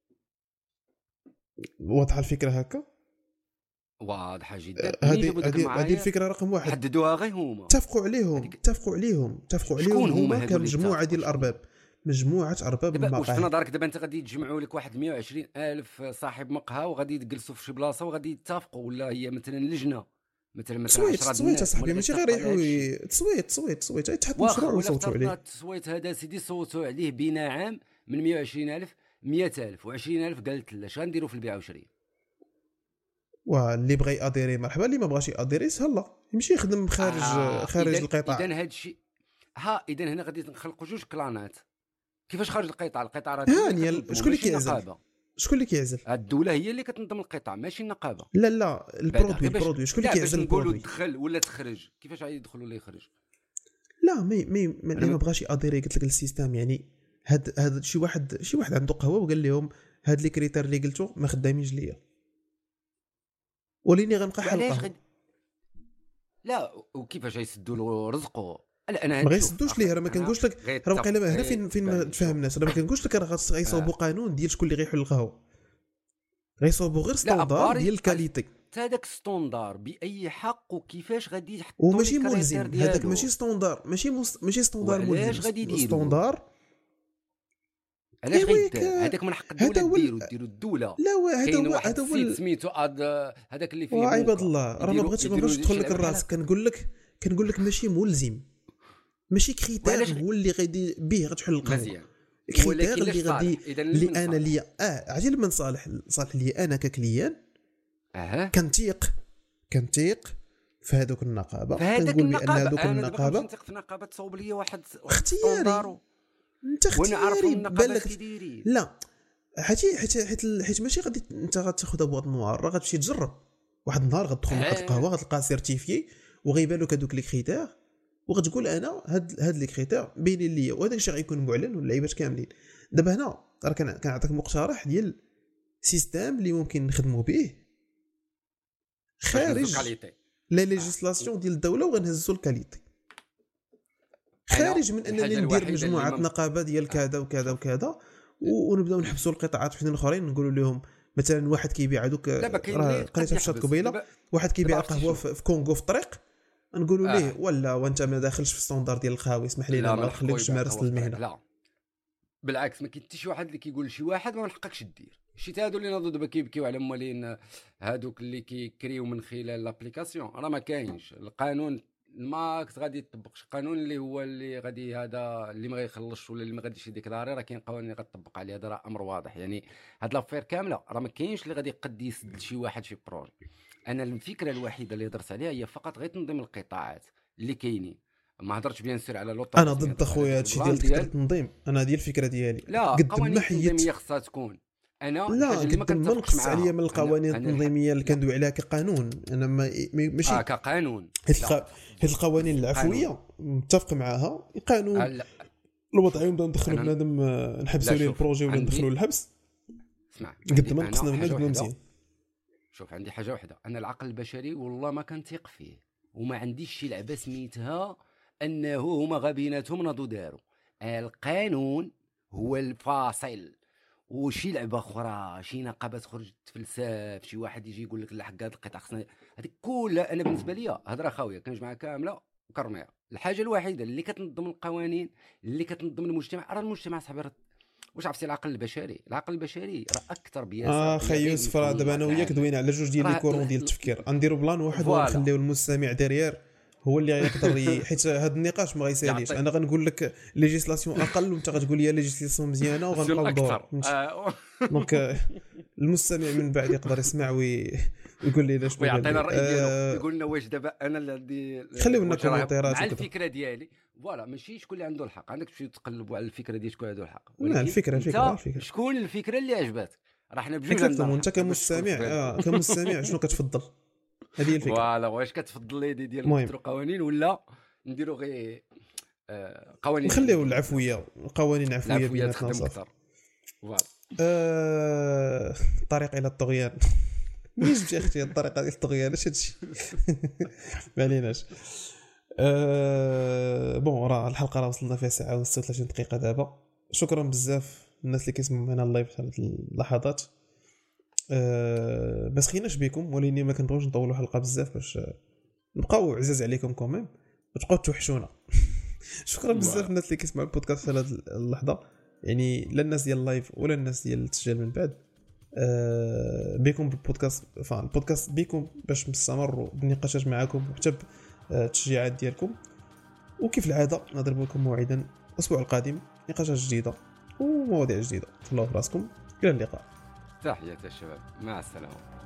واضحه الفكره هكا؟ واضحه جدا. هذه الفكره رقم واحد. حددوها غير هما، اتفقوا عليهم هما كمجموعه ديال الارباب، مجموعه ارباب المقاهي. واش في نظرك دابا انت غادي تجمعوا لك واحد 120,000 صاحب مقهى وغادي يجلسوا في شي بلاصه وغادي يتفقوا، ولا هي مثلا لجنه مثلا تصويت صاحبي ماشي غير يحوي تصويت يتحط مشروع ويصوتوا عليه. التصويت هذا سيدي صوتوا عليه بناء عام من 120,000 100,000 و20,000 قالت لا اش غنديروا في البيع والشراء. واللي بغى ياديري مرحبا، اللي ما بغاش ياديري سهلا يمشي يخدم خارج القطاع. اذا هذا الشيء اذا هنا غادي نخلقوا جوج كلانات. كيفاش خارج القطاع راه شكون اللي كيعزل؟ الدوله هي اللي كتنظم القطاع ماشي النقابه. لا البرودوي شكون اللي كيعزل البرودوي؟ نقولوا دخل ولا تخرج، كيفاش غادي يدخلوا ولا يخرج؟ لا ما بغاش ياديري. قلت لك السيستم يعني هاد شي واحد عنده قهوه وقال لهم هاد لي كريتير اللي قلتو ما خدامينش ليا وليني غنبقى حلقه. لا وكيفاش يسدوا له رزقه؟ لا انا ما غيسدوش ليه. راه ما كنقولش لك راه واقيلا هنا فين ما تفهمناش. راه ما كنقولش لك راه غيصوبوا قانون ديال شكون اللي غيحل القهوه، غيصوبوا غير ستاندار ديال الكاليتي. هذاك ستاندار باي حق وكيفاش غادي يحطوا وماشي ملزم. هذاك ماشي ستاندار، ماشي ستاندار ملزم. علاش غادي يديروا ستاندار؟ علاش غيدير هذاك من حق الدوله ديروا الدوله. لا هذا هو سميتو هذاك اللي فيه عباد الله. راه ما بغيتش تدخل لك الراس. كنقول لك ماشي ملزم، ماشي كريتير هو اللي غادي به غتحل القهوه. الكريتير اللي غادي اللي انا ليا عجل من صالح لي انا ككليان. كنتيق في هذوك النقابه كنقول بان هذوك النقابه نثق في نقابه تصوب لي واحد اختياري. انت اختياري بالك لا حيت ماشي غادي انت غتاخذها بواط نوار، راه غتمشي تجرب واحد النهار، غتدخل لقات القهوه غتلقى سيرتيفيي وغيبان لك هذوك لي كريتير وغتقول انا هاد لي كريتير باينين ليا، وهذاك الشيء غيكون معلن واللعيبات كاملين. دابا هنا راه كنعطيك مقترح ديال سيستم اللي ممكن نخدموا به خارج لا ليجيسلاسيون ديال الدوله وغنهزوا الكاليتي، خارج من انني ندير مجموعه نقابه ديال كذا وكذا وكذا ونبداو نحبسوا القطاعات وحدين اخرين نقولوا لهم مثلا واحد كيبيع هذوك راه قريتها في شات قبيله، واحد كيبيع قهوه في كونغو في الطريق نقولوا ليه ولا وانت ما داخلش في ستاندار ديال القهوه اسمح لينا ما نخليكش تمارس المهنه. لا بالعكس، ما كاين حتى شي واحد اللي كيقول لشي واحد ما نحقكش دير شي. هادو اللي ناضوا دابا كيبكيو على مولين هادوك اللي كيكريو من خلال لابليكاسيون، راه ما كاينش القانون، ما غادي يطبقش قانون اللي هو اللي غادي هذا اللي ما غيخلصش ولا اللي ما غاديش يديكلاري، راه كاين قوانين اللي غتطبق عليه، هذا راه امر واضح. يعني هاد لافير كامله راه ما كاينش اللي غادي يقد يسد شي واحد شي بروجي. انا الفكره الوحيده اللي هضرت عليها هي فقط غير تنظيم القطاعات اللي كاينين، ما هضرتش بيان سير على لوطا. انا ضد خويا هادشي ديال التنظيم، انا ديال الفكره ديالي قد ما حيت خصها تكون انا لا قد ما نقص عليا من القوانين التنظيميه اللي كندوي عليها كقانون. انا ماشي كقانون، هاد القوانين العفويه متفق معاها. القانون الوضعيه نبداو ندخلوا بنادم نحبسوا ليه البروجي ولا ندخلوا للحبس. اسمع قد ما نقصنا من هذا مزيان. شوف عندي حاجه واحده، انا العقل البشري والله ما كنثق فيه، وما عنديش شي لعبه سميتها انه هما غبيناتهم ناضوا داروا. القانون هو الفاصل، وشي لعبه اخرى شي نقابه تخرج تفلسف، شي واحد يجي يقول لك لا حق هذا القطاع خصنا هذيك كلها. انا بالنسبه لي هضره خاويه كنجمعها كامله وكرميها. الحاجه الوحيده اللي كتنظم القوانين اللي كتنظم المجتمع راه المجتمع صاحبي. واش عرفتي العقل البشري راه اكثر بياسه. خي يوسف راه دابا انا وياك دوينا على جوج ديال لي كورون ديال التفكير، غنديروا بلان واحد ونخليو المستمع ديريير هو اللي غيقدر حيت هذا النقاش ما غيساليش. انا غنقول لك ليجيسلاسيون اقل وانت غتقول لي ليجيسلاسيون مزيانه وغنبقاو ندور. دونك المستمع من بعد يقدر يسمع ويقول لي لاش ويعطينا الراي ديالو، يقول لنا واش دابا انا اللي عندي خليو لنا كومونتيرات على الفكره ديالي. فوالا ماشي شكون اللي عنده الحق، عندك تمشي تقلبوا على الفكره ديال شكون عنده الحق. لا الفكره شكون الفكره اللي عجباتك، راه حنا بجوج عندنا. انت كمستمع شنو كتفضل؟ هذه الفكره. فوالا واش كتفضل لي ديال نديروا قوانين ولا نديروا غير قوانين نخليو العفويه، قوانين عفويه بيناتنا اكثر. فوالا الطريق الى الطغيان. مش مشي اختي الطريقه ديال الطغيان اش هادشي ما عليناش. بون راه الحلقه راه وصلنا فيها ساعه و36 دقيقه دابا. شكرا بزاف الناس اللي كيسمعوا معنا اللايف في هذه اللحظات. بس خيناش بكم، ولكن ما كنبغيوش نطولوا حلقه بزاف باش نبقاو عزاز عليكم كوميم وتبقاو توحشونا. شكرا بزاف الناس اللي كيسمعوا البودكاست في هذه اللحظه، يعني لا الناس ديال اللايف ولا الناس ديال التسجيل من بعد. بكم بالبودكاست، البودكاست بكم باش نستمروا بالنقاشات معكم وحتى بالتشجيعات ديالكم. وكيف العاده نضرب لكم موعدا الاسبوع القادم، نقاشات جديده ومواضيع جديده. تهلاو براسكم، الى اللقاء. تحياتي الشباب، مع السلامه.